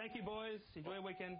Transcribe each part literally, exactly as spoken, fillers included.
Thank you, boys. Enjoy your weekend.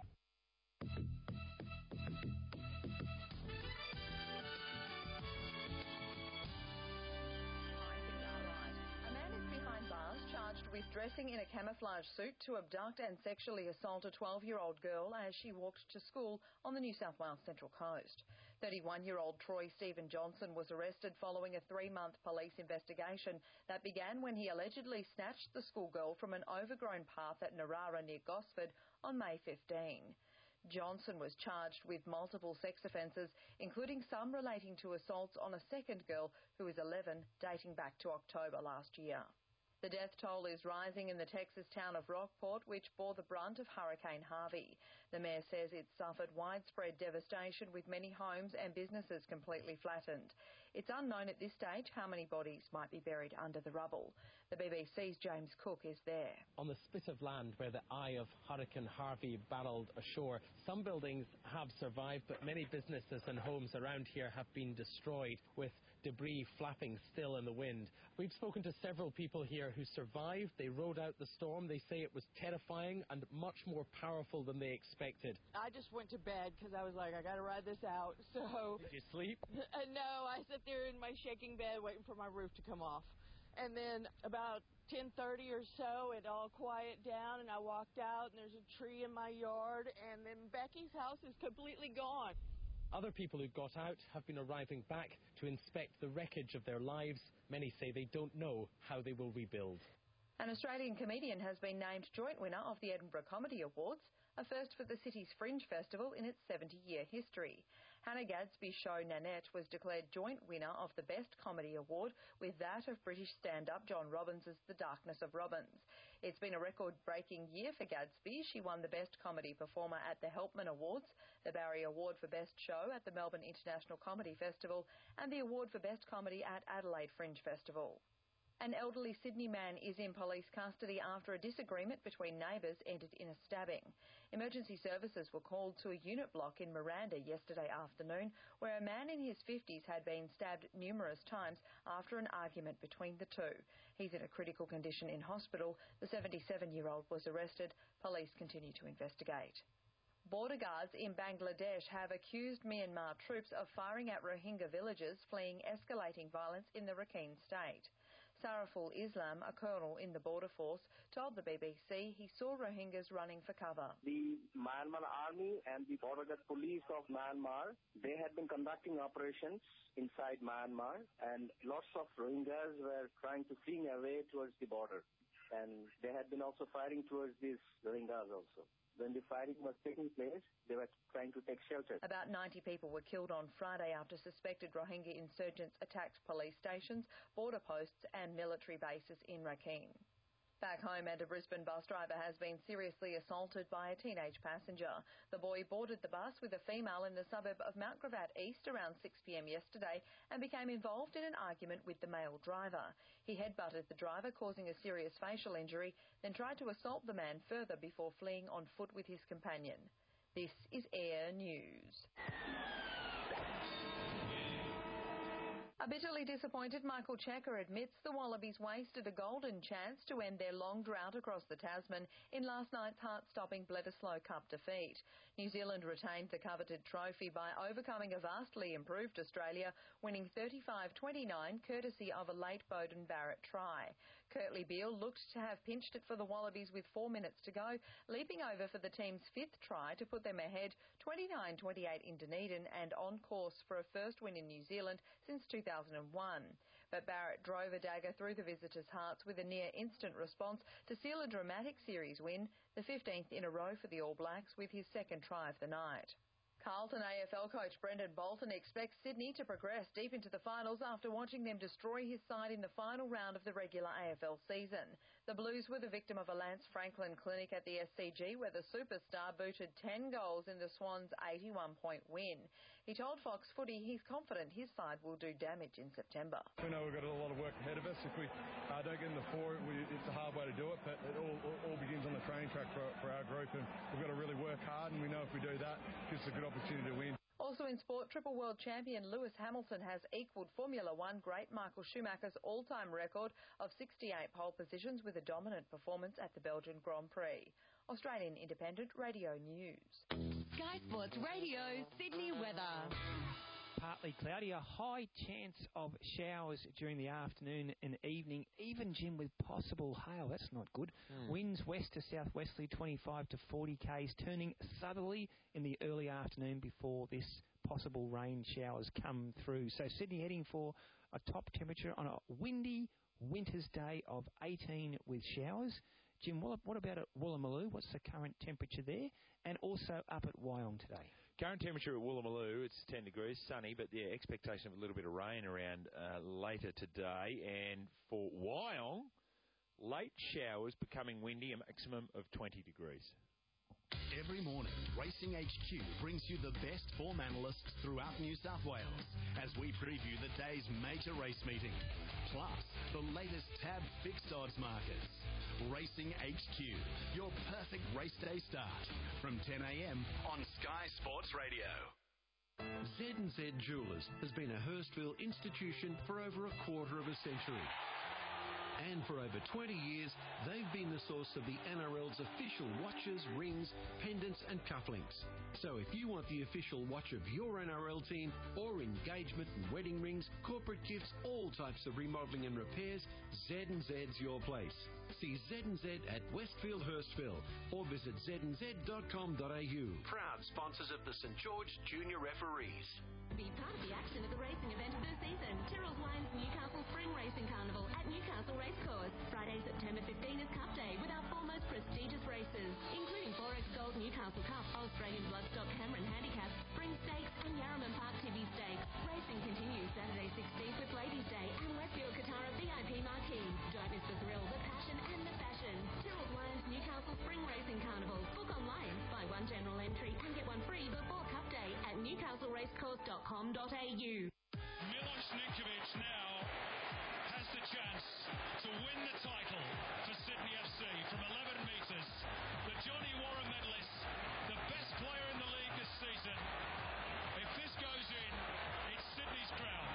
Charged with dressing in a camouflage suit to abduct and sexually assault a twelve-year-old girl as she walked to school on the New South Wales Central Coast. thirty-one-year-old Troy Stephen Johnson was arrested following a three-month police investigation that began when he allegedly snatched the schoolgirl from an overgrown path at Narara near Gosford on May fifteenth. Johnson was charged with multiple sex offences, including some relating to assaults on a second girl who was eleven, dating back to October last year. The death toll is rising in the Texas town of Rockport, which bore the brunt of Hurricane Harvey. The mayor says it suffered widespread devastation with many homes and businesses completely flattened. It's unknown at this stage how many bodies might be buried under the rubble. The B B C's James Cook is there. On the spit of land where the eye of Hurricane Harvey barreled ashore, some buildings have survived, but many businesses and homes around here have been destroyed, with debris flapping still in the wind. We've spoken to several people here who survived. They rode out the storm. They say it was terrifying and much more powerful than they expected. I just went to bed because I was like, I got to ride this out. So did you sleep? Uh, no, I sat there in my shaking bed waiting for my roof to come off. And then about ten thirty or so, it all quieted down, and I walked out, and there's a tree in my yard, and then Becky's house is completely gone. Other people who got out have been arriving back to inspect the wreckage of their lives. Many say they don't know how they will rebuild. An Australian comedian has been named joint winner of the Edinburgh Comedy Awards, a first for the city's Fringe Festival in its seventy-year history. Hannah Gadsby's show Nanette was declared joint winner of the Best Comedy Award with that of British stand-up John Robbins' The Darkness of Robbins. It's been a record-breaking year for Gadsby. She won the Best Comedy Performer at the Helpman Awards, the Barry Award for Best Show at the Melbourne International Comedy Festival, and the award for Best Comedy at Adelaide Fringe Festival. An elderly Sydney man is in police custody after a disagreement between neighbours ended in a stabbing. Emergency services were called to a unit block in Miranda yesterday afternoon, where a man in his fifties had been stabbed numerous times after an argument between the two. He's in a critical condition in hospital. The seventy-seven-year-old was arrested. Police continue to investigate. Border guards in Bangladesh have accused Myanmar troops of firing at Rohingya villagers fleeing escalating violence in the Rakhine state. Saraful Islam, a colonel in the border force, told the B B C he saw Rohingyas running for cover. The Myanmar army and the border guard police of Myanmar, they had been conducting operations inside Myanmar, and lots of Rohingyas were trying to flee away towards the border. And they had been also firing towards these Rohingyas also. When the firing was taking place, they were trying to take shelter. About ninety people were killed on Friday after suspected Rohingya insurgents attacked police stations, border posts and military bases in Rakhine. Back home, and a Brisbane bus driver has been seriously assaulted by a teenage passenger. The boy boarded the bus with a female in the suburb of Mount Gravatt East around six p m yesterday and became involved in an argument with the male driver. He headbutted the driver, causing a serious facial injury, then tried to assault the man further before fleeing on foot with his companion. This is Air News. A bitterly disappointed Michael Checker admits the Wallabies wasted a golden chance to end their long drought across the Tasman in last night's heart-stopping Bledisloe Cup defeat. New Zealand retained the coveted trophy by overcoming a vastly improved Australia, winning thirty-five twenty-nine courtesy of a late Beauden Barrett try. Kurtley Beale looked to have pinched it for the Wallabies with four minutes to go, leaping over for the team's fifth try to put them ahead twenty-nine twenty-eight in Dunedin and on course for a first win in New Zealand since two thousand one. But Barrett drove a dagger through the visitors' hearts with a near-instant response to seal a dramatic series win, the fifteenth in a row for the All Blacks, with his second try of the night. Carlton A F L coach Brendan Bolton expects Sydney to progress deep into the finals after watching them destroy his side in the final round of the regular A F L season. The Blues were the victim of a Lance Franklin clinic at the S C G where the superstar booted ten goals in the Swans' eighty-one point win. He told Fox Footy he's confident his side will do damage in September. We know we've got a lot of work ahead of us. If we uh, don't get in the four, we, it's a hard way to do it, but it all, all, all begins on the training track for, for our group, and we've got to really work hard, and we know if we do that, it gives us a good opportunity to win. Also in sport, triple world champion Lewis Hamilton has equalled Formula One great Michael Schumacher's all-time record of sixty-eight pole positions with a dominant performance at the Belgian Grand Prix. Australian Independent Radio News. Sky Sports Radio, Sydney weather. Partly cloudy, a high chance of showers during the afternoon and evening, even, Jim, with possible hail. That's not good. Mm. Winds west to southwesterly, twenty-five to forty k's, turning southerly in the early afternoon before this possible rain showers come through. So Sydney heading for a top temperature on a windy winter's day of eighteen with showers. Jim, what about at Woolloomooloo? What's the current temperature there? And also up at Wyong today? Current temperature at Woolloomooloo, it's ten degrees, sunny, but the expectation of a little bit of rain around uh, later today. And for Wyong, late showers becoming windy, a maximum of twenty degrees. Every morning, Racing H Q brings you the best form analysts throughout New South Wales as we preview the day's major race meeting. Plus, the latest tab fixed odds markets. Racing H Q, your perfect race day start from ten a.m. on Sky Sports Radio. Z and Z Jewellers has been a Hurstville institution for over a quarter of a century. And for over twenty years, they've been the source of the N R L's official watches, rings, pendants and cufflinks. So if you want the official watch of your N R L team or engagement and wedding rings, corporate gifts, all types of remodelling and repairs, Z and Z's your place. See Z and Z at Westfield Hurstville or visit z n z dot com dot a u. Proud sponsors of the St George Junior Referees. Be part of the action at the racing event of the season. Tyrrell's Lions Newcastle Spring Racing Carnival at Newcastle Racecourse. Friday, September fifteenth is Cup Day with our four most prestigious races, including Forex Gold Newcastle Cup, Australian Bloodstock Cameron Handicap, Spring Stakes and Yarraman Park Tibby Stakes. Racing continues Saturday sixteenth with Ladies' Day and Westfield Katara V I P Marquee. Don't miss the thrill, the passion and the fashion. Tyrrell's Lions Newcastle Spring Racing Carnival. Book online, buy one general entry and get one free before Cup Day at newcastle racecourse dot com dot a u. Milos Ninkovic now has the chance to win the title for Sydney F C from eleven metres. The Johnny Warren medalist, the best player in the league this season. If this goes in, it's Sydney's crown.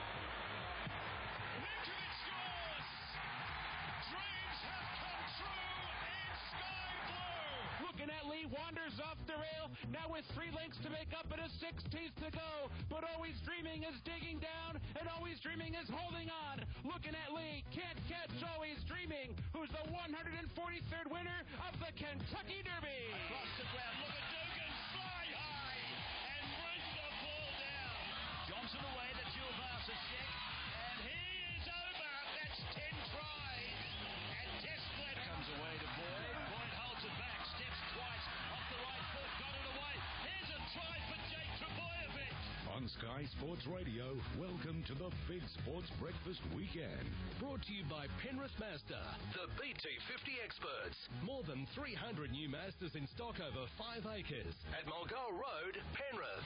Ninkovic scores! Dreams have come true in sky blue! Looking at Lee, wanders off the rail, now with three lengths to make up and a sixteenth to go. But Always Dreaming is digging down, and Always Dreaming is holding on. Looking at Lee, can't catch Always Dreaming, who's the one hundred forty-third winner of the Kentucky Derby. Across the ground, look at Dugan, fly high, and bring the ball down. Johnson away, the Jules Vassar check, and he is over. That's ten tries, and Testlet comes away to Boyd. Boyd holds it back, steps twice, off the right foot, got it away. Here's a try for Jake Trebojevic. On Sky Sports Radio, welcome to the Big Sports Breakfast Weekend. Brought to you by Penrith Mazda, the B T fifty experts. More than three hundred new Mazdas in stock over five acres at Mulgoa Road, Penrith.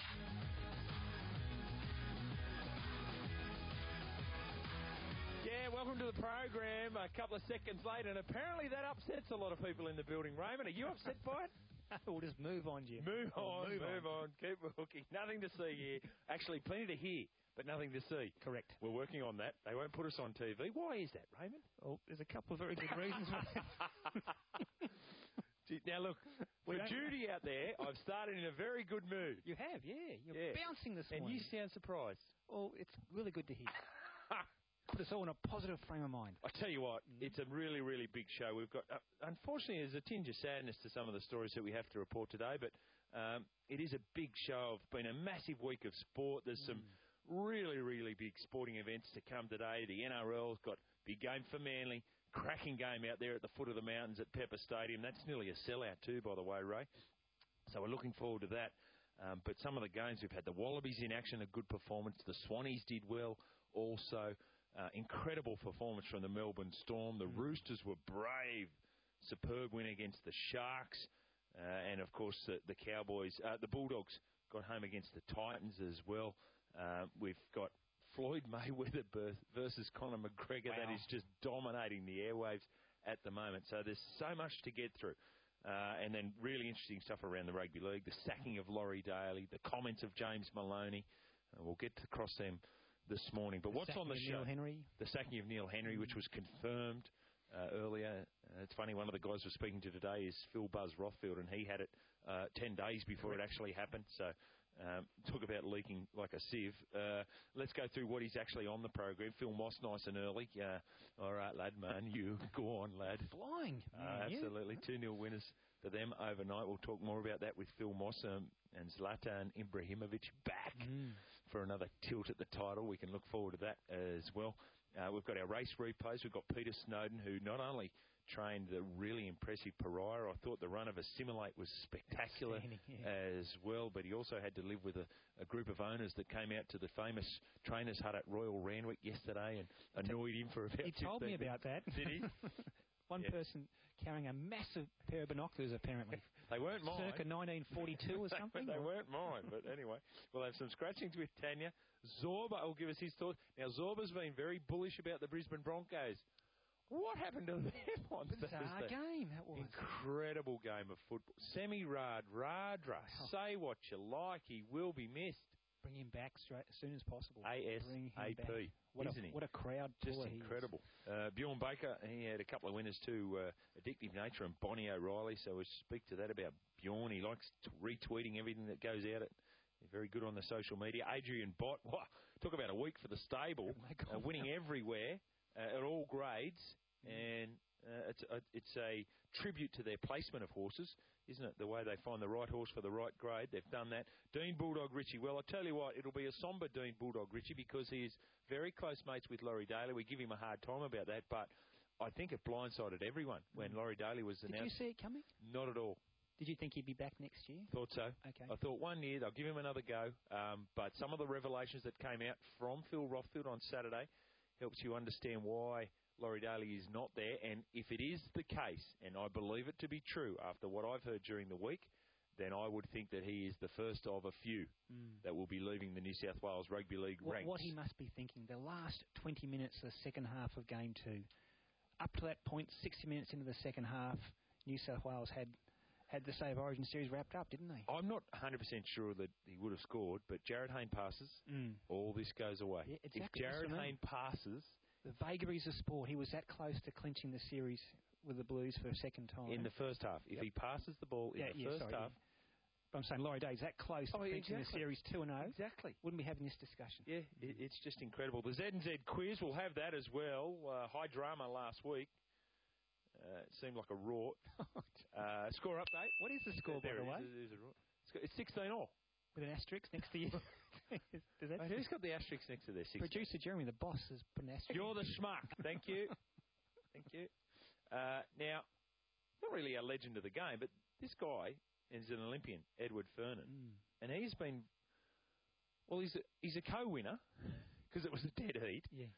Yeah, welcome to the program. A couple of seconds late, and apparently that upsets a lot of people in the building. Raymond, are you upset by it? We'll just move on, Jim. Move on, move, move on. on. Keep looking. Nothing to see here. Actually, plenty to hear, but nothing to see. Correct. We're working on that. They won't put us on T V. Why is that, Raymond? Well, there's a couple of very good reasons for that. Now, look, for Judy out there, I've started in a very good mood. You have, yeah. You're yeah. bouncing this and morning. And you sound surprised. Well, it's really good to hear. Put us all in a positive frame of mind. I tell you what, mm-hmm. it's a really, really big show. We've got, uh, unfortunately, there's a tinge of sadness to some of the stories that we have to report today, but um, it is a big show. It's been a massive week of sport. There's mm. some really, really big sporting events to come today. The N R L's got a big game for Manly, cracking game out there at the foot of the mountains at Pepper Stadium. That's nearly a sellout too, by the way, Ray. So we're looking forward to that. Um, but some of the games, we've had the Wallabies in action, a good performance. The Swannies did well also. Uh, incredible performance from the Melbourne Storm. The mm. Roosters were brave. Superb win against the Sharks. Uh, and, of course, the, the Cowboys, uh, the Bulldogs got home against the Titans as well. Uh, we've got Floyd Mayweather versus Conor McGregor. Wow. That is just dominating the airwaves at the moment. So there's so much to get through. Uh, and then really interesting stuff around the rugby league. The sacking of Laurie Daly, the comments of James Maloney. Uh, we'll get across them this morning. But the what's on the show? Neil Henry. The sacking of Neil Henry, which was confirmed uh, earlier Uh, it's funny, one of the guys we're speaking to today is Phil Buzz Rothfield, and he had it uh, ten days before it actually happened. So um, talk about leaking like a sieve. Uh, let's go through what he's actually on the program. Phil Moss, nice and early. Uh, all right, lad, man, you go on, lad. Flying. Uh, Yeah. absolutely. two nil winners for them overnight. We'll talk more about that with Phil Moss um, and Zlatan Ibrahimovic back Mm. for another tilt at the title. We can look forward to that as well. Uh, we've got our race replays. We've got Peter Snowden, who not only trained the really impressive Pariah, I thought the run of Assimilate was spectacular yeah. as well, but he also had to live with a, a group of owners that came out to the famous trainers' hut at Royal Randwick yesterday and annoyed him for about He told me fifteen about that. Did he? One Yeah. person carrying a massive pair of binoculars, apparently. They weren't mine. Circa nineteen forty-two or something? they or? weren't mine, but anyway, we'll have some scratchings with Tanya. Zorba will give us his thoughts. Now, Zorba's been very bullish about the Brisbane Broncos. What happened to them on Bizarre Thursday? game, that was. Incredible game of football. Semi-Rad Radra. Oh. Say what you like. He will be missed. Bring him back straight as soon as possible. A S Bring him A back. P, What isn't a, he? What a crowd Just puller he is. incredible. Uh, Bjorn Baker, he had a couple of winners too, uh, Addictive Nature and Bonnie O'Reilly, so we'll speak to that about Bjorn. He likes t- retweeting everything that goes out. At, very good on the social media. Adrian Bott, wow, talk about a week for the stable, uh, winning everywhere uh, at all grades, and uh, it's, a, it's a tribute to their placement of horses, isn't it? The way they find the right horse for the right grade. They've done that. Dean Bulldog Ritchie. Well, I tell you what, it'll be a sombre Dean Bulldog Ritchie because he is very close mates with Laurie Daly. We give him a hard time about that, but I think it blindsided everyone when Laurie Daly was Did announced. you see it coming? Not at all. Did you think he'd be back next year? Thought so. Okay. I thought one year they'll give him another go. Um, but some of the revelations that came out from Phil Rothfield on Saturday helps you understand why Laurie Daly is not there. And if it is the case, and I believe it to be true after what I've heard during the week, then I would think that he is the first of a few Mm. that will be leaving the New South Wales Rugby League What, ranks. what he must be thinking, the last twenty minutes of the second half of game two, up to that point, sixty minutes into the second half, New South Wales had had the Save Origin series wrapped up, didn't they? I'm not one hundred percent sure that he would have scored, but Jared Hayne passes, Mm. all this goes away. Yeah, if exactly, Jared that's what I mean. Hayne passes, The vagaries of sport, he was that close to clinching the series with the Blues for a second time. in the first half, if Yep. he passes the ball in yeah, the yeah, first sorry, half, yeah. But I'm saying Laurie Day's that close to Oh, yeah, clinching exactly. the series two and oh. Exactly. Wouldn't be having this discussion. Yeah, it, it's just incredible. The Z and Z quiz, we'll have that as well. Uh, high drama last week. Uh, it seemed like a rort. uh, score update. What is the score, there by the it way? is. It is a rort. It's, got, it's sixteen all. With an asterisk next to you. Does that Mate, who's got the asterisk next to their sixteen? Producer Jeremy, the boss, has put an asterisk. You're the schmuck. Thank you. Thank you. Uh, now, not really a legend of the game, but this guy is an Olympian, Edward Fernan. Mm. And he's been, well, he's a, he's a co-winner, because it was a dead heat, Yeah.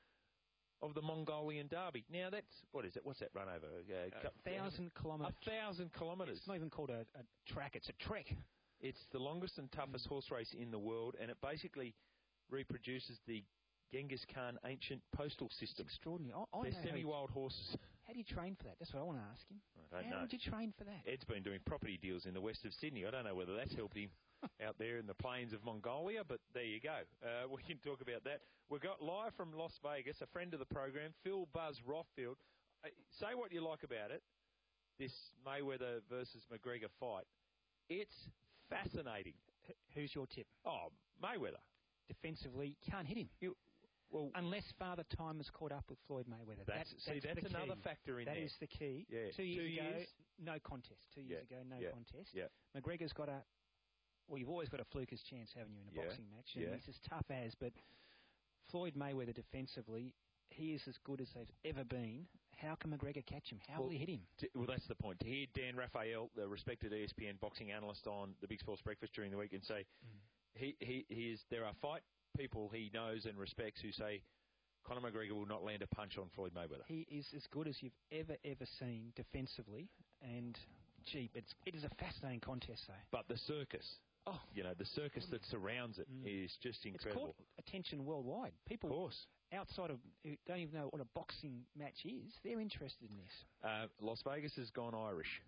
of the Mongolian Derby. Now, that's, what is it? What's that run over? Uh, A thousand kilometres. A thousand kilometres. It's not even called a, a track, it's a trek. It's the longest and toughest Mm. horse race in the world, and it basically reproduces the Genghis Khan ancient postal system. Extraordinary. I, I They're know how, semi-wild horses. how do you train for that? That's what I want to ask him. I don't how know. did you train for that? Ed's been doing property deals in the west of Sydney. I don't know whether that's helped him out there in the plains of Mongolia, but there you go. Uh, we can talk about that. We've got live from Las Vegas, a friend of the program, Phil Buzz Rothfield. Uh, say what you like about it, this Mayweather versus McGregor fight. It's fascinating. H- who's your tip? Oh, Mayweather. Defensively, can't hit him. You, well, Unless Father Time has caught up with Floyd Mayweather. That's, That- see, that's the another key. factor in That there. is the key. Yeah. Two years Two ago, years. no contest. Two years Yeah. ago, no Yeah. contest. Yeah. McGregor's got a... Well, you've always got a fluker's chance, haven't you, in a Yeah. boxing match? And Yeah. he's as tough as, but Floyd Mayweather defensively, he is as good as they've ever been. How can McGregor catch him? How Well, will he hit him? To, well, that's the point. To hear Dan Raphael, the respected E S P N boxing analyst on the Big Sports Breakfast during the week, and say Mm. he, he, he is, there are fight people he knows and respects who say Conor McGregor will not land a punch on Floyd Mayweather. He is as good as you've ever, ever seen defensively. And, gee, it's, it is a fascinating contest, though. But the circus, Oh, you know, the circus that surrounds it Mm. is just it's incredible. caught attention worldwide. Of People course. outside of who don't even know what a boxing match is, they're interested in this. Uh, Las Vegas has gone Irish.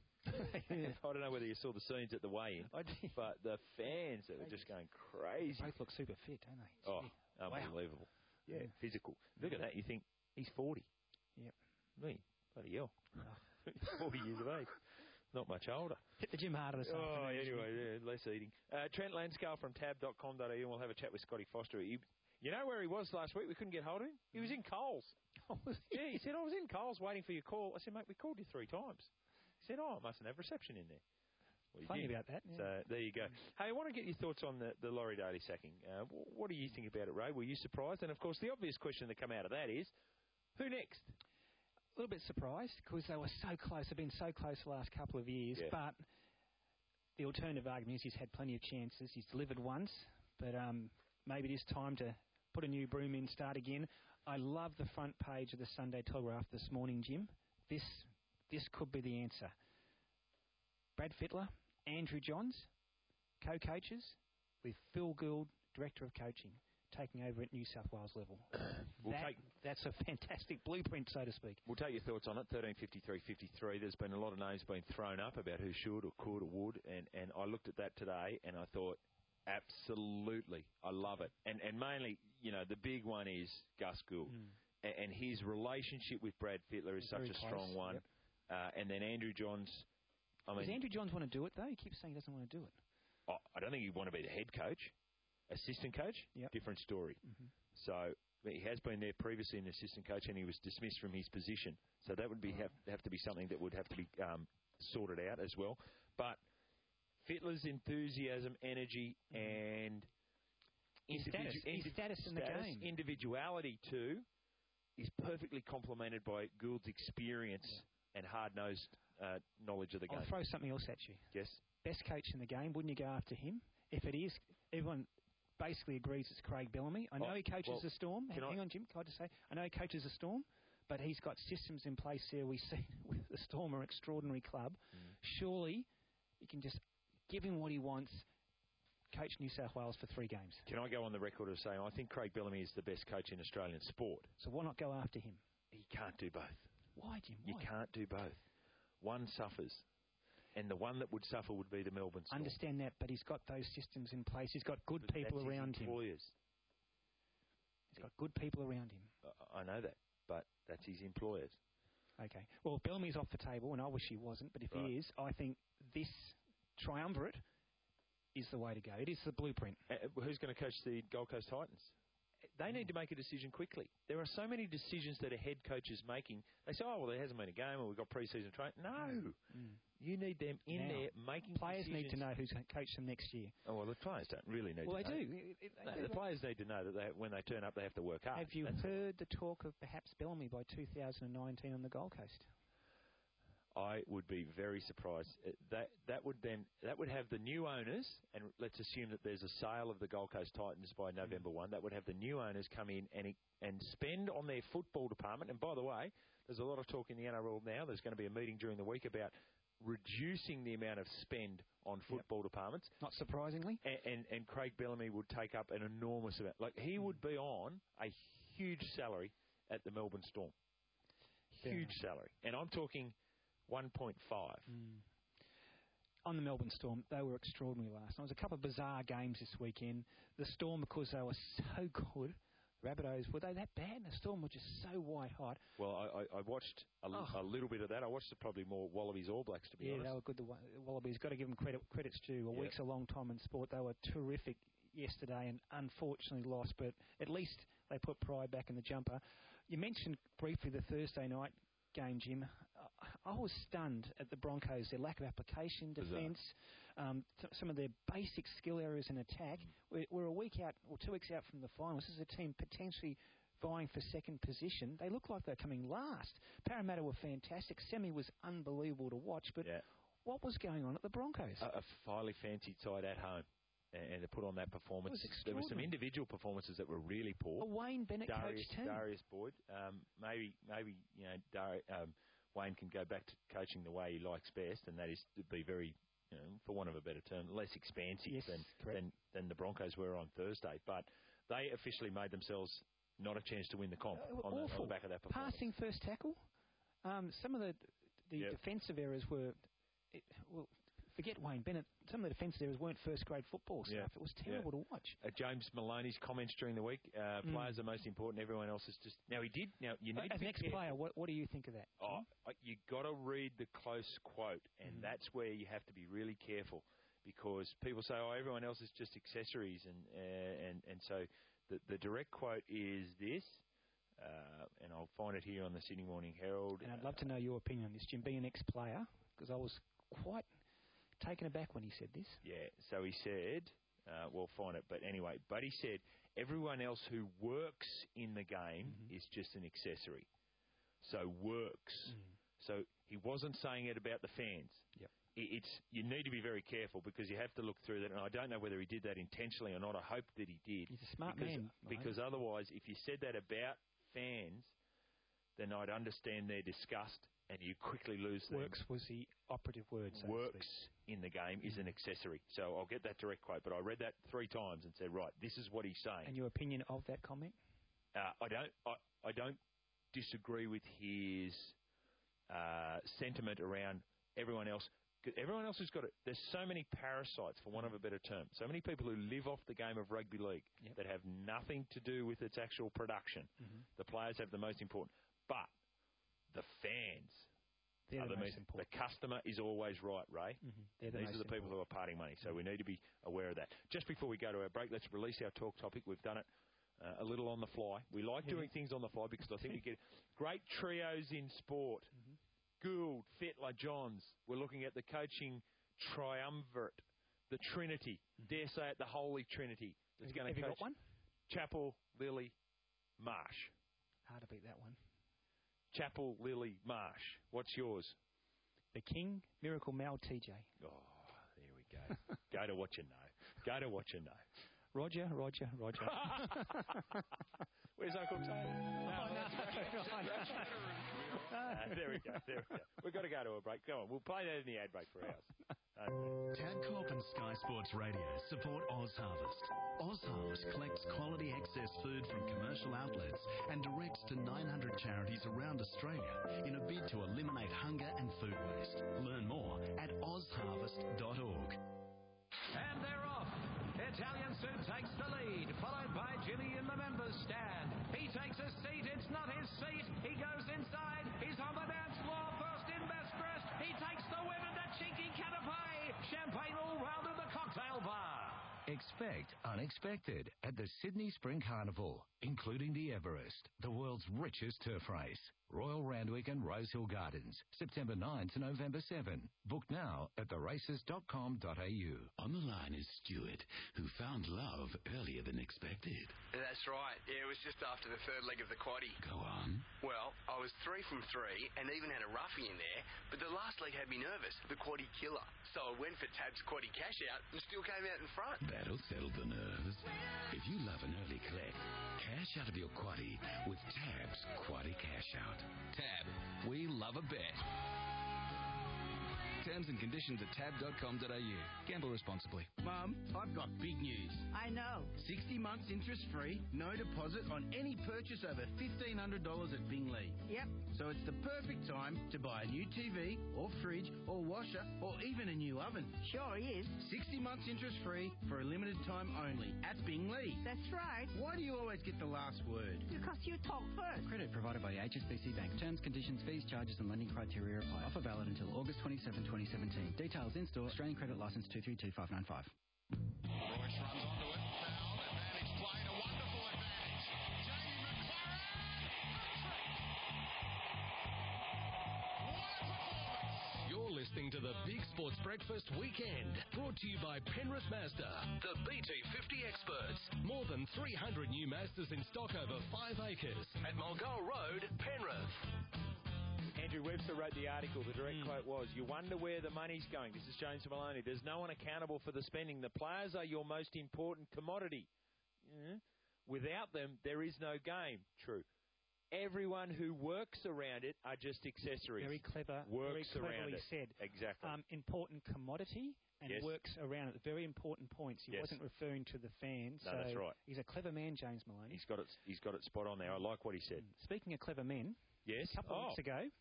I don't know whether you saw the scenes at the weigh-in, I did. but the fans that were just going crazy. They both look super fit, don't they? Oh, Gee. Wow. unbelievable. Yeah, Yeah. physical. Look at that. You think, he's forty. Yep. Me, bloody hell. Oh. forty years of age. Not much older. Hit the gym harder this Oh, afternoon. anyway, yeah, less eating. Uh, Trent Lanscale from tab dot com dot a u, and we'll have a chat with Scotty Foster. You, you know where he was last week? We couldn't get hold of him. He was in Coles. Oh, was he? Yeah, he said, I was in Coles waiting for your call. I said, mate, we called you three times. He said, oh, I mustn't have reception in there. Well, Funny did. about that. Yeah. So there you go. Hey, I want to get your thoughts on the, the Laurie Daly sacking. Uh, what do you think about it, Ray? Were you surprised? And, of course, the obvious question that come out of that is, who next? A little bit surprised because they were so close. They've been so close the last couple of years. Yeah. But the alternative argument is he's had plenty of chances. He's delivered once, but um, maybe it is time to put a new broom in, start again. I love the front page of the Sunday Telegraph this morning, Jim. This this could be the answer. Brad Fittler, Andrew Johns, co-coaches, with Phil Gould, Director of Coaching, taking over at New South Wales level. We'll that, take, that's a fantastic blueprint, so to speak. we'll take your thoughts on it. thirteen fifty-three fifty-three. There's been a lot of names being thrown up about who should or could or would, and, and I looked at that today and I thought, absolutely, I love it. And and mainly, you know, the big one is Gus Gould. Mm. A- and his relationship with Brad Fittler is such Very a close, strong one. yep. Uh, and then Andrew Johns, I mean, Does Andrew Johns want to do it, though? He keeps saying he doesn't want to do it. oh, I don't think he'd want to be the head coach. Assistant coach, Yep. different story. Mm-hmm. So he has been there previously an assistant coach, and he was dismissed from his position. So that would be have, have to be something that would have to be um, sorted out as well. But Fittler's enthusiasm, energy, and His status, his individu- status in the status, game. individuality too, is perfectly complemented by Gould's experience and hard-nosed uh, knowledge of the I'll game. throw something else at you. Yes. Best coach in the game, wouldn't you go after him? If it is, everyone basically agrees it's Craig Bellamy. I know Oh, he coaches well, the Storm. can Hang I- on, Jim, can I just say? I know he coaches the Storm, but he's got systems in place there. We see with the Storm, an extraordinary club. Mm. Surely you can just give him what he wants, coach New South Wales for three games. Can I go on the record of saying I think Craig Bellamy is the best coach in Australian sport? So why not go after him? He can't do both. Why, Jim? You Why? can't do both. One suffers, and the one that would suffer would be the Melbourne Storm. Understand that, but he's got those systems in place. He's got good But people that's his around him. employers. He's got good people around him. I- I know that, but that's his employers. Okay. Well, Bellamy's off the table, and I wish he wasn't. But if Right. he is, I think this triumvirate is the way to go. It is the blueprint. Uh, who's going to coach the Gold Coast Titans? They need to make a decision quickly. There are so many decisions that a head coach is making. They say, oh, well, there hasn't been a game or we've got pre-season training. No. Mm. You need them in Now, there making Players decisions. need to know who's going to coach them next year. Oh, well, the players don't really need Well, to they know. do. It- it- No, they the do. players need to know that they, when they turn up, they have to work hard. Have you That's- heard the talk of perhaps Bellamy by two thousand nineteen on the Gold Coast? I would be very surprised. Uh, That that would then that would have the new owners, and let's assume that there's a sale of the Gold Coast Titans by November first. That would have the new owners come in and and spend on their football department. And by the way, there's a lot of talk in the N R L now. There's going to be a meeting during the week about reducing the amount of spend on football departments. Not surprisingly. And, and and Craig Bellamy would take up an enormous amount. Like he would be on a huge salary at the Melbourne Storm. Fair Huge enough. salary, and I'm talking one point five. Mm. On the Melbourne Storm, they were extraordinary last night. There was a couple of bizarre games this weekend. The Storm, because they were so good, Rabbitohs, were they that bad? The Storm were just so white hot. Well, I, I, I watched a, l- Oh. a little bit of that. I watched probably more Wallabies All Blacks, to be Yeah, honest. they were good. The Wa- Wallabies, got to give them credit. Credit's due. A Yeah. week's a long time in sport. They were terrific yesterday and unfortunately lost, but at least they put pride back in the jumper. You mentioned briefly the Thursday night game, Jim. I was stunned at the Broncos, their lack of application, Bizarre. defence, um, th- some of their basic skill areas in attack. We're, we're a week out, or two weeks out from the finals. This is a team potentially vying for second position. They look like they're coming last. Parramatta were fantastic. Semi was unbelievable to watch, but Yeah. what was going on at the Broncos? A, a highly fancied side at home, and, and to put on that performance. It was There were some extraordinary. individual performances that were really poor. A Wayne Bennett Darius, coached team. Darius Boyd. Um, maybe, maybe you know, Dar- um, Wayne can go back to coaching the way he likes best, and that is to be very, you know, for want of a better term, less expansive Yes, than, correct. than than the Broncos were on Thursday. But they officially made themselves not a chance to win the comp Uh, on the, on awful. the back of that performance. Passing first tackle. Um, some of the the Yep. defensive errors were, it, well, forget Wayne Bennett. Some of the defence there weren't first-grade football stuff. Yeah. It was terrible Yeah. to watch. Uh, James Maloney's comments during the week, uh, Mm. players are most important, everyone else is just... Now, he did... Now, you need As to an be ex-player, careful. what, what do you think of that? Oh, you got to read the close quote, and Mm. that's where you have to be really careful, because people say, "Oh, everyone else is just accessories," and uh, and and so the the direct quote is this, uh, and I'll find it here on the Sydney Morning Herald. And I'd love to know your opinion on this, Jim, being an ex-player, because I was quite taken aback when he said this. Yeah, so he said, uh, we'll find it, but anyway, but he said, everyone else who works in the game Mm-hmm. is just an accessory. So works. Mm. So he wasn't saying it about the fans. Yep. I- It's you need to be very careful, because you have to look through that, and I don't know whether he did that intentionally or not. I hope that he did. He's a smart because, man, mate. Because otherwise, if you said that about fans, then I'd understand their disgust, and you quickly lose them. Works was the operative word. So to Works speak. in the game is an accessory. So I'll get that direct quote, but I read that three times and said, right, this is what he's saying. And your opinion of that comment? Uh, I don't. I, I don't disagree with his uh, sentiment around everyone else. 'Cause everyone else has got it. There's so many parasites, for want of a better term. So many people who live off the game of rugby league Yep. that have nothing to do with its actual production. Mhm. The players have the most important, but the fans. They're are the the most most- important. The customer is always right, Ray. Mhm. They're the These most are the people who are parting money, so we need to be aware of that. Just before we go to our break, let's release our talk topic. We've done it uh, a little on the fly. We like Yeah. doing things on the fly because I think we get great trios in sport. Mhm. Gould, Fittler, Johns. We're looking at the coaching triumvirate, the Trinity. Dare say it, the Holy Trinity. That's Have, going have to you coach got one? Chapel, Lily, Marsh. Hard to beat that one. Chapel, Lily, Marsh. What's yours? The King, Miracle Mal, T J. Oh, there we go. Go to what you know. Go to what you know. Roger, Roger, Roger. Where's Uncle Tony? Oh, no. Uh, there we go. There we go. We've got to go to a break. Go on. We'll play that in the ad break for ours. Uh, Tabcorp and Sky Sports Radio support Oz Harvest. Oz Harvest collects quality excess food from commercial outlets and directs to nine hundred charities around Australia in a bid to eliminate hunger and food waste. Learn more at oz harvest dot org. And they're off. Italian Suit takes the lead, followed by Jimmy in the members' stand. He takes a seat. It's not his seat. He goes inside. He's on the dance floor. First in best dressed. He takes the win in the cheeky canapé. Champagne all round in the cocktail bar. Expect unexpected at the Sydney Spring Carnival, including the Everest, the world's richest turf race. Royal Randwick and Rosehill Gardens, September ninth to November seventh. Book now at the races dot com dot a u. On the line is Stuart, who found love earlier than expected. That's right. Yeah, it was just after the third leg of the quaddie. Go on. Well, I was three from three and even had a roughie in there, but the last leg had me nervous, the quaddie killer. So I went for Tab's quaddie cash out and still came out in front. That'll settle the nerves. If you love an early collect, cash out of your quaddie with Tab's Quaddie Cash Out. Tab, we love a bet. Terms and conditions at tab dot com dot a u. Gamble responsibly. Mum, I've got big news. I know. sixty months interest-free, no deposit on any purchase over fifteen hundred dollars at Bingley. Yep. So it's the perfect time to buy a new T V or fridge or washer or even a new oven. Sure is. sixty months interest-free for a limited time only at Bingley. That's right. Why do you always get the last word? Because you talk first. Credit provided by the H S B C Bank. Terms, conditions, fees, charges and lending criteria apply. Offer valid until August twenty-seventh, twenty seventeen. Details in store. Australian Credit Licence two three two five nine five. Royce runs onto it. Foul. Advantage played. A wonderful advantage. Jamie McLaren. What a performance. You're listening to the Big Sports Breakfast Weekend, brought to you by Penrith Mazda, the B T fifty experts. More than three hundred new Mazdas in stock over five acres at Mulgoa Road, Penrith. Andrew Webster wrote the article. The direct quote was, "You wonder where the money's going." This is James Maloney. "There's no one accountable for the spending. The players are your most important commodity. Mm. Without them, there is no game." True. Everyone who works around it are just accessories. Very clever. Works very around cleverly it. said. Exactly. Um, important commodity and Yes. works around it. Very important points. He Yes. wasn't referring to the fans. No, so that's right. He's a clever man, James Maloney. He's got it. He's got it spot on there. I like what he said. Speaking of clever men, Yes. a couple oh. of weeks ago,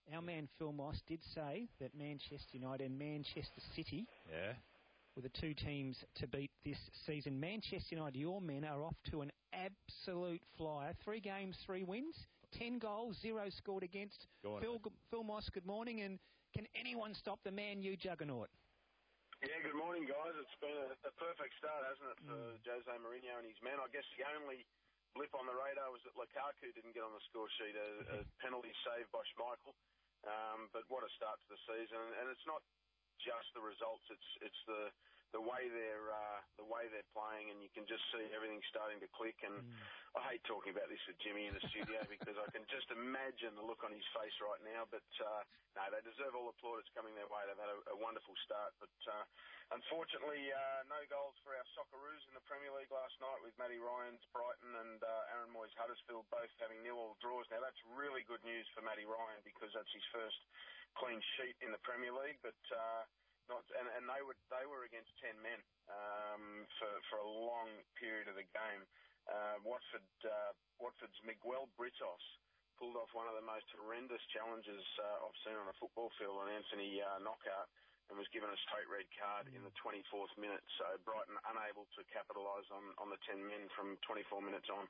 our man Phil Moss did say that Manchester United and Manchester City yeah. were the two teams to beat this season. Manchester United, your men are off to an absolute flyer. Three games, three wins, ten goals, zero scored against. On, Phil, Phil Moss, good morning. And can anyone stop the Man U juggernaut? Yeah, good morning, guys. It's been a, a perfect start, hasn't it, for mm. Jose Mourinho and his men. I guess the only blip on the radar was that Lukaku didn't get on the score sheet, a, a penalty saved by Schmeichel. Um, but what a start to the season, and it's not just the results; it's it's the the way they're uh, the way they're playing, and you can just see everything starting to click. And mm. I hate talking about this with Jimmy in the studio because I can just imagine the look on his face right now. But uh, no, they deserve all the plaudits coming their way. They've had a, a wonderful start, but uh, unfortunately, uh, no goals for our Socceroos in the Premier League last night with Matty Ryan's Brighton and uh, Aaron Moy's Huddersfield both having nil-all draws. Now that's really good news for Matty Ryan because that's his first clean sheet in the Premier League, but. Uh, Not, and, and they were they were against ten men um, for for a long period of the game. Uh, Watford uh, Watford's Miguel Britos pulled off one of the most horrendous challenges uh, I've seen on a football field, an Anthony uh, knockout, and was given a straight red card in the twenty-fourth minute. So Brighton unable to capitalise on, on the ten men from twenty-four minutes on.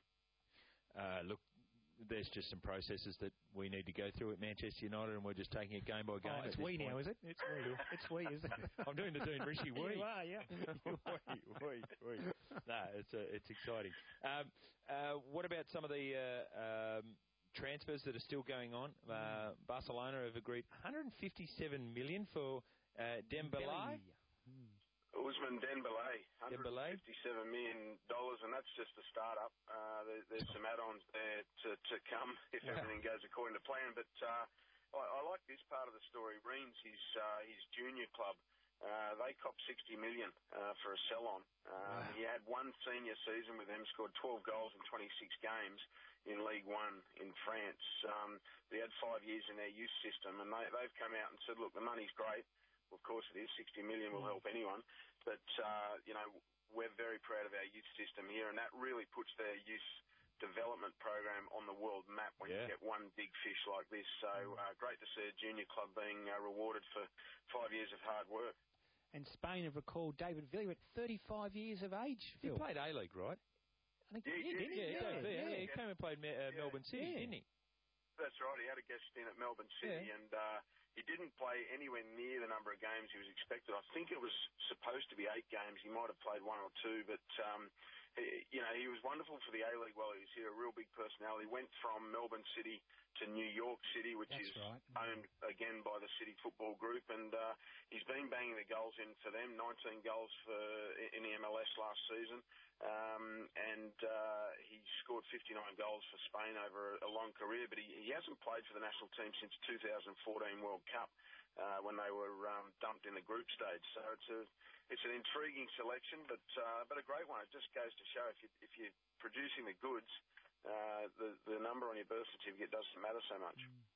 Uh, look. There's just some processes that we need to go through at Manchester United, and we're just taking it game by game. Oh, it's we now, is it? It's we. It's we, is it? I'm doing the Dean Rishi we. You are, yeah. we, we, we. No, it's uh, it's exciting. Um, uh, what about some of the uh, um, transfers that are still going on? Uh, Barcelona have agreed one hundred fifty-seven million dollars for uh, Dembele. Hmm. Ousmane Dembele, one hundred fifty-seven million dollars, and that's just a start-up. Uh, there, there's some add-ons there to, to come if yeah. everything goes according to plan. But uh, I, I like this part of the story. Reims, his uh, his junior club, uh, they copped sixty million dollars uh, for a sell-on. Uh, wow. He had one senior season with them, scored twelve goals in twenty-six games in League One in France. Um, they had five years in their youth system, and they, they've come out and said, look, the money's great. Of course it is. sixty million will help anyone. But, uh, you know, we're very proud of our youth system here, and that really puts their youth development program on the world map when yeah. you get one big fish like this. So uh, great to see a junior club being uh, rewarded for five years of hard work. And Spain have recalled David Villa at thirty-five years of age. He Phil. played A-League, right? I think yeah, he did, didn't he? Yeah, yeah, yeah, yeah. yeah. He came and played uh, yeah. Melbourne City, yeah. didn't he? That's right. He had a guest stint at Melbourne City, yeah. and uh, he didn't play anywhere near the number of games he was expected. I think it was supposed to be eight games. He might have played one or two, but um, he, you know, he was wonderful for the A-League while he was here. A real big personality. Went from Melbourne City to New York City, which That's is right. owned again by the City Football Group, and uh, he's been banging the goals in for them. nineteen goals for in the M L S last season. Um, and uh, he scored fifty-nine goals for Spain over a, a long career, but he, he hasn't played for the national team since two thousand fourteen World Cup uh, when they were um, dumped in the group stage. So it's a it's an intriguing selection, but uh, but a great one. It just goes to show if you if you're producing the goods, uh, the the number on your birth certificate doesn't matter so much. Mm.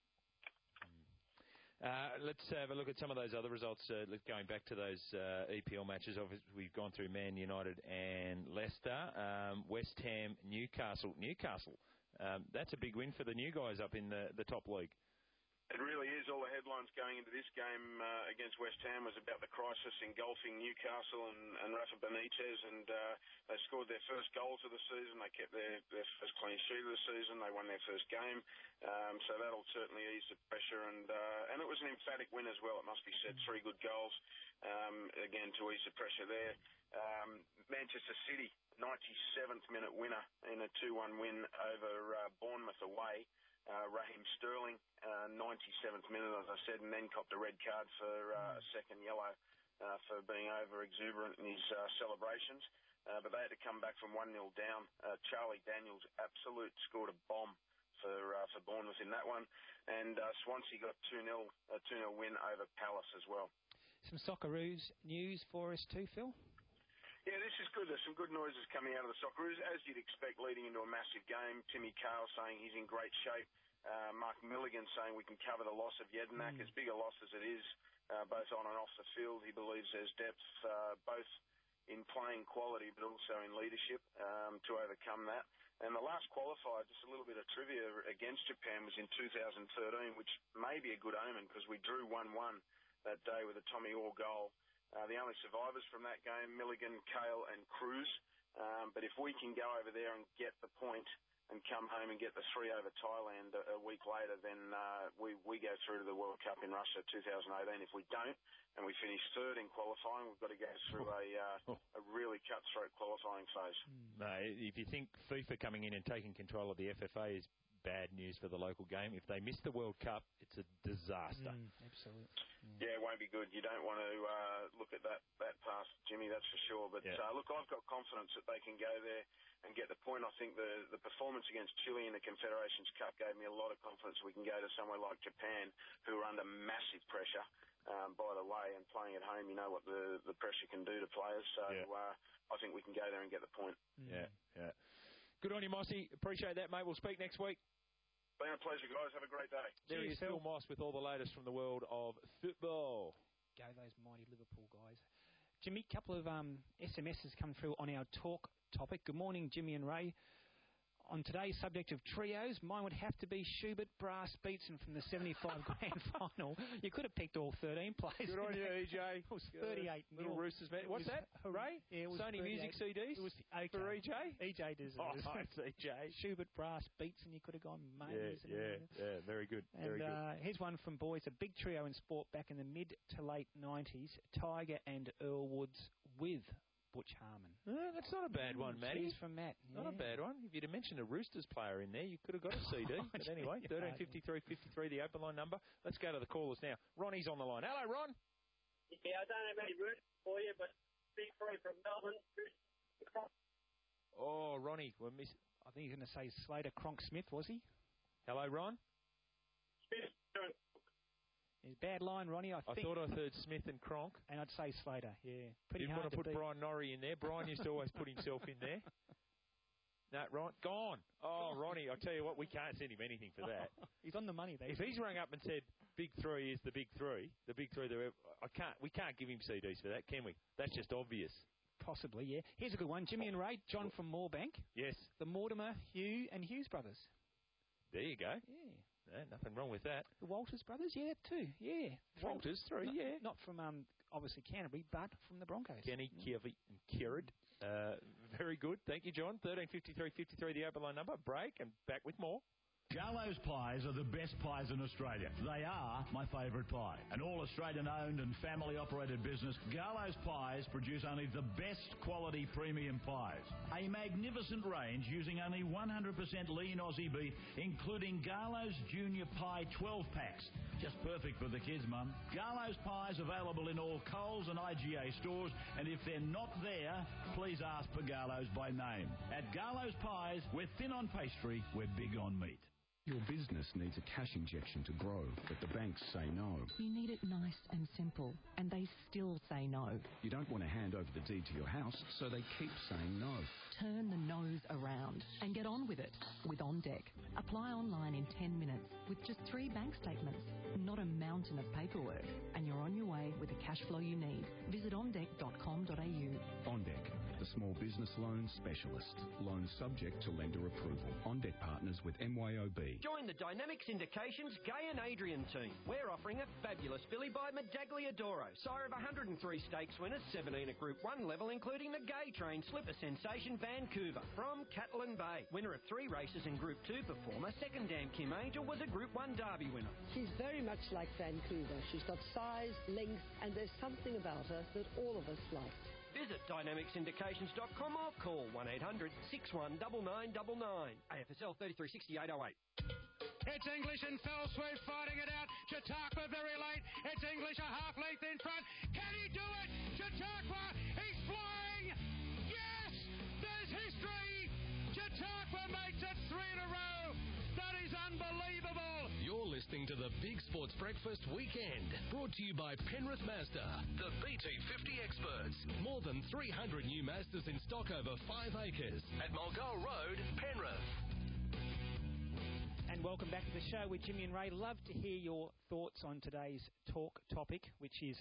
Uh, let's have a look at some of those other results. Uh, going back to those uh, E P L matches, obviously we've gone through Man United and Leicester, um, West Ham, Newcastle. Newcastle, um, that's a big win for the new guys up in the, the top league. It really is. All the headlines going into this game uh, against West Ham was about the crisis engulfing Newcastle and, and Rafa Benitez, and uh, they scored their first goals of the season. They kept their, their first clean sheet of the season. They won their first game, um, so that'll certainly ease the pressure. And uh, and it was an emphatic win as well, it must be said. Three good goals, um, again, to ease the pressure there. Um, Manchester City, ninety-seventh minute winner in a two one win over uh, Bournemouth away. Uh, Raheem Sterling, uh, ninety-seventh minute, as I said, and then copped a red card for uh, a second yellow uh, for being over-exuberant in his uh, celebrations. Uh, but they had to come back from one nil down. Uh, Charlie Daniels absolute scored a bomb for uh, for Bournemouth in that one. And uh, Swansea got two nil, a two nil win over Palace as well. Some Socceroos news for us too, Phil? Yeah, this is good. There's some good noises coming out of the Socceroos, as you'd expect, leading into a massive game. Timmy Cahill saying he's in great shape. Uh, Mark Milligan saying we can cover the loss of Jedinak, mm. as big a loss as it is, uh, both on and off the field. He believes there's depth uh, both in playing quality, but also in leadership um, to overcome that. And the last qualifier, just a little bit of trivia against Japan, was in two thousand thirteen, which may be a good omen because we drew one one that day with a Tommy Orr goal. Uh, the only survivors from that game, Milligan, Kale and Cruz. Um, but if we can go over there and get the point and come home and get the three over Thailand a, a week later, then uh, we, we go through to the World Cup in Russia two thousand eighteen. If we don't and we finish third in qualifying, we've got to go through a, uh, a really cutthroat qualifying phase. No, if you think FIFA coming in and taking control of the F F A is bad news for the local game, if they miss the World Cup, it's a disaster. Mm, absolutely. Yeah, it won't be good. You don't want to uh, look at that, that pass, Jimmy, that's for sure. But, yeah. uh, look, I've got confidence that they can go there and get the point. I think the, the performance against Chile in the Confederations Cup gave me a lot of confidence we can go to somewhere like Japan, who are under massive pressure, um, by the way, and playing at home, you know what the, the pressure can do to players. So yeah. uh, I think we can go there and get the point. Yeah, yeah. Good on you, Mossy. Appreciate that, mate. We'll speak next week. Been a pleasure, guys. Have a great day. There Cheers, is Phil Moss with all the latest from the world of football. Go those mighty Liverpool guys. Jimmy, a couple of um, S M Ses come through on our talk topic. Good morning, Jimmy and Ray. On today's subject of trios, mine would have to be Schubert, Brass, Beatson from the seventy-five grand final. You could have picked all thirteen players. Good on you, E J. It was thirty-eight nil. Little Roosters, man. What's that? Hooray? Yeah, it was Sony Music C Ds? It was okay. For E J? E J deserves Oh, nice, E J. Schubert, Brass, Beatson, you could have gone Yeah, Mays. yeah, yeah. Very good. And Very good. uh, here's one from boys, a big trio in sport back in the mid to late nineties, Tiger and Earl Woods with Butch Harmon. Uh, that's not a bad one, Matty. Cheers from Matt. Not yeah. a bad one. If you'd have mentioned a Roosters player in there, you could have got a C D. But anyway, thirteen fifty-three fifty-three, the open line number. Let's go to the callers now. Ronnie's on the line. Hello, Ron. Yeah, I don't have any root for you, but big three from Melbourne. Oh, Ronnie, we're miss. I think he's going to say Slater Cronk Smith, was he? Hello, Ron. Smith. His bad line, Ronnie. I, I think. thought I heard Smith and Cronk. And I'd say Slater, yeah. Pretty Didn't hard want to put beat. Brian Norrie in there. Brian used to always put himself in there. No, Ron, gone. Oh, Ronnie, I tell you what, we can't send him anything for that. He's on the money there. If he's rung up and said big three is the big three, the big three, there, I can't. We can't give him C Ds for that, can we? That's just obvious. Possibly, yeah. Here's a good one. Jimmy and Ray, John from Moorbank. Yes. The Mortimer, Hugh and Hughes brothers. There you go. Yeah. No, nothing wrong with that. The Walters brothers, yeah, too, yeah. Walters, three, not, yeah. Not from, um, obviously, Canterbury, but from the Broncos. Kenny, yeah. Kiev, and Kieran. Uh, very good. Thank you, John. thirteen fifty-three fifty-three, the open line number. Break and back with more. Garlo's Pies are the best pies in Australia. They are my favourite pie. An all-Australian-owned and family-operated business, Garlo's Pies produce only the best quality premium pies. A magnificent range using only one hundred percent lean Aussie beef, including Garlo's Junior Pie twelve packs. Just perfect for the kids, Mum. Garlo's Pies available in all Coles and I G A stores, and if they're not there, please ask for Garlo's by name. At Garlo's Pies, we're thin on pastry, we're big on meat. Your business needs a cash injection to grow, but the banks say no. You need it nice and simple, and they still say no. You don't want to hand over the deed to your house, so they keep saying no. Turn the no's around and get on with it with OnDeck. Apply online in ten minutes with just three bank statements, not a mountain of paperwork, and you're on your way with the cash flow you need. Visit on deck dot com dot a u. OnDeck, the small business loan specialist. Loans subject to lender approval. OnDeck partners with M Y O B. Join the Dynamic Syndication's Gay and Adrian team. We're offering a fabulous filly by Medaglia Doro, sire of one hundred three stakes winners, seventeen at Group one level, including the Gay Train Slipper Sensation Vancouver from Catlin Bay. Winner of three races in Group two performer, second dam Kim Angel was a Group one Derby winner. She's very much like Vancouver. She's got size, length, and there's something about her that all of us like. Visit dynamic syndications dot com or call one eight hundred six one nine nine nine nine. A F S L thirty-three sixty-eight oh eight. It's English and fell swoop fighting it out. Chautauqua very late. It's English a half length in front. Can he do it? Chautauqua, he's flying. Yes, there's history. Chautauqua makes it three in a row. That is unbelievable. You're listening to the Big Sports Breakfast Weekend, brought to you by Penrith Mazda, the B T fifty experts. More than three hundred new Mazdas in stock over five acres at Mulgoa Road, Penrith. And welcome back to the show with Jimmy and Ray. Love to hear your thoughts on today's talk topic, which is about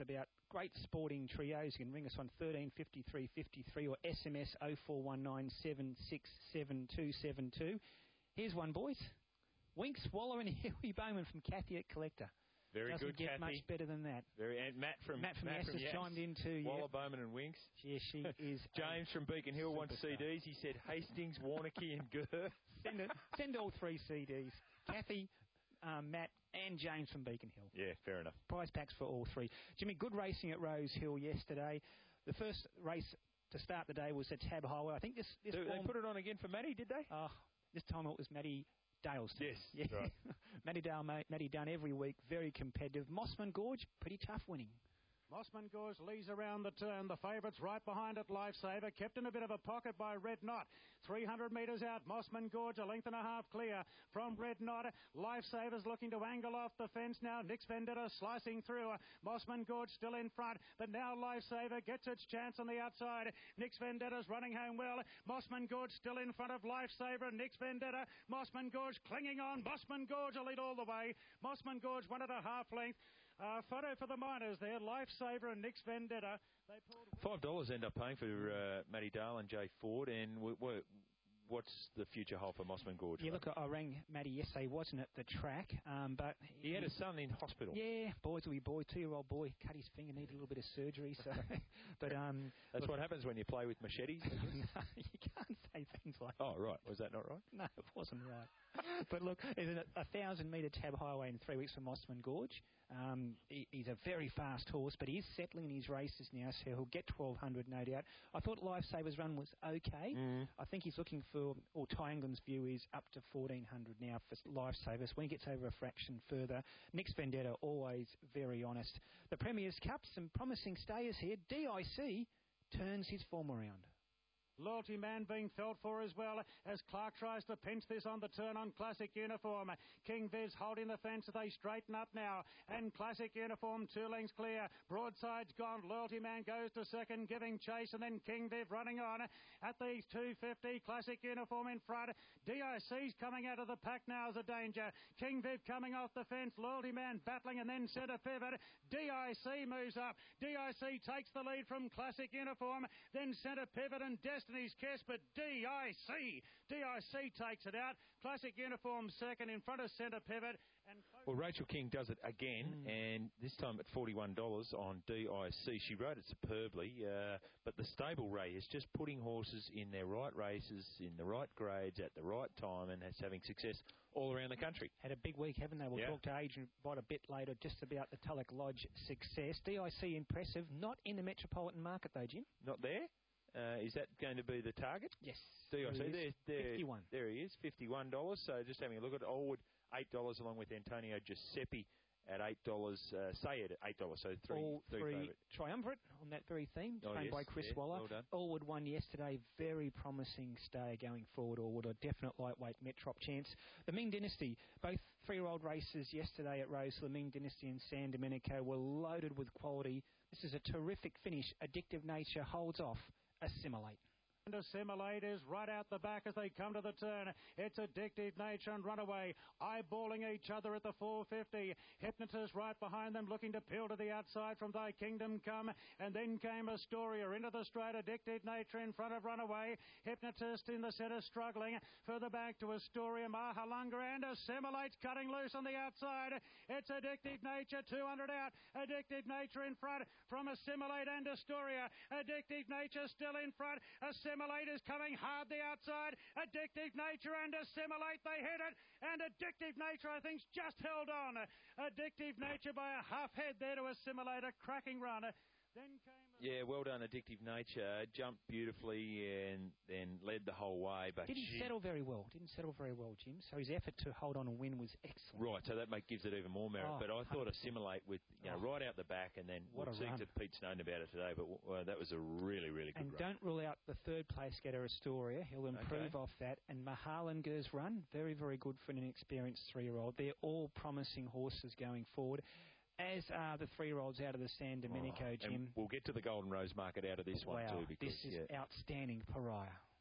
great sporting trios. You can ring us on thirteen fifty-three fifty-three or S M S oh four one nine seven six seven two seven two. Here's one, boys. Winks, Waller and Huey Bowman from Kathy at Collector. Very Doesn't good, get Kathy. much better than that. Very, and Matt from Matt from Matt Yass from has Yass. chimed in too. Waller, Yeah. Bowman and Winks. Yeah, she is. James from Beacon Hill wants C Ds. He said Hastings, Warnocky and Gurr. Send it. Send all three C Ds. Kathy, um, Matt and James from Beacon Hill. Yeah, fair enough. Prize packs for all three. Jimmy, good racing at Rose Hill yesterday. The first race to start the day was at Tab Highway. I think this... this So form, they put it on again for Matty, did they? Oh, this time it was Matty Dale's team. Yes, yeah. right. Matty Dale, mate. Matty Dunn every week. Very competitive. Mossman Gorge, pretty tough winning. Mossman Gorge leads around the turn. The favourites right behind it, Lifesaver. Kept in a bit of a pocket by Red Knot. three hundred metres out. Mossman Gorge a length and a half clear from Red Knot. Lifesaver's looking to angle off the fence now. Nix Vendetta slicing through. Mossman Gorge still in front. But now Lifesaver gets its chance on the outside. Nix Vendetta's running home well. Mossman Gorge still in front of Lifesaver. Nix Vendetta. Mossman Gorge clinging on. Mossman Gorge will lead all the way. Mossman Gorge one and a half length. Uh, photo for the miners there, Lifesaver and Nix Vendetta. They pulled Five dollars end up paying for uh, Matty Dale and Jay Ford. And w- w- what's the future hold for Mossman Gorge? Yeah, look, I rang Matty yesterday. Wasn't at the track, um, but he had a son in hospital. Yeah, boys will be boy. Two-year-old boy cut his finger, needed a little bit of surgery. So, but um, that's look, what happens when you play with machetes. No, you can't say things like. Oh right, was that not right? No, it wasn't right. But look, there's a, a thousand metre tab highway in three weeks for Mossman Gorge. Um, he, he's a very fast horse, but he is settling in his races now, so he'll get twelve hundred, no doubt. I thought Lifesaver's run was okay. Mm. I think he's looking for, or Ty England's view is up to fourteen hundred now for Lifesavers. When he gets over a fraction further, Nix Vendetta always very honest. The Premier's Cup, some promising stayers here. D I C turns his form around. Loyalty Man being felt for as well as Clark tries to pinch this on the turn on Classic Uniform. King Viz holding the fence as they straighten up now. And Classic Uniform two lengths clear. Broadside's gone. Loyalty Man goes to second, giving chase, and then King Viv running on at these two fifty. Classic Uniform in front. D I C's coming out of the pack now as a danger. King Viv coming off the fence. Loyalty Man battling and then centre pivot. D I C moves up. D I C takes the lead from Classic Uniform. Then centre pivot and Destiny's Kiss, but D I C. D I C takes it out. Classic Uniform second in front of centre pivot. And well, Rachel King does it again, mm. and this time at forty-one dollars on D I C. She rode it superbly, uh, but the stable Ray is just putting horses in their right races, in the right grades, at the right time, and is having success all around the country. Had a big week, haven't they? We'll yeah. talk to Adrian Bott a bit later just about the Tulloch Lodge success. D I C impressive, not in the metropolitan market though, Jim. Not there? Uh, is that going to be the target? Yes. D I C, there, there, fifty-one. There he is, fifty-one dollars. So just having a look at Allwood, eight dollars along with Antonio Giuseppe at eight dollars. Uh, say it at eight dollars, so three. All three, three triumvirate on that very theme, oh, trained yes, by Chris yeah, Waller. Well done. Allwood won yesterday. Very promising stay going forward. Allwood, a definite lightweight Metrop chance. The Ming Dynasty, both three-year-old races yesterday at Rose. The Ming Dynasty and San Domenico were loaded with quality. This is a terrific finish. Addictive Nature holds off. Assimilate. Assimilate is right out the back as they come to the turn. It's Addictive Nature and Runaway eyeballing each other at the four fifty. Hypnotist right behind them looking to peel to the outside from Thy Kingdom Come. And then came Astoria into the straight. Addictive Nature in front of Runaway. Hypnotist in the centre struggling. Further back to Astoria, Mahalunga and Assimilate's cutting loose on the outside. It's Addictive Nature, two hundred out. Addictive Nature in front from Assimilate and Astoria. Addictive Nature still in front. Assimilate is coming hard the outside. Addictive Nature and Assimilate, they hit it. And Addictive Nature, I think, just held on. Addictive Nature by a half head there to Assimilate, a cracking run. Then came... Yeah, well done, Addictive Nature. Jumped beautifully and then led the whole way. But Didn't gee. settle very well. Didn't settle very well, Jim. So his effort to hold on and win was excellent. Right, so that make, gives it even more merit. Oh, but I thought Assimilate with, you know, oh. right out the back, and then What we'll a speak run. to Pete Snowden about it today, but uh, that was a really, really good and run. don't rule out the third place getter, Astoria. He'll improve Okay. off that. And Mahalinger's run, very, very good for an inexperienced three-year-old. They're all promising horses going forward, as are the three-year-olds out of the San Domenico, Oh, Jim. and we'll get to the Golden Rose Market out of this one wow, too. Because, this is yeah. outstanding. Pariah.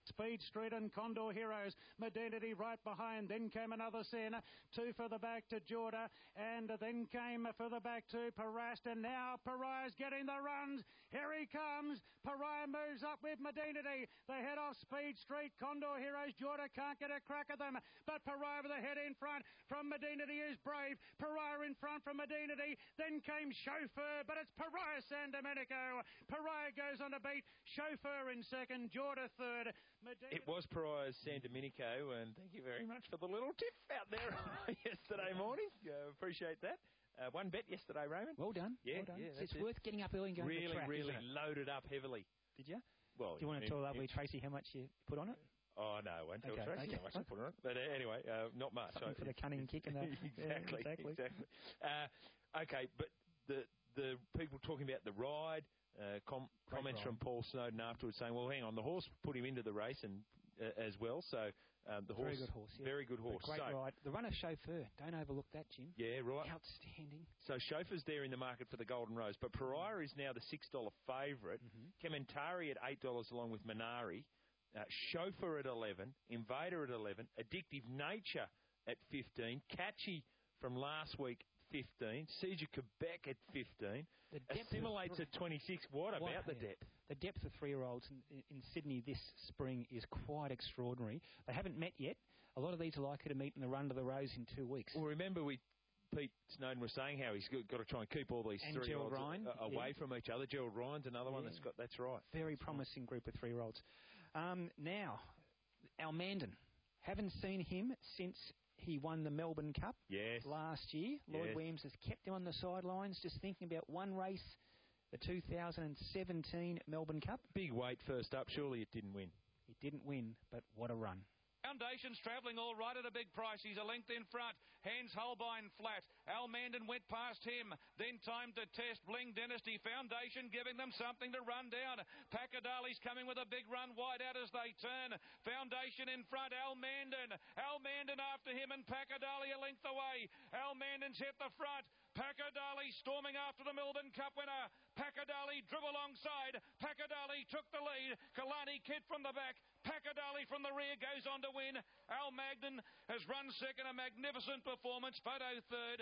Speed Street and Condor Heroes. Modernity right behind. Then came another Sen. Two further back to Jorda. And then came further back to Parast. And now Pariah's getting the runs. Here he comes. Pariah moves up with Modernity. They head off Speed Street. Condor Heroes. Jorda can't get a crack at them. But Pariah with a head in front from Modernity is brave. Pariah in front from Modernity. Then came Chauffeur. But it's Pariah San Domenico. Pariah goes on to beat Chauffeur in second. Jorda third. It was Pariah San Domenico, and thank you very much for the little tip out there yesterday morning. Uh, appreciate that. Uh, one bet yesterday, Raymond. Well done. Yeah, well done. yeah, it's it. worth getting up early and going really, to the track. Really, really loaded up heavily. Did you? Well, do you want to in, tell that in, way, Tracy, how much you put on it? Oh, no, I won't tell okay, Tracy okay. how much I put on it. But uh, anyway, uh, not much. Something so, for the cunning kick and that. exactly, yeah, exactly. exactly. Uh, okay, but the the people talking about the ride, uh, com- comments ride. from Paul Snowden afterwards saying, well, hang on, the horse put him into the race and uh, as well, so um, the horse... Very good horse, yeah. Very good horse. A great so, ride. The runner Chauffeur, don't overlook that, Jim. Yeah, right. Outstanding. So Chauffeur's there in the market for the Golden Rose, but Pariah is now the six dollar favourite. Mm-hmm. Kementari at eight dollars along with Minari. Uh, Chauffeur at eleven, Invader at eleven, Addictive Nature at fifteen, Catchy from last week fifteen, Siege of Quebec at fifteen, Assimilates at twenty-six. What, what about the depth? The depth of three-year-olds in, in Sydney this spring is quite extraordinary. They haven't met yet. A lot of these are likely to meet in the run to the Rose in two weeks. Well, remember we Pete Snowden was saying how he's got, got to try and keep all these and three-year-olds Ryan, a, away yeah. from each other. Gerald Ryan's another yeah. one that's got. That's right. Very promising group of three-year-olds. Um, now, Al Mandan. Haven't seen him since he won the Melbourne Cup yes. last year. Lloyd yes. Williams has kept him on the sidelines, just thinking about one race, the two thousand seventeen Melbourne Cup. Big weight first up. Surely it didn't win. It didn't win, but what a run. Foundation's travelling all right at a big price. He's a length in front. Hands Holbein flat. Al Mandan went past him. Then time to test. Bling Dynasty. Foundation giving them something to run down. Pacadali's coming with a big run wide out as they turn. Foundation in front. Al Mandan. Al Mandan after him and Pacadali a length away. Al Mandan's hit the front. Pacadali storming after the Melbourne Cup winner. Pacadali drove alongside. Pacadali took the lead. Kalani Kid from the back. Pacadali from the rear goes on to win. Al Mandan has run second. A magnificent performance. Photo third.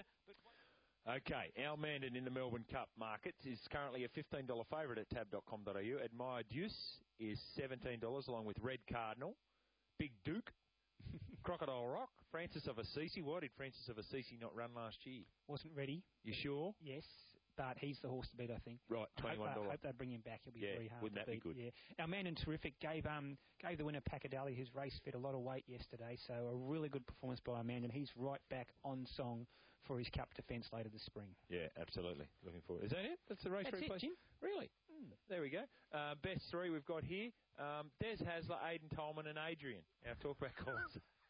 But okay, Al Mandan in the Melbourne Cup market is currently a fifteen dollar favourite at tab dot com dot a u. Admired Deuce is seventeen dollars along with Red Cardinal. Big Duke. Crocodile Rock. Francis of Assisi. Why did Francis of Assisi not run last year? Wasn't ready. You sure? Yes, but he's the horse to beat, I think. Right, twenty-one dollars. I hope, I hope they bring him back. He'll be yeah, very hard wouldn't to that beat. be good? Yeah. Our man and terrific gave um gave the winner Pacadali, whose race fed a lot of weight yesterday. So a really good performance by our man, and he's right back on song for his cup defence later this spring. Yeah, absolutely. Looking forward. Is that it? That's the race That's replay? it, Jim. Really? Mm. There we go. Uh, best three we've got here. Um, Des Hasler, Aidan Tolman and Adrian. Our talkback calls.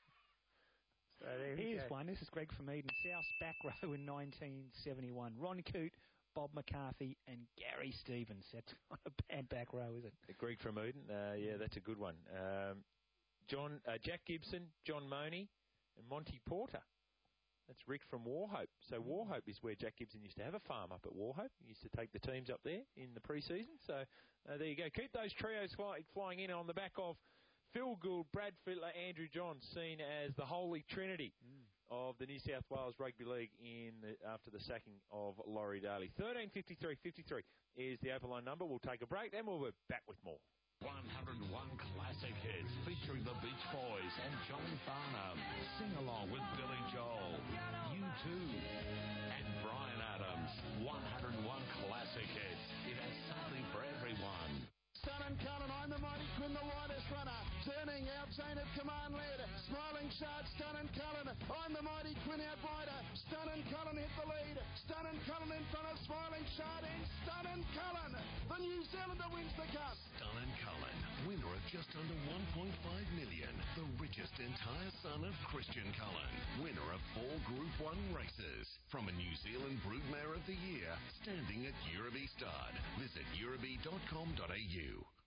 So Here's go. one. This is Greg from Eden. South back row in nineteen seventy-one. Ron Coote, Bob McCarthy and Gary Stevens. That's not a bad back row, is it? Greg from Eden. Uh, yeah, that's a good one. Um, John, uh, Jack Gibson, John Money and Monty Porter. That's Rick from Warhope. So Warhope is where Jack Gibson used to have a farm up at Warhope. He used to take the teams up there in the pre-season. So uh, there you go. Keep those trios fly, flying in on the back of Phil Gould, Brad Fittler, Andrew Johns, seen as the holy trinity mm. of the New South Wales Rugby League in the, after the sacking of Laurie Daly. thirteen fifty-three fifty-three is the open line number. We'll take a break, then we'll be back with more. one oh one Classic Hits featuring the Beach Boys and John Farnham. Sing along with Billy Joel, U two, and Brian Adams. one oh one Classic Hits. It has something for everyone. Stunning Cullen, I'm the mighty Quinn, the widest runner. Turning out, Zane at command led. Smiling Shard, Stunning Cullen. I'm the mighty Quinn out wider. Stunning Cullen hit the lead. Stunning Cullen in front of Smiling Shard and Stunning Cullen. The New Zealander wins the cup. Stunning Cullen, winner of just under one point five million. The richest entire son of Christian Cullen. Winner of four Group one races. From a New Zealand Broodmare of the Year, standing at Euroby Stud. Visit euroby dot com dot a u.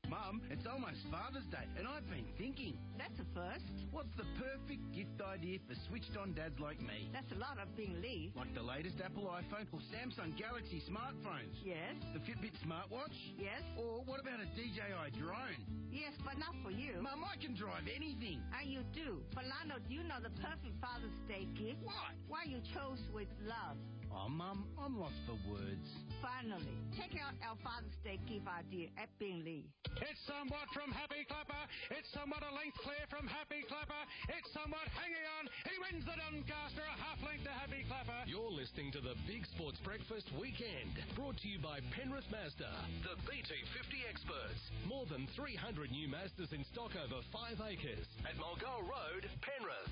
Mum, it's almost Father's Day, and I've been thinking. That's a first. What's the perfect gift idea for switched-on dads like me? That's a lot of being Lee. Like the latest Apple iPhone or Samsung Galaxy smartphones? Yes. The Fitbit smartwatch? Yes. Or what about a D J I drone? Yes, but not for you. Mum, I can drive anything. And you do. Philando, do you know the perfect Father's Day gift? What? Why you chose with love. Oh, Mum, I'm lost for words. Finally, check out our Father's Day gift idea at Bingley. It's somewhat from Happy Clapper. It's somewhat a length clear from Happy Clapper. It's somewhat hanging on. He wins the Doncaster, a half length to Happy Clapper. You're listening to the Big Sports Breakfast Weekend, brought to you by Penrith Mazda, the B T fifty experts. More than three hundred new Mazdas in stock over five acres at Mulgoa Road, Penrith.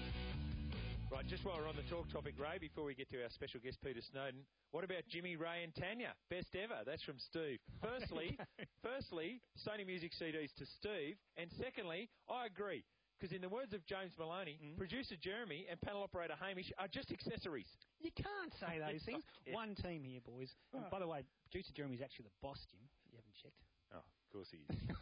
Right, just while we're on the talk topic, Ray, before we get to our special guest, Peter Snowden, what about Jimmy, Ray and Tanya? Best ever. That's from Steve. Firstly, firstly, Sony Music C Ds to Steve. And secondly, I agree. Because in the words of James Maloney, mm-hmm. producer Jeremy and panel operator Hamish are just accessories. You can't say those things. Yeah. One team here, boys. Oh. And by the way, producer Jeremy's actually the boss, Jim, if you haven't checked. Oh, of course he is.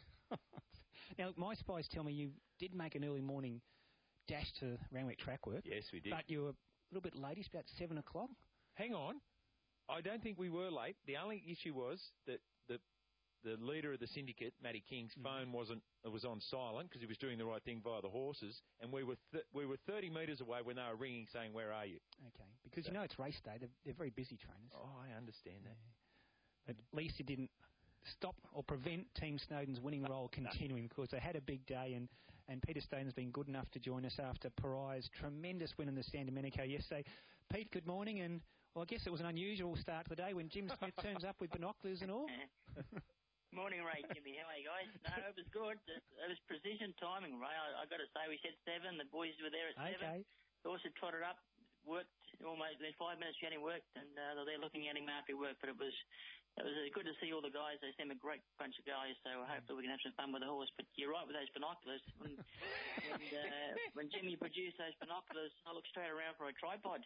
Now, my spies tell me you did make an early morning dash to Randwick track work. Yes, we did. But you were a little bit late. It's about seven o'clock. Hang on. I don't think we were late. The only issue was that the the leader of the syndicate, Matty King's mm. phone wasn't it was on silent because he was doing the right thing via the horses, and we were th- we were thirty metres away when they were ringing saying, "Where are you?" Okay, because so, you know it's race day. They're, they're very busy trainers. Oh, I understand that. But at least you didn't stop or prevent Team Snowden's winning role continuing because they had a big day, and, and Peter Snowden's been good enough to join us after Pariah's tremendous win in the San Domenico yesterday. Pete, good morning, and well, I guess it was an unusual start to the day when Jim Smith turns up with binoculars and all. Morning, Ray, Jimmy. How are you guys? No, it was good. It, it was precision timing, Ray. I, I got to say, we said seven. The boys were there at okay. seven. The horse had trotted up, worked almost in five minutes. She only worked, and uh, they're there looking at him after he worked. But it was it was uh, good to see all the guys. They seem a great bunch of guys. So hopefully we can have some fun with the horse. But you're right with those binoculars. When, when, uh, when Jimmy produced those binoculars, I looked straight around for a tripod.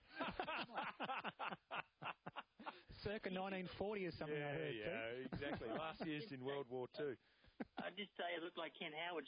Circa nineteen forty or something. Yeah, I heard, yeah, too. exactly. Last year's in World War Two. I did say it looked like Ken Howard's.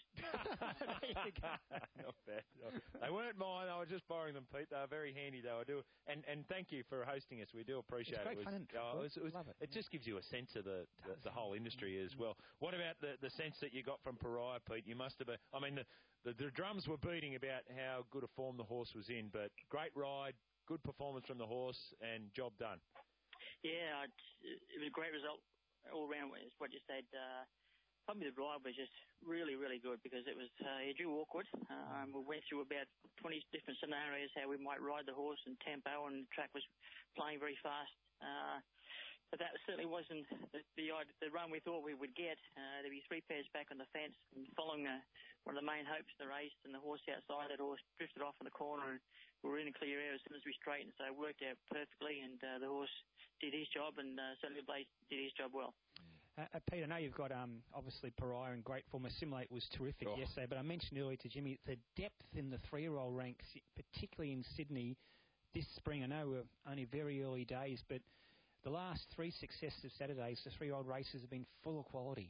Not bad. No. They weren't mine. I was just borrowing them, Pete. They were very handy, though. I do, and and thank you for hosting us. We do appreciate it's great it. Fun it, was, oh, it, was, it, was, Love it. It just gives you a sense of the the, the whole industry as well. What about the the sense that you got from Pariah, Pete? You must have been. I mean, the, the the drums were beating about how good a form the horse was in, but great ride, good performance from the horse, and job done. Yeah, it was a great result all round. Is what you said. Uh, Probably the ride was just really, really good because it was, uh, it drew awkward. Um, we went through about twenty different scenarios how we might ride the horse and tempo, and the track was playing very fast. Uh, but that certainly wasn't the, the, the run we thought we would get. Uh, there'd be three pairs back on the fence, and following uh, one of the main hopes of the race, and the horse outside, that horse drifted off in the corner, and we were in a clear air as soon as we straightened, so it worked out perfectly, and uh, the horse did his job, and uh, certainly Blaze did his job well. Uh, uh, Pete, I know you've got um, obviously Pariah in great form. Assimilate was terrific oh. yesterday, but I mentioned earlier to Jimmy the depth in the three-year-old ranks, particularly in Sydney this spring. I know we're only very early days, but the last three successive Saturdays, the three-year-old races have been full of quality.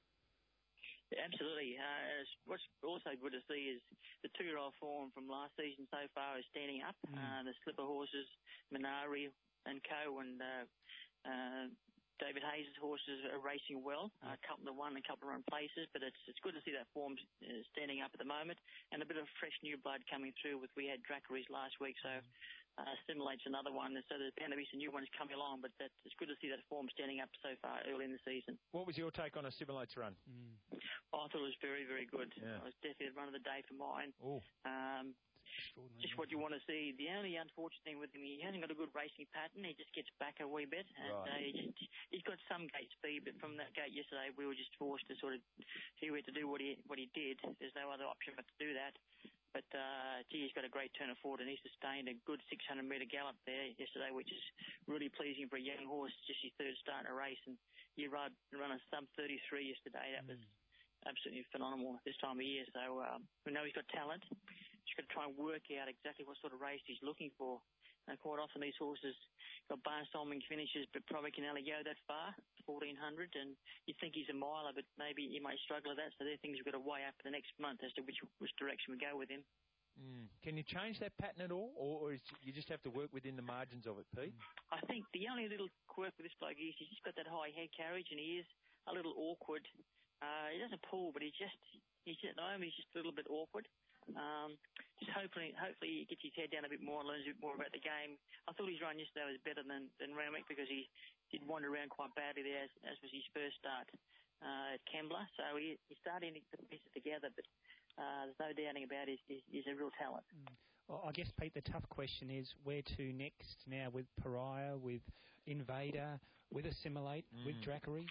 Yeah, absolutely. Uh, what's also good to see is the two-year-old form from last season so far is standing up. Mm. Uh, the slipper horses, Minari and Co. and uh, uh, David Hayes' horses are racing well. Uh, a couple of won, a couple of run places, but it's it's good to see that form uh, standing up at the moment, and a bit of fresh new blood coming through. With we had Dracaris last week, so uh, Assimilate's another one. So there's bound to be some new ones coming along, but that, it's good to see that form standing up so far early in the season. What was your take on Assimilate's run? Mm. I thought it was very, very good. Yeah. It was definitely the run of the day for mine. Oh. Um, Just what you want to see. The only unfortunate thing with him, he hasn't got a good racing pattern. He just gets back a wee bit. And right. uh, he just, he's got some gate speed, but from that gate yesterday, we were just forced to sort of see where to do what he what he did. There's no other option but to do that. But, uh, gee, he's got a great turn of forward, and he sustained a good six hundred metre gallop there yesterday, which is really pleasing for a young horse. Just his third start in a race, and he run, run a sub thirty-three yesterday. That was absolutely phenomenal at this time of year. So um, we know he's got talent. He's got to try and work out exactly what sort of race he's looking for. And quite often these horses got barnstorming finishes, but probably can only go that far, fourteen hundred, and you think he's a miler, but maybe he might struggle at that, so they're things we've got to weigh up for the next month as to which, which direction we go with him. Mm. Can you change that pattern at all, or, or is, you just have to work within the margins of it, Pete? I think the only little quirk with this bloke is he's just got that high head carriage, and he is a little awkward. Uh, he doesn't pull, but he's just, he's just, at the moment, he's just a little bit awkward. Um, just hopefully, hopefully he gets his head down a bit more and learns a bit more about the game. I thought his run yesterday was better than, than Randwick because he did wander around quite badly there, as, as was his first start uh, at Kembla. So he, he's starting to put the pieces together, but uh, there's no doubting about it. He's, he's a real talent. Mm. Well, I guess, Pete, the tough question is where to next now with Pariah, with Invader, with Assimilate, mm. with Dracaries?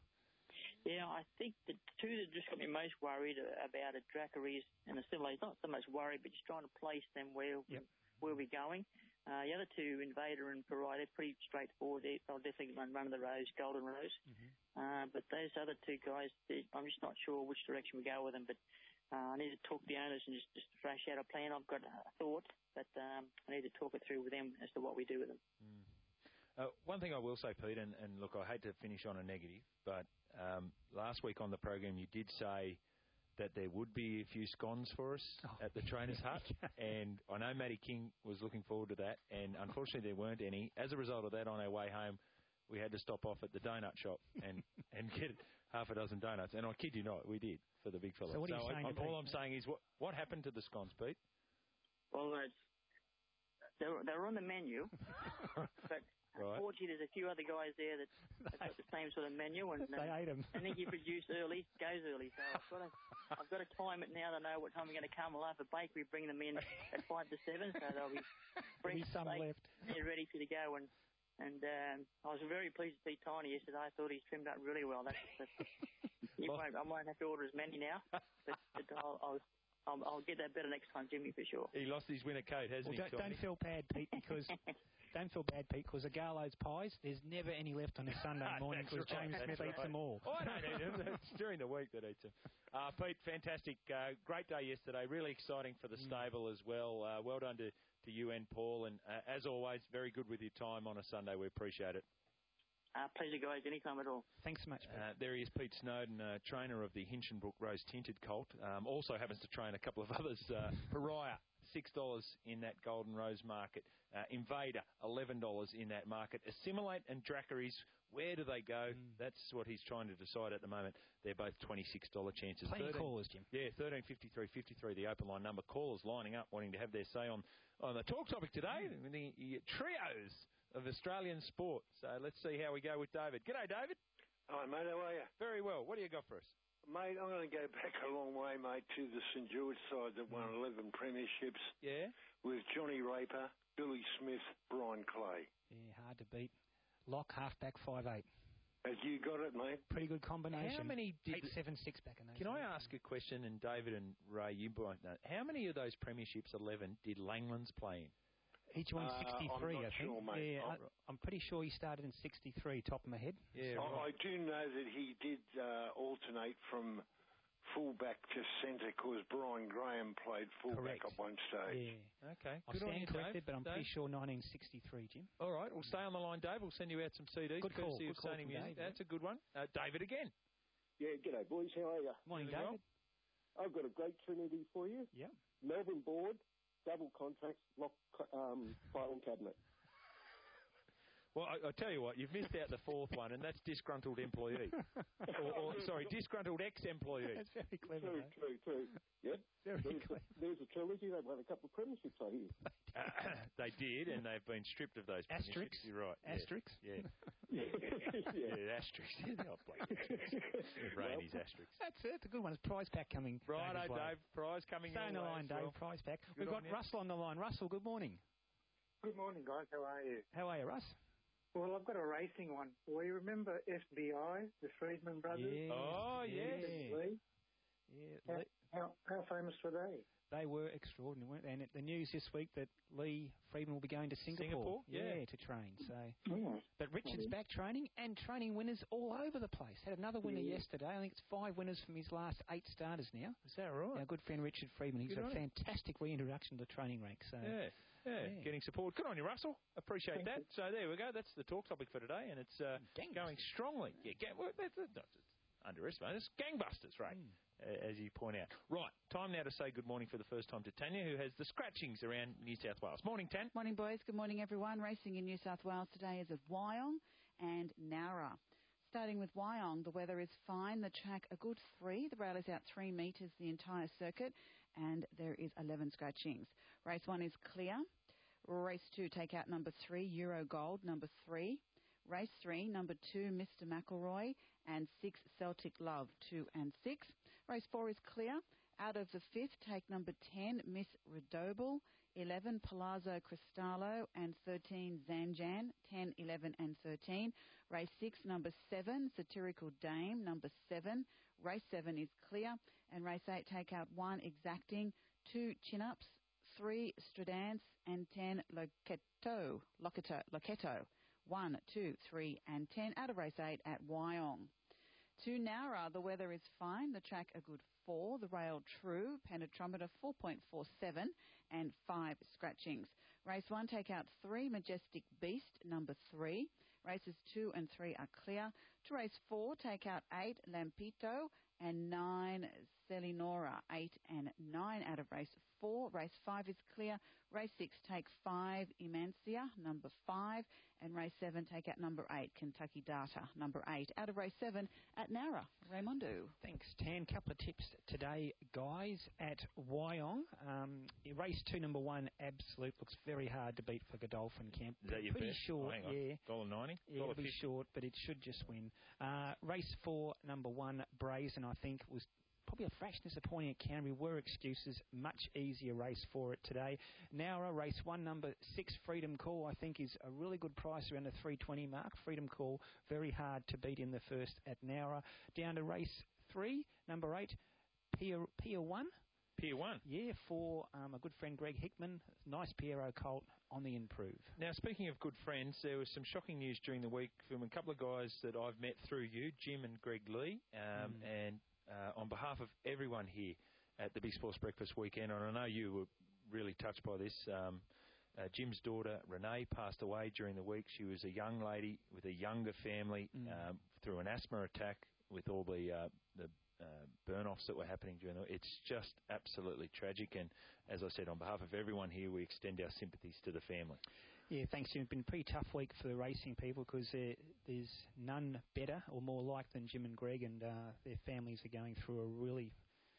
Yeah, I think the two that just got me most worried about are Dracaries and Assimilate. Not so much worried, but just trying to place them where yep. where we're going. Uh, the other two, Invader and Pariah, they're pretty straightforward. They, they'll definitely run Run of the Rose, Golden Rose. Mm-hmm. Uh, but those other two guys, I'm just not sure which direction we go with them. But uh, I need to talk to the owners and just, just thrash out a plan. I've got a thought, but um, I need to talk it through with them as to what we do with them. Mm. Uh, one thing I will say, Pete, and, and look, I hate to finish on a negative, but um, last week on the program you did say that there would be a few scones for us oh. at the Trainers' Hut, and I know Matty King was looking forward to that, and unfortunately there weren't any. As a result of that, on our way home, we had to stop off at the donut shop and, and get half a dozen donuts, and I kid you not, we did, for the big fella. So what are you so saying I, all I'm saying is, what, what happened to the scones, Pete? Well, it's, they're, they're on the menu, but... Right. Unfortunately, there's a few other guys there that have got the same sort of menu, and they uh, ate them. And then you produce early, goes early. So I've got to, I've got to time it now to know what time we're going to come. We'll have a bakery bring them in at five to seven, so they'll be fresh, some left. They're ready for to go. And and um, I was very pleased to see Tiny yesterday. I thought he's trimmed up really well. That's, that's, you won't, I won't have to order as many now, but, but I'll, I'll I'll, I'll get that better next time, Jimmy, for sure. He lost his winter coat, hasn't well, he, don't, don't feel bad, Pete, because don't feel bad, Pete, because the Garlo's pies, there's never any left on a Sunday morning because right, James Smith right. eats them all. Oh, I don't eat them. It's during the week that eats them. Uh, Pete, fantastic. Uh, great day yesterday. Really exciting for the mm. stable as well. Uh, well done to, to you and Paul. And uh, as always, very good with your time on a Sunday. We appreciate it. Uh, pleasure, guys. Anytime at all. Thanks so much, Pete. Uh, there he is, Pete Snowden, uh, trainer of the Hinchinbrook Rose Tinted Colt. Um, also happens to train a couple of others. Uh, Pariah, six dollars in that Golden Rose market. Uh, Invader, eleven dollars in that market. Assimilate and Dracaries, where do they go? Mm. That's what he's trying to decide at the moment. They're both twenty-six dollars chances. Plenty of callers, Jim. Yeah, thirteen fifty-three fifty-three, the open line number. Callers lining up, wanting to have their say on, on the talk topic today, mm. the, the trios of Australian sport. So let's see how we go with David. G'day, David. Hi, mate. How are you? Very well. What do you got for us? Mate, I'm going to go back a long way, mate, to the St George side that won eleven premierships. Yeah. With Johnny Raper, Billy Smith, Brian Clay. Yeah, hard to beat. Lock, halfback, five eight. Have you got it, mate? Pretty good combination. How many did... eight seven six back in those Can days. I ask a question, and David and Ray, you both know. How many of those premierships, eleven, did Langlands play in? Each one sixty-three, uh, I'm not I think. Sure, mate. Yeah, I, I'm pretty sure he started in sixty-three, top of my head. Yeah, I, I do know that he did uh, alternate from fullback to centre because Brian Graham played fullback Correct. at one stage. Yeah. Okay. I Good on stand you, corrected, Dave. but I'm Dave? pretty sure nineteen sixty-three, Jim. All right, we'll stay on the line, Dave. We'll send you out some C Ds. Good call. Good call music. Dave, That's a good one. Uh, David again. Yeah, g'day, boys. How are you? Morning, Doing David. Well? I've got a great trinity for you. Yep. Melbourne board, double contracts, lock um, filing cabinet. Well, I, I tell you what, you've missed out the fourth one, and that's disgruntled employee. or, or, sorry, disgruntled ex-employee. That's very clever. True, true, true. Yeah. Very there's clever. A, there's a trilogy. They won a couple of premierships, I hear. Uh, they did, and they've been stripped of those Asterix. premierships. You're right. Asterix. Yeah. Yeah. yeah. yeah, Asterix. Oh, Brady's Asterix. That's it. It's a good one. It's prize pack coming. Righto, Dave. Dave. Prize coming Stay on the line, Dave. Well. Prize pack. Good We've got you. Russell on the line. Russell, good morning. Good morning, guys. How are you? How are you, Russ? Well, I've got a racing one. Well, you remember F B I, the Friedman brothers? Yes. Oh, yes. Lee? Yeah. How, how, how famous were they? They were extraordinary, weren't they? And the news this week that Lee Friedman will be going to Singapore, Singapore? Yeah. yeah, to train. So, Oh. but Richard's back training and training winners all over the place. Had another winner Yeah. yesterday. I think it's five winners from his last eight starters now. Is that right? Our good friend Richard Friedman. He's Good a on him. fantastic reintroduction to the training ranks. So Yeah. Yeah, Yeah. getting support. Good on you, Russell. Appreciate Thank that. So there we go. That's the talk topic for today, and it's uh, going strongly. Yeah, gang, well, that's, that's not just underestimated. It's gangbusters, right? Mm. Uh, as you point out. Right, time now to say good morning for the first time to Tanya, who has the scratchings around New South Wales. Morning, Tan. Morning, boys. Good morning, everyone. Racing in New South Wales today is at Wyong and Nowra. Starting with Wyong, the weather is fine. The track a good three. The rail is out three metres the entire circuit, and there is eleven scratchings. Race one is clear. Race two, take out number three, Euro Gold, number three. Race three, number two, Mister McElroy, and six, Celtic Love, two and six. Race four is clear. Out of the fifth, take number ten, Miss Redoble, eleven, Palazzo Cristallo, and thirteen, Zanjan, ten, eleven, and thirteen. Race six, number seven, Satirical Dame, number seven. Race seven is clear. And race eight, take out one, Exacting, two, Chin-Ups, three, Stradance, and ten, Loketo, Loketo, Loketo. One, two, three, and ten out of race eight at Wyong. To Nowra, the weather is fine. The track a good four. The rail true. Penetrometer four point four seven and five scratchings. Race one, take out three, Majestic Beast, number three. Races two and three are clear. To race four, take out eight, Lampito, and nine, Selinora. Eight and nine out of race four. Race five is clear. Race six, take five, Emancia, number five. And race seven, take out number eight, Kentucky Data, number eight. Out of race seven at Nowra. Raymondo. Thanks, Tan. Couple of tips today, guys, at Wyong. Um, race two, number one, Absolute, looks very hard to beat for Godolphin Camp. Is that your Pretty best? short, Oh, hang on. yeah. one dollar ninety? Yeah, it'll be short, but it should just win. Uh, race four, number one, Brazen, I think, was probably a fraction disappointing at Canterbury. Were excuses. Much easier race for it today. Nowra, race one, number six, Freedom Call, I think is a really good price around the three twenty mark. Freedom Call, very hard to beat in the first at Nowra. Down to race three, number eight, Pier, Pier one. Pier one? Yeah, for um, a good friend, Greg Hickman. Nice Piero colt on the improve. Now, speaking of good friends, there was some shocking news during the week from a couple of guys that I've met through you, Jim and Greg Lee, um, Mm. and uh, on behalf of everyone here at the Big Sports Breakfast weekend, and I know you were really touched by this, um, uh, Jim's daughter, Renee, passed away during the week. She was a young lady with a younger family Mm. um, through an asthma attack with all the uh, the uh, burn-offs that were happening during the week. It's just absolutely tragic, and as I said, on behalf of everyone here, we extend our sympathies to the family. Yeah, thanks, Jim. It's been a pretty tough week for the racing people because there's none better or more like than Jim and Greg, and uh, their families are going through a really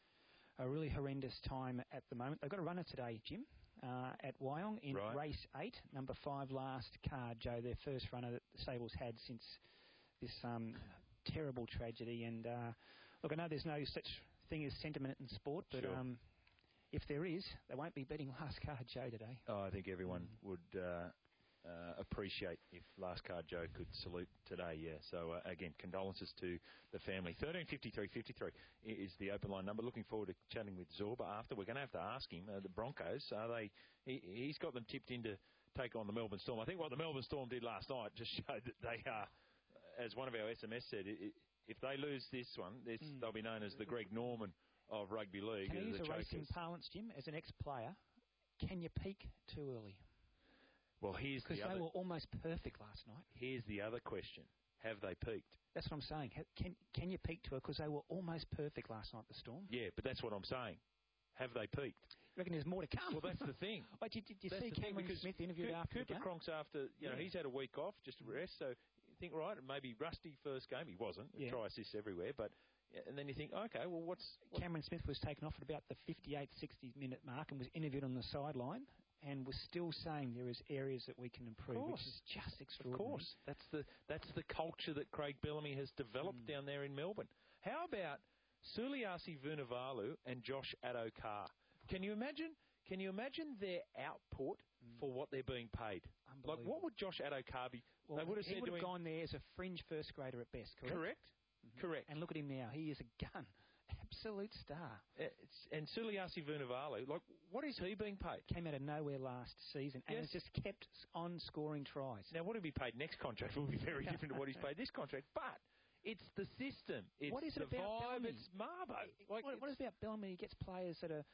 a really horrendous time at the moment. They've got a runner today, Jim, uh, at Wyong in Right. race eight, number five last card, Joe, their first runner that the stables had since this um, terrible tragedy. And uh, look, I know there's no such thing as sentiment in sport, but Sure. um, if there is, they won't be betting last card, Joe, today. Oh, I think everyone would uh, uh, appreciate if Last Card Joe could salute today, yeah. So, uh, again, condolences to the family. thirteen fifty-three fifty-three is the open line number. Looking forward to chatting with Zorba after. We're going to have to ask him, uh, the Broncos, are they? He, he's got them tipped in to take on the Melbourne Storm. I think what the Melbourne Storm did last night just showed that they are, as one of our S M S said, it, it, if they lose this one, this, Mm. they'll be known as the Greg Norman of rugby league. Can I uh, use the a racing chokers. parlance, Jim? As an ex-player, can you peak too early? Well, here's Because the they other. were almost perfect last night. Here's the other question: have they peaked? That's what I'm saying. Ha- Can can you peak to it? Because they were almost perfect last night, the Storm. Yeah, but that's what I'm saying. Have they peaked? You reckon there's more to come? Well, that's the thing. Wait, did, did you That's see the thing, Cameron because Smith interviewed Coo- after Cooper the game? Cronk's after, you know, Yeah. he's had a week off, just to rest, so you think, right, maybe rusty first game. He wasn't. Yeah. Try assists everywhere, but, and then you think, okay, well, what's... what Cameron Smith was taken off at about the fifty-eight, sixty minute mark and was interviewed on the sideline and was still saying there is areas that we can improve, which is just Of extraordinary. course. That's the that's the culture that Craig Bellamy has developed Mm. down there in Melbourne. How about Suliasi Vunivalu and Josh Adokar? Can you imagine? Can you imagine their output for what they're being paid? Like, what would Josh Adokar be? Well, they would have he said would to have him, gone there as a fringe first grader at best, correct? correct, correct. And look at him now. He is a gun. Absolute star. It's, and Suliasi Vunivalu, like, what is he being paid? Came out of nowhere last season and Yes. has just kept on scoring tries. Now, what he'll be paid next contract will be very different to what he's paid this contract, but it's the system. It's what is the it about vibe. Bellamy? It's Marbo. Like, what, what is it about Bellamy? He gets players that are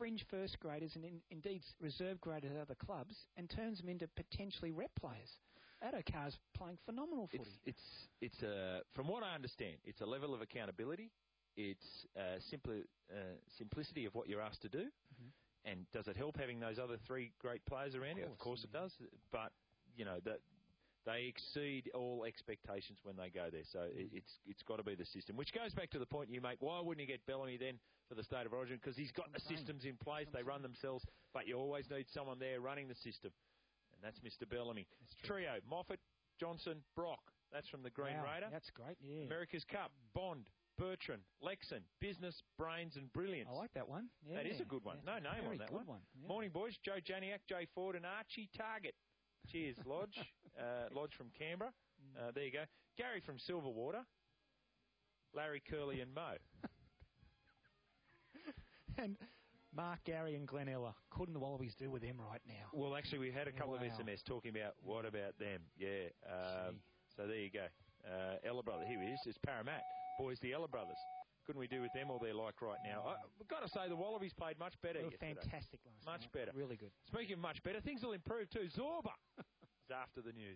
fringe first graders and in, indeed reserve graders at other clubs and turns them into potentially rep players. Addo-Carr's playing phenomenal footy. It's, it's, it's a, from what I understand, it's a level of accountability. It's uh, simply, uh, simplicity of what you're asked to do. Mm-hmm. And does it help having those other three great players around you? Of course it does. But, you know, that they exceed all expectations when they go there. So it, it's it's got to be the system, which goes back to the point you make. Why wouldn't you get Bellamy then for the State of Origin? Because he's got the systems in place. They run themselves, but you always need someone there running the system. And that's Mister Bellamy. That's Trio, Moffat, Johnson, Brock. That's from the Green wow, Raider. That's great, yeah. America's Cup, Bond, Bertrand, Lexon, Business, Brains and Brilliance. I like that one. Yeah, that is a good one. Yeah, no name on that good one. one. Yeah. Morning, boys. Joe Janiak, Jay Ford and Archie Target. Cheers, Lodge. uh, Lodge from Canberra. Uh, there you go. Gary from Silverwater. Larry, Curly and Mo. And Mark, Gary and Glenn Ella. Couldn't the Wallabies do with them right now? Well, actually, we had a couple wow. of S M S talking about what about them. Yeah. Um, so there you go. Uh, Ella Brothers. Here he is. It's Parramatt. Boys, the Ella Brothers. Couldn't we do with them all they're like right now? I've got to say, the Wallabies played much better They were yesterday. fantastic last Much night. better. Really good. Speaking of much better, things will improve too. Zorba is after the news.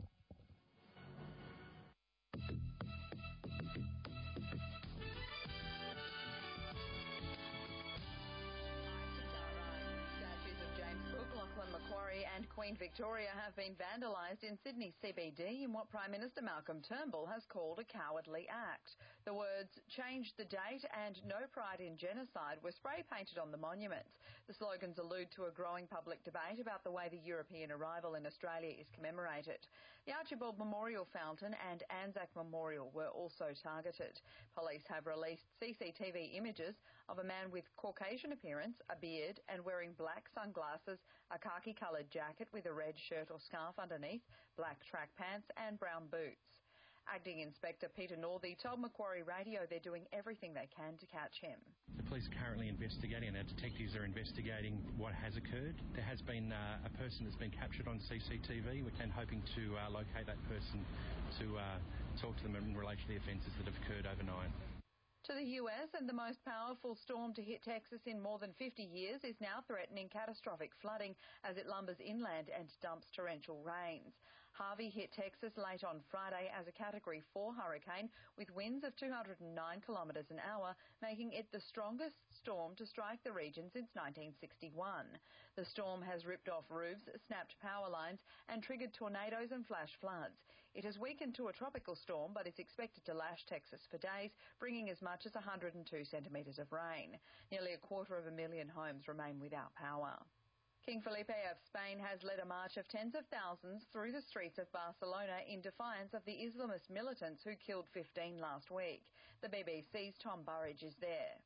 Macquarie and Queen Victoria have been vandalised in Sydney C B D in what Prime Minister Malcolm Turnbull has called a cowardly act. The words, "Change the date" and "No pride in genocide" were spray-painted on the monuments. The slogans allude to a growing public debate about the way the European arrival in Australia is commemorated. The Archibald Memorial Fountain and Anzac Memorial were also targeted. Police have released C C T V images of a man with Caucasian appearance, a beard, and wearing black sunglasses, a khaki-coloured jacket with a red shirt or scarf underneath, black track pants and brown boots. Acting Inspector Peter Northey told Macquarie Radio they're doing everything they can to catch him. The police are currently investigating and our detectives are investigating what has occurred. There has been uh, a person that's been captured on C C T V and hoping to uh, locate that person to uh, talk to them in relation to the offences that have occurred overnight. To the U S, and the most powerful storm to hit Texas in more than fifty years is now threatening catastrophic flooding as it lumbers inland and dumps torrential rains. Harvey hit Texas late on Friday as a Category four hurricane with winds of two hundred nine kilometres an hour, making it the strongest storm to strike the region since nineteen sixty-one. The storm has ripped off roofs, snapped power lines and triggered tornadoes and flash floods. It has weakened to a tropical storm but is expected to lash Texas for days, bringing as much as one hundred two centimetres of rain. Nearly a quarter of a million homes remain without power. King Felipe of Spain has led a march of tens of thousands through the streets of Barcelona in defiance of the Islamist militants who killed fifteen last week. The B B C's Tom Burridge is there.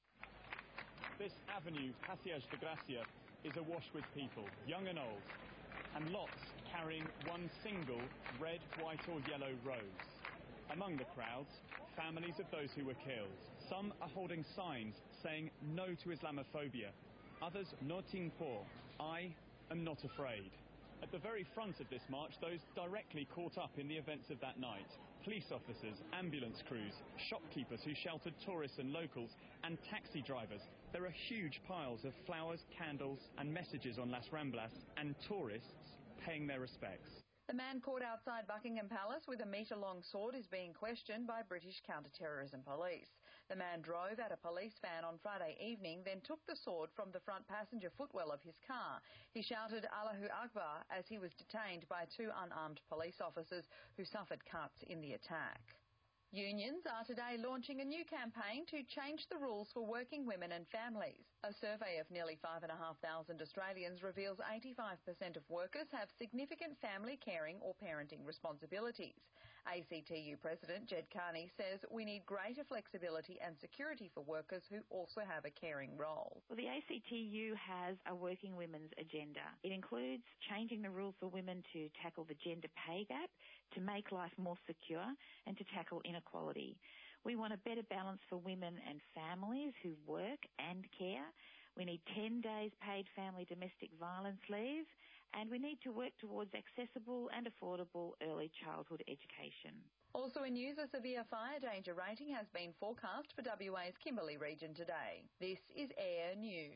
This avenue, Passeig de Gracia, is awash with people, young and old, and lots carrying one single red, white or yellow rose. Among the crowds, families of those who were killed. Some are holding signs saying no to Islamophobia. Others, no tin por, I am not afraid. At the very front of this march, those directly caught up in the events of that night. Police officers, ambulance crews, shopkeepers who sheltered tourists and locals, and taxi drivers. There are huge piles of flowers, candles and messages on Las Ramblas, and tourists paying their respects. The man caught outside Buckingham Palace with a metre-long sword is being questioned by British counter-terrorism police. The man drove at a police van on Friday evening, then took the sword from the front passenger footwell of his car. He shouted Allahu Akbar as he was detained by two unarmed police officers who suffered cuts in the attack. Unions are today launching a new campaign to change the rules for working women and families. A survey of nearly five thousand five hundred Australians reveals eighty-five percent of workers have significant family caring or parenting responsibilities. A C T U President Jed Carney says we need greater flexibility and security for workers who also have a caring role. Well, the A C T U has a working women's agenda. It includes changing the rules for women to tackle the gender pay gap, to make life more secure and to tackle inequality. We want a better balance for women and families who work and care. We need ten days paid family domestic violence leave, and we need to work towards accessible and affordable early childhood education. Also in news, a severe fire danger rating has been forecast for W A's Kimberley region today. This is Air News.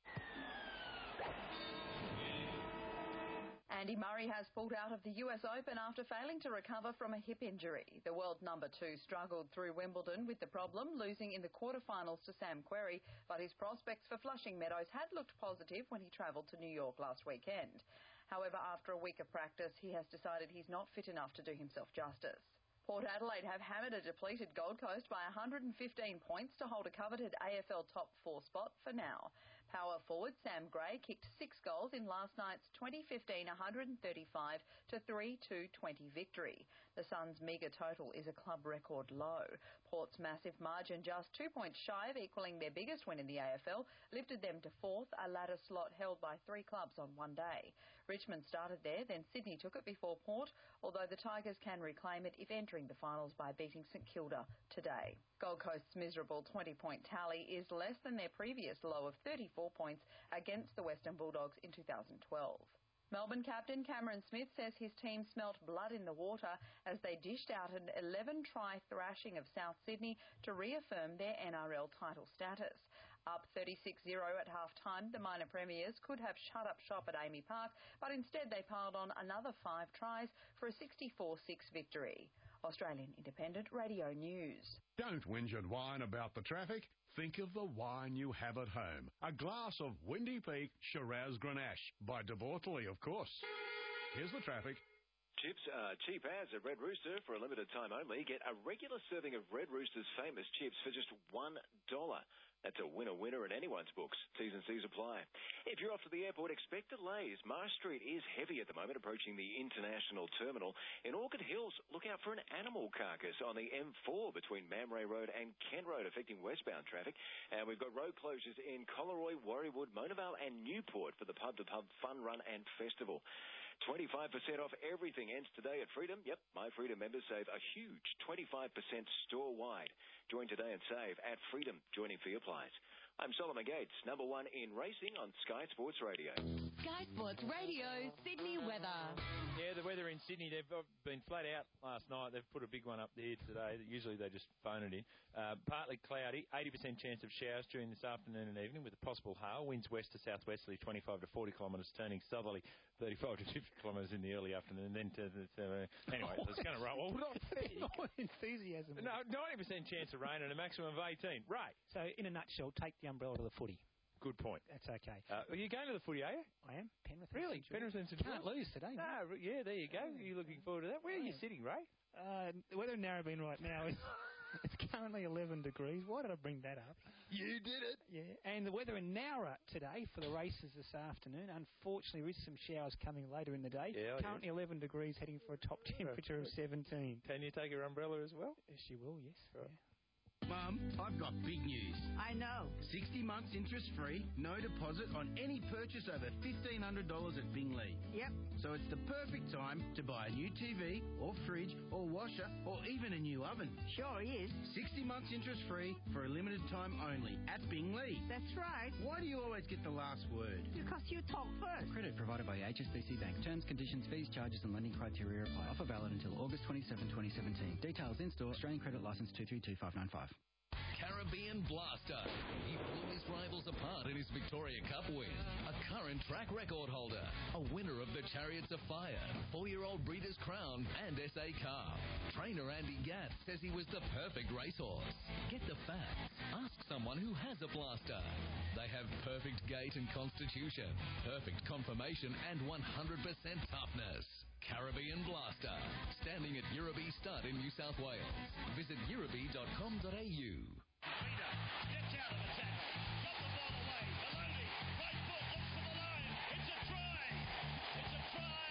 Andy Murray has pulled out of the U S Open after failing to recover from a hip injury. The world number two struggled through Wimbledon with the problem, losing in the quarterfinals to Sam Querrey, but his prospects for Flushing Meadows had looked positive when he travelled to New York last weekend. However, after a week of practice, he has decided he's not fit enough to do himself justice. Port Adelaide have hammered a depleted Gold Coast by one hundred fifteen points to hold a coveted A F L top four spot for now. Power forward Sam Gray kicked six goals in last night's twenty fifteen one thirty-five to three two twenty victory. The Suns' meagre total is a club record low. Port's massive margin, just two points shy of equalling their biggest win in the A F L, lifted them to fourth, a ladder slot held by three clubs on one day. Richmond started there, then Sydney took it before Port, although the Tigers can reclaim it if entering the finals by beating St Kilda today. Gold Coast's miserable twenty-point tally is less than their previous low of thirty-four points against the Western Bulldogs in two thousand twelve. Melbourne captain Cameron Smith says his team smelt blood in the water as they dished out an eleven-try thrashing of South Sydney to reaffirm their N R L title status. Up thirty-six zero at half-time, the minor premiers could have shut up shop at Amy Park, but instead they piled on another five tries for a sixty-four six victory. Australian Independent Radio News. Don't whinge and whine about the traffic. Think of the wine you have at home. A glass of Windy Peak Shiraz Grenache by De Bortoli, of course. Here's the traffic. Chips are cheap as at Red Rooster for a limited time only. Get a regular serving of Red Rooster's famous chips for just one dollar. That's a winner-winner in anyone's books. T's and C's apply. If you're off to the airport, expect delays. Marsh Street is heavy at the moment, approaching the International Terminal. In Orchid Hills, look out for an animal carcass on the M four between Mamray Road and Kent Road, affecting westbound traffic. And we've got road closures in Collaroy, Warriewood, Mona Vale and Newport for the pub-to-pub fun run and festival. twenty-five percent off everything ends today at Freedom. Yep, My Freedom members save a huge twenty-five percent store-wide. Join today and save at Freedom. Joining fee applies. I'm Solomon Gates, number one in racing on Sky Sports Radio. Sky Sports Radio, Sydney weather. Yeah, the weather in Sydney, they've been flat out last night. They've put a big one up there today. Usually they just phone it in. Uh, partly cloudy, eighty percent chance of showers during this afternoon and evening with a possible hail. Winds west to southwesterly, twenty-five to forty kilometres, turning southerly, thirty-five to fifty kilometres in the early afternoon. Then to, to uh, anyway, it's going to roll. Well, not enthusiasm. No, ninety percent chance of rain and a maximum of eighteen. Right. So, in a nutshell, take the umbrella to the footy. Good point. That's okay. Uh, are you going to the footy, are you? I am. Penrith. Really? Penrith and St Can't lose today. No, mate. yeah, there you go. Are you looking forward to that? Where are you sitting, Ray? Uh, the weather in Narrabeen right now is it's currently eleven degrees. Why did I bring that up? You did it. Yeah. And the weather in Nowra today for the races this afternoon. Unfortunately, with some showers coming later in the day. Yeah, currently yeah. eleven degrees, heading for a top temperature of seventeen. Can you take your umbrella as well? Yes, you will. Yes. Right. Yeah. Mum, I've got big news. I know. sixty months interest-free, no deposit on any purchase over fifteen hundred dollars at Bingley. Yep. So it's the perfect time to buy a new T V or fridge or washer or even a new oven. Sure is. sixty months interest-free for a limited time only at Bingley. That's right. Why do you always get the last word? Because you talk first. Credit provided by H S B C Bank. Terms, conditions, fees, charges and lending criteria apply. Offer valid until August twenty-seventh, twenty seventeen. Details in store. Australian Credit Licence two three two five nine five. Caribbean Blaster. He blew his rivals apart in his Victoria Cup win. A current track record holder. A winner of the Chariots of Fire, four-year-old Breeders' Crown and S A Cup. Trainer Andy Gatt says he was the perfect racehorse. Get the facts. Ask someone who has a Blaster. They have perfect gait and constitution, perfect conformation and one hundred percent toughness. Caribbean Blaster. Standing at Yirrabee Stud in New South Wales. Visit yirrabee dot com dot a u. Reader gets out of the tackle. Got the ball away. Maloney, right foot, looks for the line. It's a try. It's a try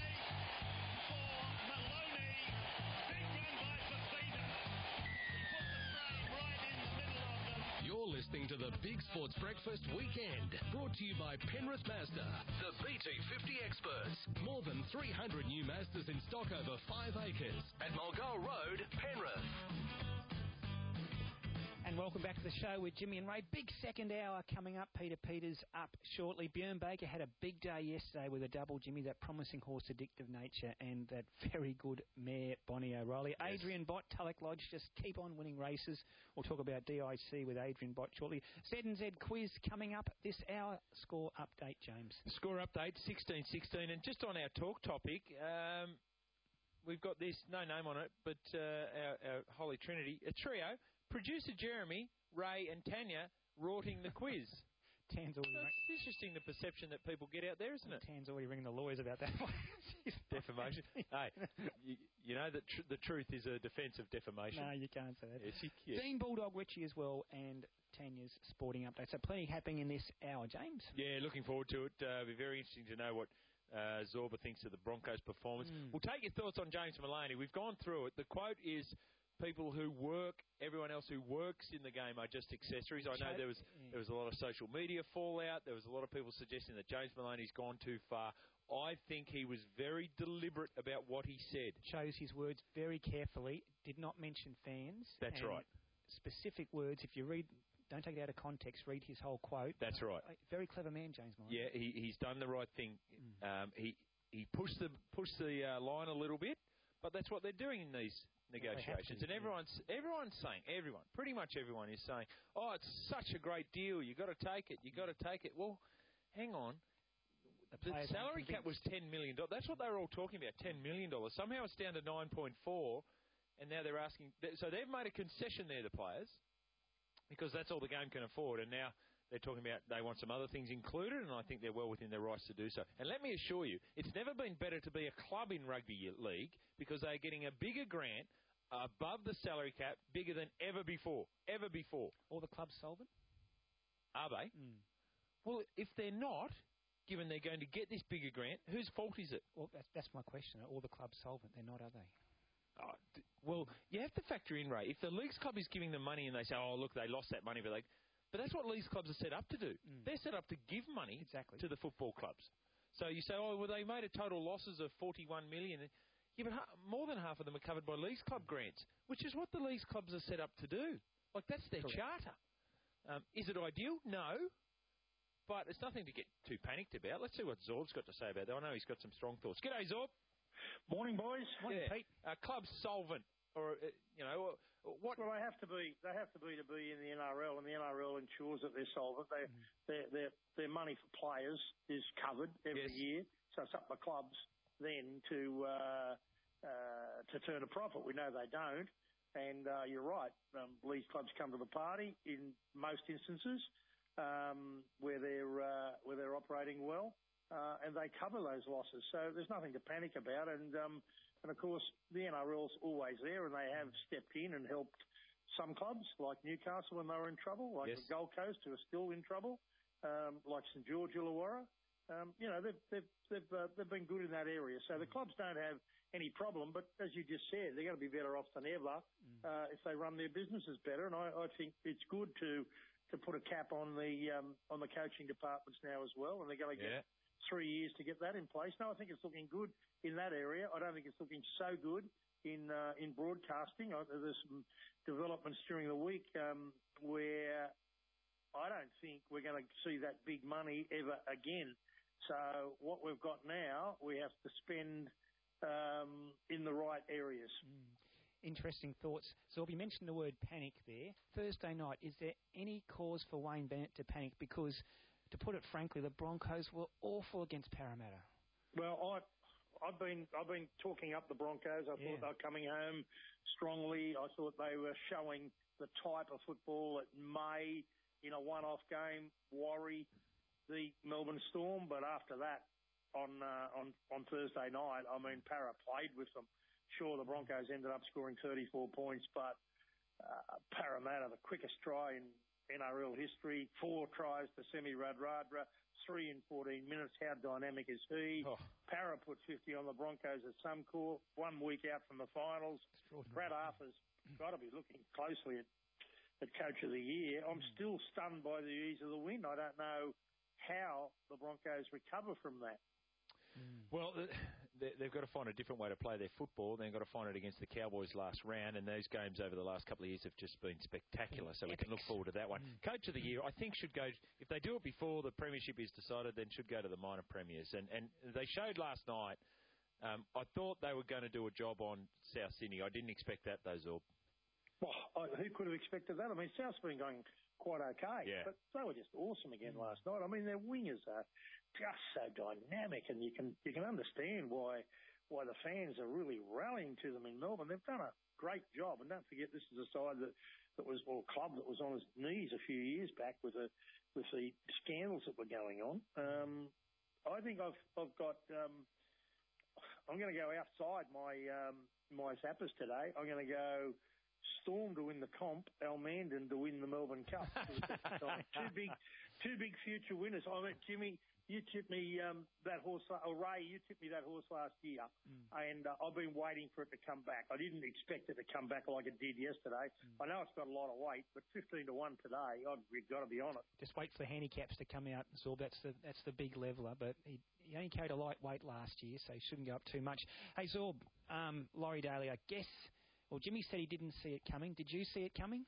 for Maloney. Big run by Fafita. He put the frame right in the middle of them. You're listening to the Big Sports Breakfast Weekend. Brought to you by Penrith Mazda, the B T fifty experts. More than three hundred new Mazdas in stock over five acres at Mulgoa Road, Penrith. And welcome back to the show with Jimmy and Ray. Big second hour coming up. Peter Peters up shortly. Bjorn Baker had a big day yesterday with a double, Jimmy, that promising horse Addictive Nature and that very good mare Bonnie O'Reilly. Yes. Adrian Bott, Tulloch Lodge, just keep on winning races. We'll talk about D I C with Adrian Bott shortly. Z and Z quiz coming up this hour. Score update, James. Score update, sixteen sixteen. And just on our talk topic, um, we've got this, no name on it, but uh, our, our Holy Trinity, a trio. Producer Jeremy, Ray and Tanya rorting the quiz. Tan's already so it's interesting the perception that people get out there, isn't it? Tan's already ringing the lawyers about that one. Defamation. Hey, you, you know that tr- the truth is a defence of defamation. No, you can't say that. Yes, you can. Dean Bulldog Richie as well and Tanya's sporting update. So plenty happening in this hour, James. Yeah, looking forward to it. Uh, it'll be very interesting to know what uh, Zorba thinks of the Broncos' performance. Mm. We'll take your thoughts on James Maloney. We've gone through it. The quote is, people who work, everyone else who works in the game are just accessories. I know there was there was a lot of social media fallout. There was a lot of people suggesting that James Maloney's gone too far. I think he was very deliberate about what he said. Chose his words very carefully. Did not mention fans. That's right. Specific words. If you read, don't take it out of context. Read his whole quote. That's right. Very clever man, James Maloney. Yeah, he, he's done the right thing. Mm. Um, he he pushed the pushed the uh, line a little bit, but that's what they're doing in these negotiations, and everyone's everyone's saying, everyone, pretty much everyone is saying, oh, it's such a great deal, you got to take it, you got to take it. Well, hang on, the, the salary cap was ten million dollars. That's what they were all talking about, ten million dollars. Somehow it's down to nine point four, and now they're asking. So they've made a concession there, the players, because that's all the game can afford, and now they're talking about they want some other things included, and I think they're well within their rights to do so. And let me assure you, it's never been better to be a club in rugby league because they're getting a bigger grant above the salary cap, bigger than ever before. Ever before. All the clubs solvent? Are they? Mm. Well, if they're not, given they're going to get this bigger grant, whose fault is it? Well, that's, that's my question. Are all the clubs solvent? They're not, are they? Oh, d- well, you have to factor in, Ray. If the Leagues Club is giving them money and they say, oh, look, they lost that money, but they... But that's what Leagues Clubs are set up to do. Mm. They're set up to give money exactly. to the football clubs. So you say, oh, well, they made a total losses of forty-one million dollars. Yeah, but ha- more than half of them are covered by Leagues Club grants, which is what the Leagues Clubs are set up to do. Like, that's their Correct. charter. Um, is it ideal? No. But it's nothing to get too panicked about. Let's see what Zorb's got to say about that. I know he's got some strong thoughts. G'day, Zorb. Morning, boys. Morning, yeah. Pete. Uh, club's solvent. Or, uh, you know, what? Well, they have to be. They have to be to be in the N R L, and the N R L ensures that they're solvent. They, mm. their, their their money for players is covered every yes. year, so it's up to the clubs then to uh, uh, to turn a profit. We know they don't, and uh, you're right. Um, Leagues clubs come to the party in most instances um, where they're uh, where they're operating well, uh, and they cover those losses. So there's nothing to panic about, and. Um, And, of course, the N R L's always there, and they have stepped in and helped some clubs, like Newcastle when they were in trouble, like yes. the Gold Coast, who are still in trouble, um, like St George Illawarra. Um, you know, they've, they've, they've, uh, they've been good in that area. So the clubs don't have any problem, but as you just said, they're going to be better off than ever mm. uh, if they run their businesses better. And I, I think it's good to, to put a cap on the um, on the coaching departments now as well, and they're going to get... Yeah. three years to get that in place. No, I think it's looking good in that area. I don't think it's looking so good in uh, in broadcasting. I, there's some developments during the week um, where I don't think we're going to see that big money ever again. So what we've got now, we have to spend um, in the right areas. Mm. Interesting thoughts. So you mentioned the word panic there. Thursday night, is there any cause for Wayne Bennett to panic? Because to put it frankly, the Broncos were awful against Parramatta. Well, I, I've been I've been talking up the Broncos. I yeah. thought they were coming home strongly. I thought they were showing the type of football that may, in a one-off game, worry the Melbourne Storm. But after that, on uh, on on Thursday night, I mean, Parra played with them. Sure, the Broncos ended up scoring thirty-four points, but uh, Parramatta, the quickest try in N R L history, four tries to Semi Radradra, three in fourteen minutes. How dynamic is he? Oh. Parra put fifty on the Broncos at Suncorp, one week out from the finals. Brad Arthur's got to be looking closely at, at Coach of the Year. I'm mm. still stunned by the ease of the win. I don't know how the Broncos recover from that. Mm. Well, uh, they, they've got to find a different way to play their football. They've got to find it against the Cowboys last round, and those games over the last couple of years have just been spectacular. So Epics. We can look forward to that one. Mm. Coach of the year, I think, should go. If they do it before the premiership is decided, then should go to the minor premiers. And and they showed last night. Um, I thought they were going to do a job on South Sydney. I didn't expect that, though, Zorb. Well, I, who could have expected that? I mean, South's been going quite okay, yeah. but they were just awesome again last night. I mean, their wingers are just so dynamic, and you can you can understand why why the fans are really rallying to them in Melbourne. They've done a great job, and don't forget this is a side that, that was or a club that was on its knees a few years back with the with the scandals that were going on. Um, I think I've I've got. Um, I'm going to go outside my um, my zappers today. I'm going to go Storm to win the comp, Almandan to win the Melbourne Cup. two big, two big future winners. I mean, Jimmy. You tipped me um, that horse, or Ray, you tipped me that horse last year, mm. and uh, I've been waiting for it to come back. I didn't expect it to come back like it did yesterday. Mm. I know it's got a lot of weight, but fifteen to one today, I've got to be on it. Just wait for the handicaps to come out, Zorb. That's the that's the big leveller, but he, he only carried a lightweight last year, so he shouldn't go up too much. Hey, Zorb, um, Laurie Daly, I guess, well, Jimmy said he didn't see it coming. Did you see it coming?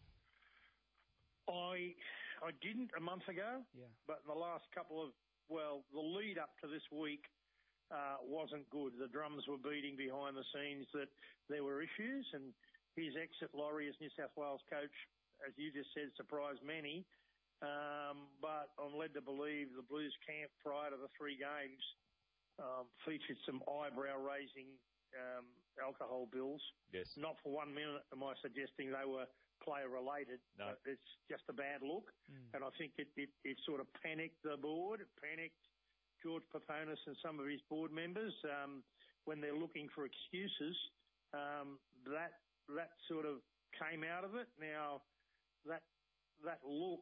I I didn't a month ago, yeah. but in the last couple of Well, the lead up to this week uh, wasn't good. The drums were beating behind the scenes that there were issues, and his exit, Laurie, as New South Wales coach, as you just said, surprised many. Um, but I'm led to believe the Blues camp prior to the three games um, featured some eyebrow-raising um, alcohol bills. Yes. Not for one minute am I suggesting they were player-related. No. It's just a bad look. Mm. And I think it, it, it sort of panicked the board, it panicked George Paponis and some of his board members um, when they're looking for excuses. Um, that that sort of came out of it. Now, that that look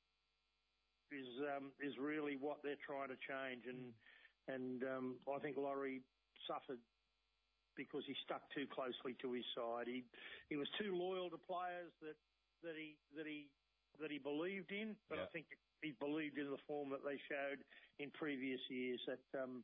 is um, is really what they're trying to change. And, mm. and um, I think Laurie suffered because he stuck too closely to his side. He he was too loyal to players that that he that he that he believed in, but yeah. I think he believed in the form that they showed in previous years. That um,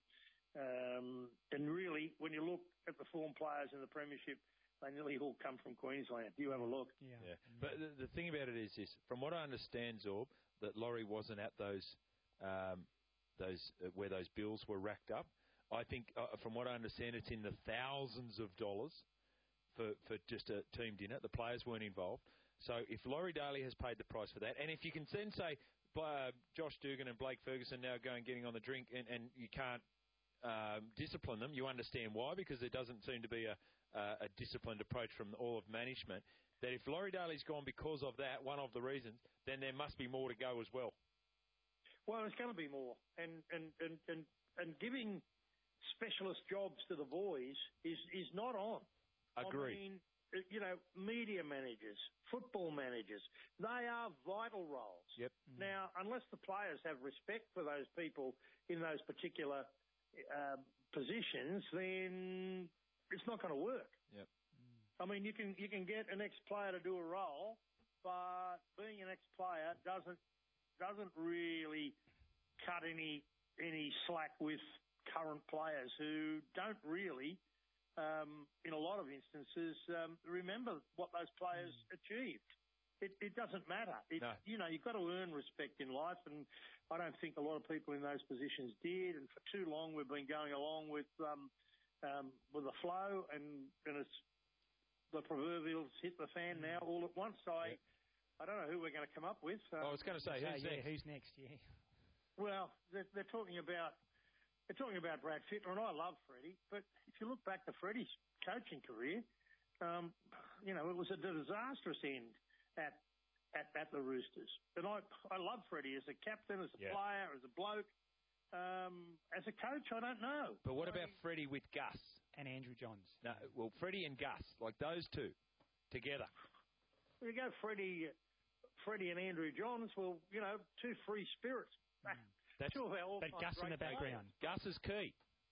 um, and really, when you look at the form players in the premiership, they nearly all come from Queensland. You have a look. Yeah. yeah. But the, the thing about it is this: from what I understand, Zorb, that Laurie wasn't at those um, those uh, where those bills were racked up. I think, uh, from what I understand, it's in the thousands of dollars for, for just a team dinner. The players weren't involved. So if Laurie Daly has paid the price for that, and if you can then say uh, Josh Dugan and Blake Ferguson now going getting on the drink and, and you can't um, discipline them, you understand why, because there doesn't seem to be a, uh, a disciplined approach from all of management, that if Laurie Daly's gone because of that, one of the reasons, then there must be more to go as well. Well, there's going to be more. And, and, and, and, and giving specialist jobs to the boys is, is not on. Agree. I mean, you know, media managers, football managers, they are vital roles. Yep. Mm. Now, unless the players have respect for those people in those particular uh, positions, then it's not going to work. Yep. Mm. I mean, you can you can get an ex-player to do a role, but being an ex-player doesn't doesn't really cut any any slack with current players who don't really, um, in a lot of instances, um, remember what those players mm. achieved. It, it doesn't matter. It, no. You know, you've got to earn respect in life, and I don't think a lot of people in those positions did. And for too long, we've been going along with um, um, with the flow, and, and it's the proverbial hit the fan now all at once. So I, yeah. I don't know who we're going to come up with. Um, I was going to say, who's yeah, next? Who's next? Yeah. Well, they're, they're talking about. They're talking about Brad Fittler, and I love Freddie, but if you look back to Freddie's coaching career, um, you know, it was a disastrous end at at, at the Roosters. And I I love Freddie as a captain, as a yeah. player, as a bloke. Um, as a coach, I don't know. But what I about mean, Freddie with Gus? And Andrew Johns. No, well, Freddie and Gus, like those two together. There you go, Freddie, Freddie and Andrew Johns. Well, you know, two free spirits. Mm. That's, sure but Gus in the background. Gus is key.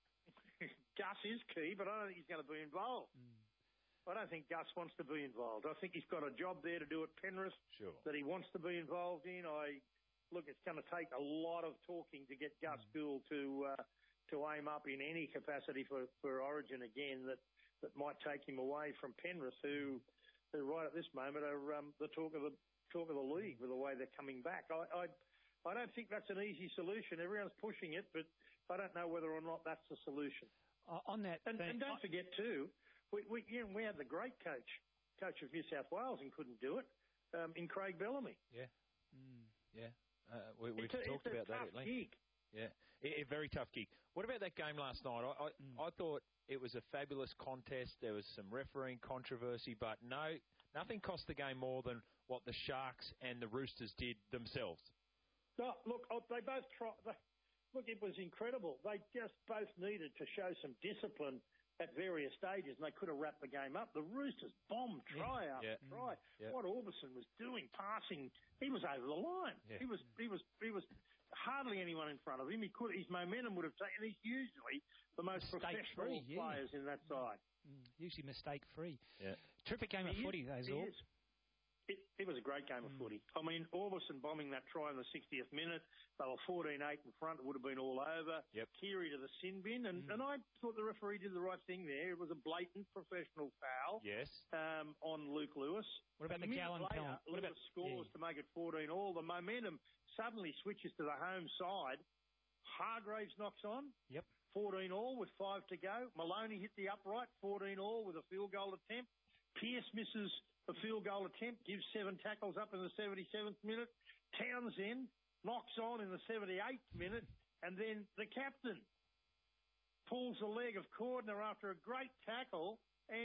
Gus is key, but I don't think he's going to be involved. Mm. I don't think Gus wants to be involved. I think he's got a job there to do at Penrith sure. that he wants to be involved in. I look, it's going to take a lot of talking to get Gus mm. Gould to uh, to aim up in any capacity for, for Origin again that, that might take him away from Penrith, who, who right at this moment are um, the talk of the talk of the league with the way they're coming back. I, I I don't think that's an easy solution. Everyone's pushing it, but I don't know whether or not that's the solution. Uh, on that, and, thing, and don't I, forget too, we we, you know, we had the great coach, coach of New South Wales, and couldn't do it um, in Craig Bellamy. Yeah, mm, yeah. Uh, we, we've it's a, talked it's about that at length. Gig. Yeah, a, a very tough gig. What about that game last night? I I, mm. I thought it was a fabulous contest. There was some refereeing controversy, but no, nothing cost the game more than what the Sharks and the Roosters did themselves. No, look, they both tried. Look, it was incredible. They just both needed to show some discipline at various stages, and they could have wrapped the game up. The Roosters bombed try yeah. after yeah. try. Yeah. What Orbison was doing, passing, he was over the line. Yeah. He was, he was, he was hardly anyone in front of him. He could, his momentum would have taken. He's usually the most mistake professional free, yeah. players in that side. Mm, usually mistake free. Yeah. Terrific game he of footy, those all. It, it was a great game of mm. footy. I mean, Orbison bombing that try in the sixtieth minute. They were fourteen eight in front. It would have been all over. Yep. Keary to the sin bin. And, mm. and I thought the referee did the right thing there. It was a blatant professional foul. Yes. Um, on Luke Lewis. What about a the Gallen penalty? What Lewis about scores yeah. to make it fourteen all. The momentum suddenly switches to the home side. Hargraves knocks on. Yep. fourteen all with five to go. Maloney hit the upright. fourteen all with a field goal attempt. Pearce misses a field goal attempt, gives seven tackles up in the seventy-seventh minute. Townsend knocks on in the seventy-eighth minute, and then the captain pulls the leg of Cordner after a great tackle,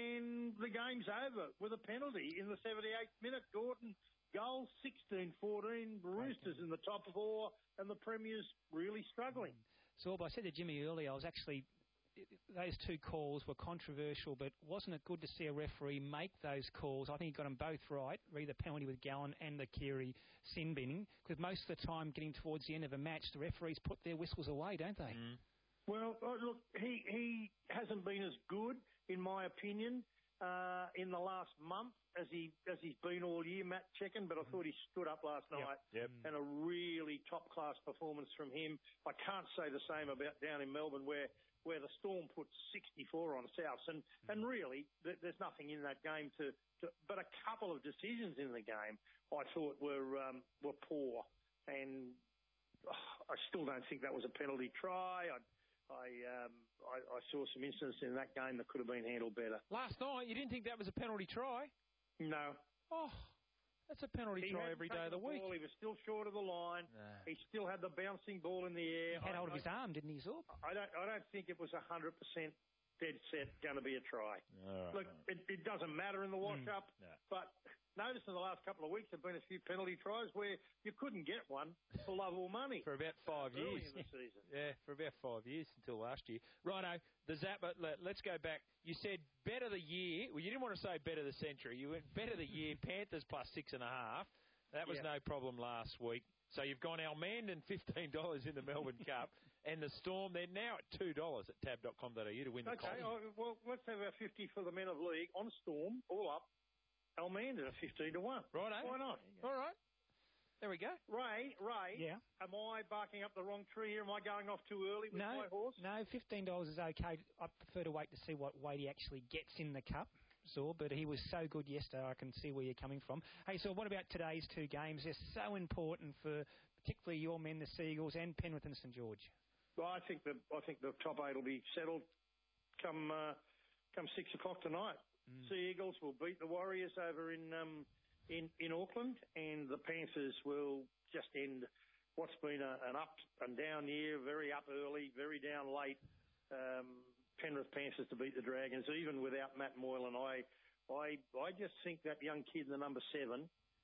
and the game's over with a penalty in the seventy-eighth minute. Gordon goal, sixteen fourteen, Roosters in the top four, and the Premiers really struggling. So, I said to Jimmy earlier, I was actually... Those two calls were controversial, but wasn't it good to see a referee make those calls? I think he got them both right, read the penalty with Gallen and the Keary sin binning, because most of the time getting towards the end of a match, the referees put their whistles away, don't they? Mm. Well, look, he, he hasn't been as good, in my opinion, uh, in the last month as he as he's been all year, Matt Checken, but I thought he stood up last night yep. Yep. and a really top-class performance from him. I can't say the same about down in Melbourne where where the Storm put sixty-four on Souths, and, mm. and really th- there's nothing in that game to, to, but a couple of decisions in the game I thought were um, were poor, and oh, I still don't think that was a penalty try. I I, um, I I saw some instances in that game that could have been handled better. Last night you didn't think that was a penalty try? No. Oh. That's a penalty he try every day of the, the week. Ball. He was still short of the line. Nah. He still had the bouncing ball in the air. He had I, hold of I, his arm, didn't he, Zorb? I don't. I don't think it was a hundred percent dead set going to be a try. All right, Look, all right. It, it doesn't matter in the wash-up, mm. no. but notice in the last couple of weeks there have been a few penalty tries where you couldn't get one for love or money for about five early years. in the season. Yeah, for about five years until last year. Righto, the Zappa. Let, let's go back. You said better the year. Well, you didn't want to say better the century. You went better the year. Panthers plus six and a half. That was yeah. no problem last week. So you've gone Almandan fifteen dollars in the Melbourne Cup, and the Storm, they're now at two dollars at tab dot com dot a u to win the Okay, column. oh, well, let's have our fifty for the Men of League on Storm, all up. Almandan at fifteen to one. Right, Why not? All right. There we go. Ray, Ray, yeah. am I barking up the wrong tree here? Am I going off too early with no, my horse? No, fifteen dollars is okay. I prefer to wait to see what weight he actually gets in the Cup. Saw, but he was so good yesterday, I can see where you're coming from. Hey, so what about today's two games? They're so important for particularly your men, the Seagulls, and Penrith and St George. Well, I think the I think the top eight will be settled come uh, come six o'clock tonight. Mm. Seagulls will beat the Warriors over in um, in in Auckland, and the Panthers will just end what's been a, an up and down year. Very up early, very down late. Um, Penrith Panthers to beat the Dragons, even without Matt Moylan. I, I, I just think that young kid, the number seven,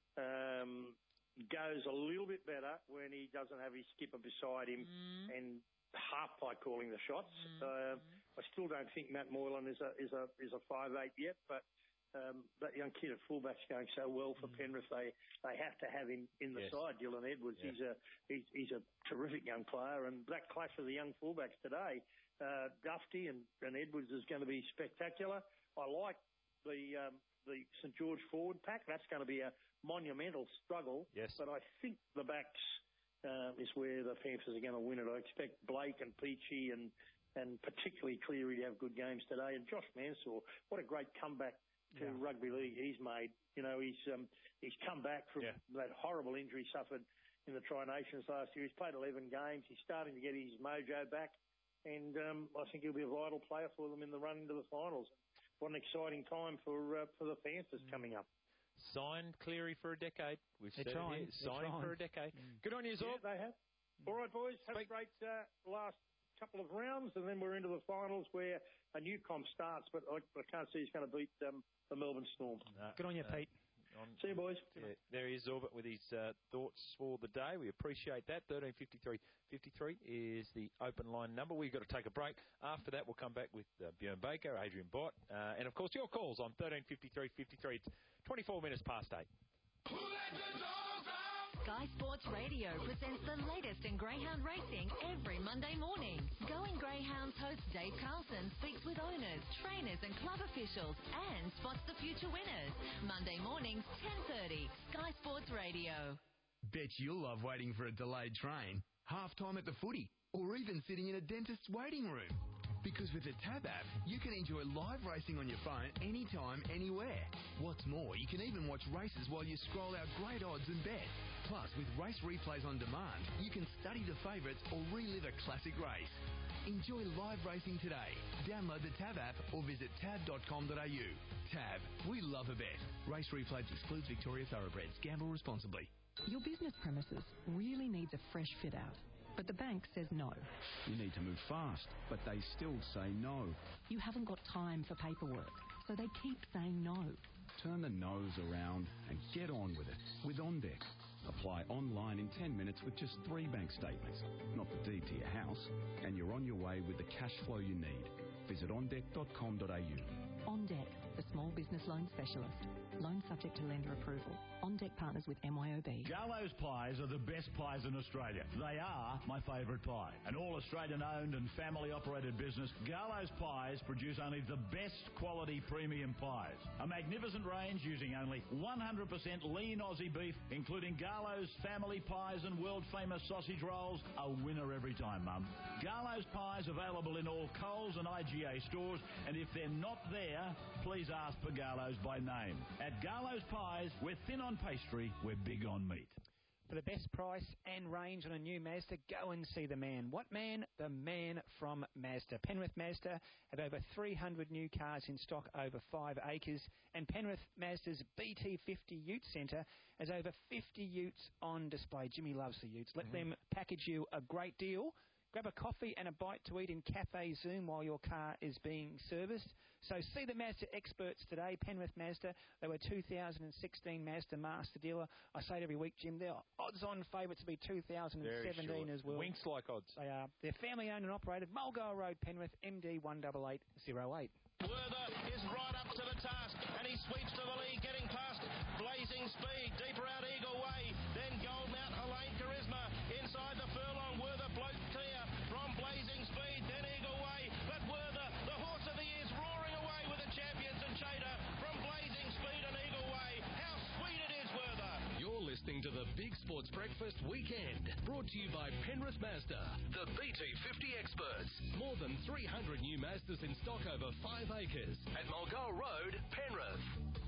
um, goes a little bit better when he doesn't have his skipper beside him mm. and half by calling the shots. Mm. Uh, I still don't think Matt Moylan is a is a is a five eight yet, but um, that young kid at fullback's going so well for mm. Penrith. They they have to have him in the yes. side. Dylan Edwards, yeah. he's a he's, he's a terrific young player, and that clash of the young fullbacks today. Uh, Dufty and, and Edwards is going to be spectacular. I like the um, the St George forward pack. That's going to be a monumental struggle. Yes. But I think the backs uh, is where the Panthers are going to win it. I expect Blake and Peachy and, and particularly Cleary to have good games today. And Josh Mansour, what a great comeback to Yeah. rugby league he's made. You know, he's um, he's come back from Yeah. that horrible injury he suffered in the Tri-Nations last year. He's played eleven games. He's starting to get his mojo back. And um, I think he'll be a vital player for them in the run into the finals. What an exciting time for uh, for the Panthers mm. coming up. Signed Cleary for a decade. We've They're said trying. it here. Signing for a decade. Mm. Good on you, Zorb. Yeah, they have. All right, boys. Have Speak. a great uh, last couple of rounds, and then we're into the finals where a new comp starts. But I, I can't see who's going to beat um, the Melbourne Storm. No, Good on you, no. Pete. On, See you, boys. Yeah, there he is, Orbit, with his uh, thoughts for the day. We appreciate that. thirteen fifty-three fifty-three is the open line number. We've got to take a break. After that, we'll come back with uh, Bjorn Baker, Adrian Bott, uh, and, of course, your calls on thirteen fifty-three fifty-three. It's twenty-four minutes past eight. Sky Sports Radio presents the latest in greyhound racing every Monday morning. Going Greyhounds host Dave Carlson speaks with owners, trainers and club officials and spots the future winners. Monday mornings, ten thirty, Sky Sports Radio. Bet you'll love waiting for a delayed train, half-time at the footy, or even sitting in a dentist's waiting room. Because with the Tab app, you can enjoy live racing on your phone anytime, anywhere. What's more, you can even watch races while you scroll out great odds and bet. Plus, with race replays on demand, you can study the favourites or relive a classic race. Enjoy live racing today. Download the Tab app or visit tab dot com dot a u. Tab, we love a bet. Race replays excludes Victoria Thoroughbreds. Gamble responsibly. Your business premises really needs a fresh fit out. But the bank says no. You need to move fast, but they still say no. You haven't got time for paperwork, so they keep saying no. Turn the no's around and get on with it with OnDeck. Apply online in ten minutes with just three bank statements, not the deed to your house, and you're on your way with the cash flow you need. Visit on deck dot com dot a u. OnDeck, the small business loan specialist. Loan subject to lender approval. OnDeck partners with M Y O B. Garlo's pies are the best pies in Australia. They are my favourite pie. An all-Australian-owned and family-operated business, Garlo's Pies produce only the best quality premium pies. A magnificent range using only one hundred percent lean Aussie beef, including Garlo's family pies and world-famous sausage rolls. A winner every time, Mum. Garlo's Pies available in all Coles and I G A stores, and if they're not there, please ask for Garlo's by name. At Garlo's Pies, we're thin on pastry, we're big on meat. For the best price and range on a new Mazda, go and see the man. What man? The man from Mazda. Penrith Mazda have over three hundred new cars in stock over five acres, and Penrith Mazda's B T fifty Ute Centre has over fifty utes on display. Jimmy loves the utes. Let mm. them package you a great deal. Grab a coffee and a bite to eat in Cafe Zoom while your car is being serviced. So see the Mazda experts today, Penrith Mazda. They were two thousand sixteen Mazda Master Dealer. I say it every week, Jim, they're odds-on favourite to be two thousand seventeen as well. Winks-like odds. They are. They're family-owned and operated. Mulgo Road, Penrith, M D one eight eight zero eight. Werther is right up to the task, and he sweeps to the lead, getting past Blazing Speed, deeper out Eagle Way, then Goldmount, Elaine Charisma, inside the furlong, Werther floats clear from Blazing Speed, then Eagle Way, but Werther, the horse of the year, is roaring away with the champions and Chater from Blazing Speed and Eagle Way. How sweet it is, Werther! You're listening to the Big Sports Breakfast Weekend, brought to you by Penrith Mazda, the B T fifty experts. More than three hundred new Mazdas in stock over five acres at Mulgoa Road, Penrith.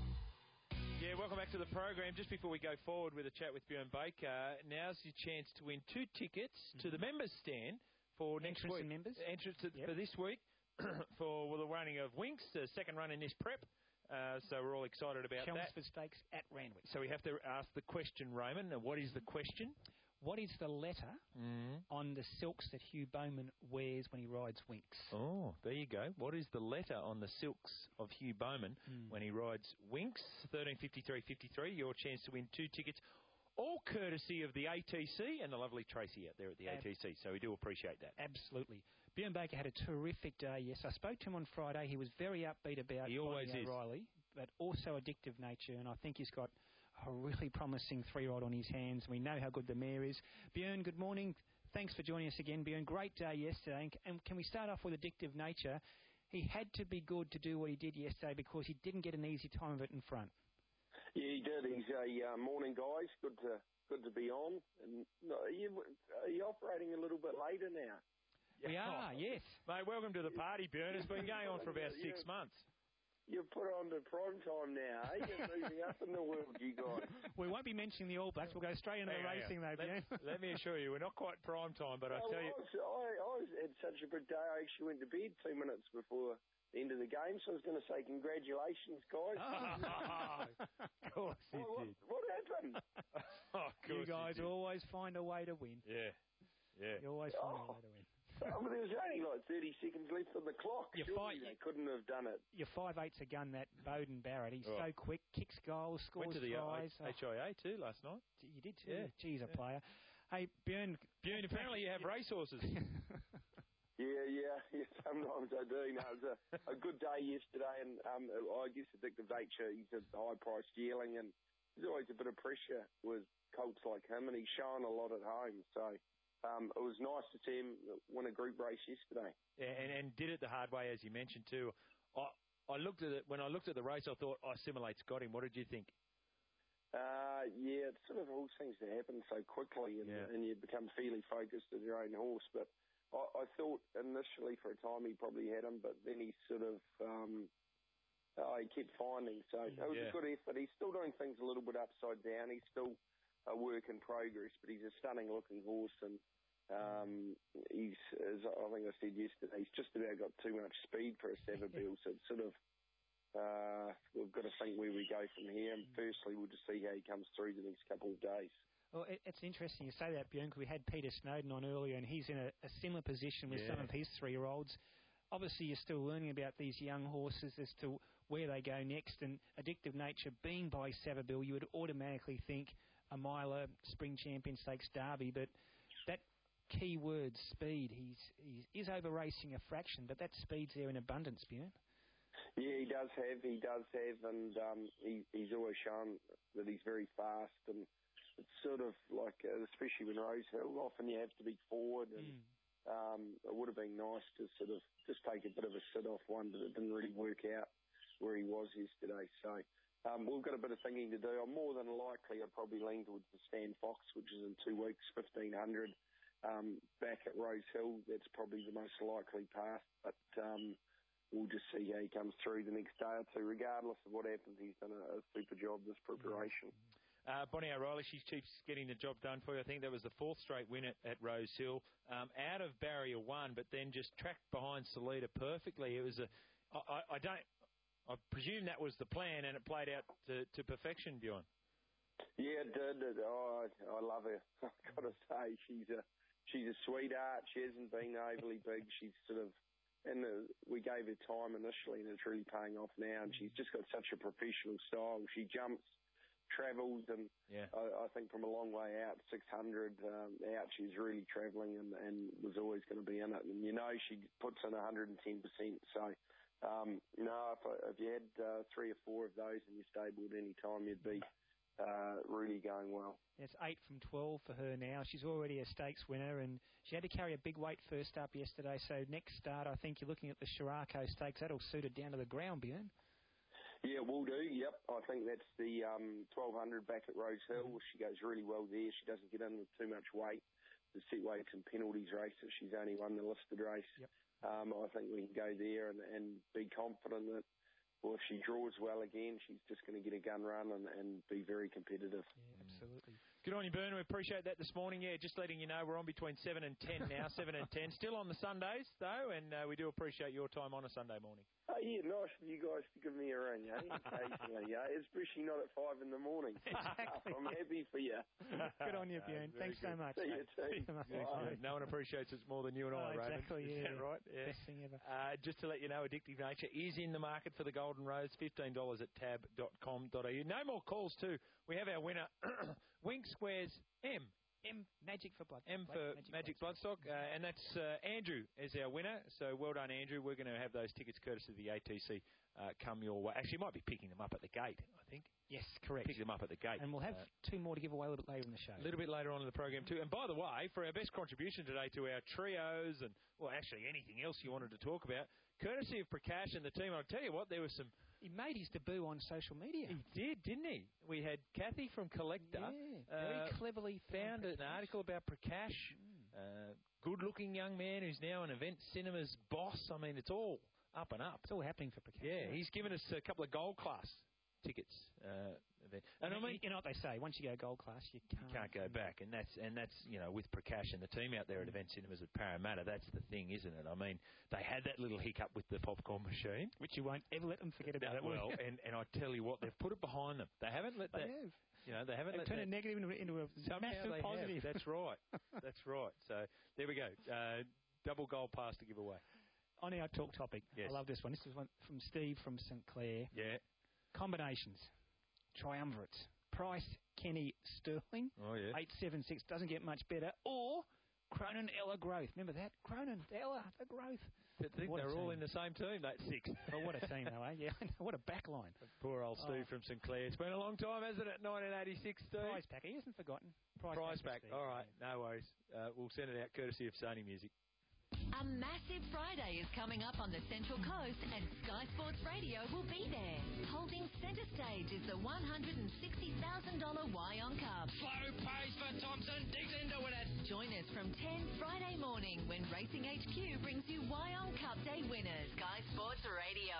Yeah, welcome back to the program. Just before we go forward with a chat with Bjorn Baker, now's your chance to win two tickets mm-hmm. to the members stand for next Entrance week. And members. Entrance to, yep. for this week for the running of Winks, the second run in this prep. Uh, so we're all excited about Chelmsford that. Stakes at Randwick. So we have to ask the question, Raymond. What is the question? What is the letter mm. on the silks that Hugh Bowman wears when he rides Winks? Oh, there you go. What is the letter on the silks of Hugh Bowman mm. when he rides Winks? thirteen fifty-three fifty-three, your chance to win two tickets, all courtesy of the A T C and the lovely Tracy out there at the Ab- A T C. So we do appreciate that. Absolutely. Bjorn Baker had a terrific day, yes. I spoke to him on Friday. He was very upbeat about he always Bonnie is. O'Reilly, but also addictive nature, and I think he's got a really promising three-year-old on his hands. We know how good the mare is. Bjorn, good morning. Thanks for joining us again, Bjorn. Great day yesterday. And can we start off with addictive nature? He had to be good to do what he did yesterday because he didn't get an easy time of it in front. Yeah, he did. He's a uh, morning, guys. Good to good to be on. And no, are, you, are you operating a little bit later now? We are, yes. Mate, welcome to the party, Bjorn. It's been going on for about six months. You've put on to prime time now, eh? You're moving up in the world, you guys. We won't be mentioning the All Blacks. We'll go straight into Hang the on, racing, hang on. though, Bjorn. Let, let me assure you, we're not quite prime time, but I Well, tell you... I, was, I, I was had such a good day, I actually went to bed two minutes before the end of the game, so I was going to say congratulations, guys. of course he what, did. What happened? Oh, of You course guys he did. always find a way to win. Yeah, yeah. You always find Oh. a way to win. I mean, there was only like thirty seconds left on the clock. You Surely fight- they couldn't have done it. Your five eight's a gun, that Bowden Barrett. He's Oh. so quick, kicks goals, scores Went to the tries. uh, H I A too last night. Oh, you did too. Yeah. Geez, a Yeah. player. Hey, Bjorn. Bjorn, apparently you have racehorses. Yeah, yeah, yeah. Sometimes I do. No, it was a, a good day yesterday, and um, I guess Addictive Nature, he's a high-priced yearling, and there's always a bit of pressure with colts like him, and he's shown a lot at home. So um, it was nice to see him win a group race yesterday. Yeah, and, and did it the hard way, as you mentioned too. I I looked at it when I looked at the race. I thought, oh, Simulate's got him. What did you think? Uh, yeah, it sort of all seems to happen so quickly, and, Yeah. and you become fairly focused on your own horse. But I, I thought initially for a time he probably had him, but then he sort of um, oh, he kept finding. So it was Yeah. a good effort. He's still doing things a little bit upside down. He's still a work in progress, but he's a stunning looking horse, and um, he's, as I think I said yesterday, he's just about got too much speed for a Savabeel. So it's sort of uh, we've got to think where we go from here. And firstly, we'll just see how he comes through the next couple of days. Well, it, it's interesting you say that, Bjorn, because we had Peter Snowden on earlier, and he's in a, a similar position with Yeah. some of his three-year-olds. Obviously, you're still learning about these young horses as to where they go next, and Addictive Nature being by Savabeel, you would automatically think a miler, Spring Champion Stakes Derby, but that key word, speed, he's, he is over-racing a fraction, but that speed's there in abundance, Bjorn. Yeah, he does have, he does have, and um, he, he's always shown that he's very fast, and it's sort of like, uh, especially when Rosehill, often you have to be forward, and Mm. um, it would have been nice to sort of just take a bit of a sit off one, but it didn't really work out where he was yesterday. So um, we've got a bit of thinking to do. I'm more than likely, I'd probably lean towards the Stan Fox, which is in two weeks, fifteen hundred, um, back at Rosehill. That's probably the most likely path, but um, we'll just see how he comes through the next day or two. Regardless of what happens, he's done a, a super job this preparation. Uh, Bonnie O'Reilly, she's Chief's getting the job done for you. I think that was the fourth straight win at, at Rose Hill. Um, out of barrier one, but then just tracked behind Salida perfectly. It was a, I, I don't, I presume that was the plan, and it played out to, to perfection, Bjorn. Yeah, it did. It, oh, I, I love her. I've got to say, she's a she's a sweetheart. She hasn't been overly big. She's sort of, and the, we gave her time initially, and it's really paying off now. And she's just got such a professional style. She jumps, travels, and Yeah. I, I think from a long way out, six hundred um, out, she's really travelling and, and was always going to be in it. And you know, she puts in one hundred ten percent. So, um, no, if, if you had uh, three or four of those in your stable at any time, you'd be uh, really going well. It's eight from twelve for her now. She's already a stakes winner, and she had to carry a big weight first up yesterday. So next start, I think you're looking at the Shirako Stakes. That'll suit her down to the ground, Bjorn. Yeah, will do. Yep, I think that's the um, twelve hundred back at Rose Hill. Mm-hmm. She goes really well there. She doesn't get in with too much weight. The set weights and penalties races, she's only won the listed race. Yep. Um, I think we can go there and, and be confident that, well, if she draws well again, she's just going to get a gun run and, and be very competitive. Yeah, absolutely. Good on you, Bern. We appreciate that this morning. Yeah, just letting you know we're on between seven and ten now, seven and ten. Still on the Sundays, though, and uh, we do appreciate your time on a Sunday morning. Oh, yeah, nice for you guys to give me a ring, eh? Occasionally, yeah. Especially not at five in the morning. Exactly. I'm happy for you. Good on you, Bjorn. Uh, Thanks so good. much. See you, team. Excellent. No one appreciates it more than you and Oh, I, Raymond. exactly, Is yeah. that right? Yeah. Best thing ever. Uh, just to let you know, Addictive Nature is in the market for the Golden Rose, fifteen dollars at tab dot com dot a u. No more calls, too. We have our winner, Wink Squares M. M, Magic for Blood. M for Magic, Magic Bloodstock, uh, and that's uh, Andrew as our winner. So well done, Andrew. We're going to have those tickets courtesy of the A T C uh, come your way. Actually, you might be picking them up at the gate, I think. Yes, correct. Pick them up at the gate. And we'll have uh, two more to give away a little bit later in the show. A little bit later on in the program, too. And by the way, for our best contribution today to our trios and, well, actually anything else you wanted to talk about, courtesy of Prakash and the team, I'll tell you what, there was some He made his debut on social media. He did, didn't he? We had Kathy from Collector. Yeah, very uh, cleverly found found an article about Prakash. Mm. Uh, good-looking young man who's now an Event Cinemas boss. I mean, it's all up and up. It's all happening for Prakash. Yeah, he's given us a couple of gold class tickets. Uh, event. And I mean, you know what they say: once you go gold class, you can't, you can't go back. And that's and that's you know, with Prakash and the team out there at Event Cinemas at Parramatta, that's the thing, isn't it? I mean, they had that little hiccup with the popcorn machine, which you won't ever let them forget about. That, it, well, and and I tell you what, they've put it behind them. They haven't let they that. Have. You know, they haven't They've let turned that, a negative into, into a massive they positive. Have. That's right. That's right. So there we go. Uh, double gold pass to give away. On our talk topic, yes. I love this one. This is one from Steve from St Clair. Yeah. Combinations, triumvirates, Price, Kenny, Sterling. Oh yeah. Eight seven six doesn't get much better. Or Cronin, Ella, Growth. Remember that? Cronin, Ella, the Growth. I think what they're all in the same team. That six. Oh, what a team, though, eh? Yeah, what a back line. Poor old Steve oh. from St Clair. It's been a long time, hasn't it? nineteen eighty-six, Steve. Prize pack. He hasn't forgotten. Prize, Prize pack. pack. All right, no worries. Uh, we'll send it out courtesy of Sony Music. A massive Friday is coming up on the Central Coast and Sky Sports Radio will be there. Holding centre stage is the one hundred sixty thousand dollars Wyong Cup. Slow pace for Thompson, digs into it. Join us from ten Friday morning when Racing H Q brings you Wyong Cup Day winners. Sky Sports Radio.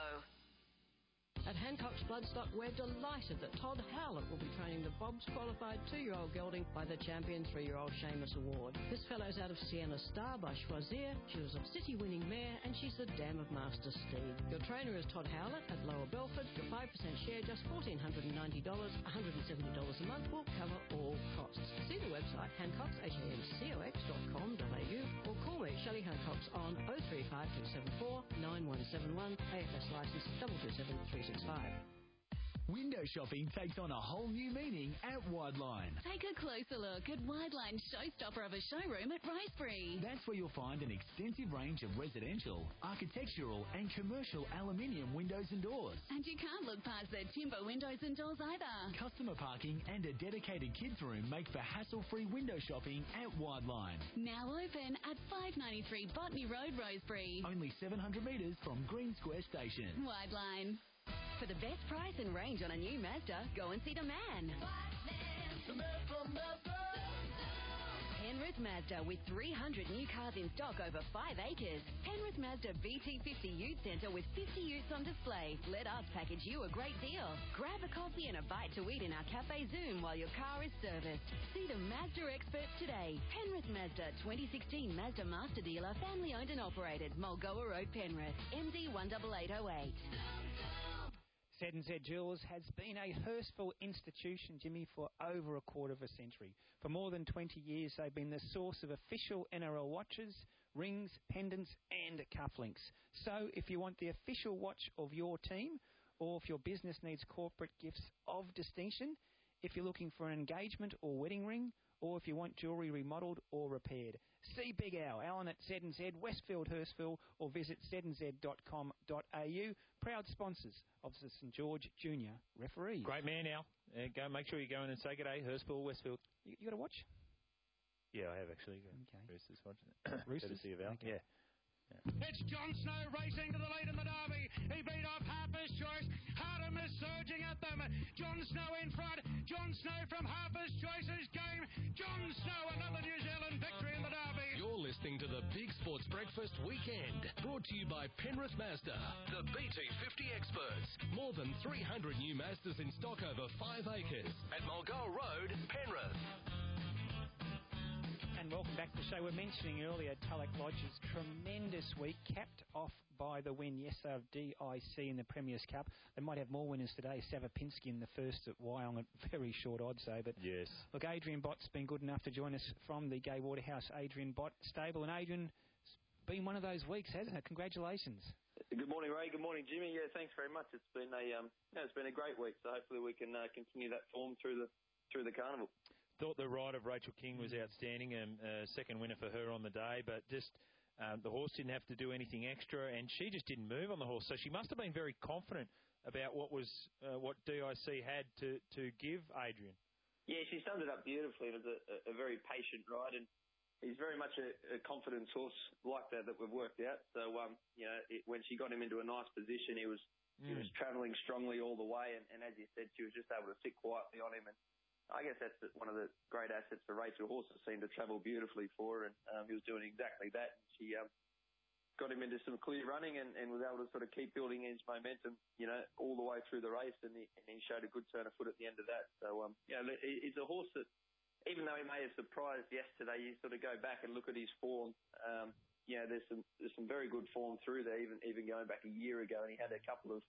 At Hancock's Bloodstock, we're delighted that Todd Howlett will be training the Bob's qualified two-year-old gelding by the champion three-year-old Seamus Award. This fellow's out of Sienna Star by Choisir. She was a city-winning mare, and she's the dam of Master Steed. Your trainer is Todd Howlett at Lower Belford. Your five percent share, just one thousand four hundred ninety dollars, one hundred seventy dollars a month, will cover all costs. See the website, hancocks, H A N C O X dot com dot A U, or call me, Shelley Hancox, on oh three five two seven four nine one seven one, A F S licence two two seven three six five. Window shopping takes on a whole new meaning at Wideline. Take a closer look at Wideline's showstopper of a showroom at Rosebery. That's where you'll find an extensive range of residential, architectural and commercial aluminium windows and doors. And you can't look past their timber windows and doors either. Customer parking and a dedicated kids room make for hassle-free window shopping at Wideline. Now open at five ninety-three Botany Road, Rosebery. Only seven hundred metres from Green Square Station. Wideline. For the best price and range on a new Mazda, go and see the man. The man from Mazda. Penrith Mazda with three hundred new cars in stock over five acres. Penrith Mazda V T fifty Ute Centre with fifty utes on display. Let us package you a great deal. Grab a coffee and a bite to eat in our Cafe Zoom while your car is serviced. See the Mazda experts today. Penrith Mazda, twenty sixteen Mazda Master Dealer, family owned and operated. Mulgoa Road, Penrith. M D one eight eight oh eight. Z and Z Jewelers has been a Hurstville institution, Jimmy, for over a quarter of a century. For more than twenty years, they've been the source of official N R L watches, rings, pendants and cufflinks. So if you want the official watch of your team, or if your business needs corporate gifts of distinction, if you're looking for an engagement or wedding ring, or if you want jewellery remodelled or repaired, see Big Al, Alan at Z and Z, Westfield, Hurstville, or visit z n z dot com dot a u. Proud sponsors of the St George Junior Referees. Great man, Al. Uh, go, make sure you go in and say good day, Hurstville, Westfield. You, you got a watch? Yeah, I have actually. Okay. Roosters watching it. Roosters? Courtesy of Al. Okay. Yeah. Yeah. It's Jon Snow racing to the lead in the Derby. He beat off Harper's Choice. Hartem is surging at them. Jon Snow in front. Jon Snow from Harper's Choice's game. Jon Snow, another New Zealand victory in the Derby. You're listening to the Big Sports Breakfast Weekend, brought to you by Penrith Mazda, the B T fifty experts. More than three hundred new Mazdas in stock over five acres at Mulgoa Road, Penrith. And welcome back to the show. We're mentioning earlier Tulloch Lodge's tremendous week, capped off by the win yesterday of D I C in the Premier's Cup. They might have more winners today. Savapinski in the first at Wyong at very short odds, though. But yes. Look, Adrian Bott's been good enough to join us from the Gay Waterhouse Adrian Bott stable. And Adrian, it's been one of those weeks, hasn't it? Congratulations. Good morning, Ray. Good morning, Jimmy. Yeah, thanks very much. It's been a um, yeah, it's been a great week. So hopefully we can uh, continue that form through the through the carnival. Thought the ride of Rachel King was outstanding, and uh, second winner for her on the day, but just um, the horse didn't have to do anything extra, and she just didn't move on the horse. So she must have been very confident about what was uh, what D I C had to, to give Adrian. Yeah, she summed it up beautifully. It was a, a very patient ride, and he's very much a, a confidence horse like that that we've worked out. So, um, you know, it, when she got him into a nice position, he was She was travelling strongly all the way, and, and as you said, she was just able to sit quietly on him. And I guess that's the, one of the great assets for Rachel. Horses seemed to travel beautifully for her, and um, he was doing exactly that. And she um, got him into some clear running and, and was able to sort of keep building his momentum, you know, all the way through the race. And he, and he showed a good turn of foot at the end of that. So, um, you know, he's a horse that, even though he may have surprised yesterday, you sort of go back and look at his form. Um, you know, there's some there's some very good form through there, even even going back a year ago, and he had a couple of,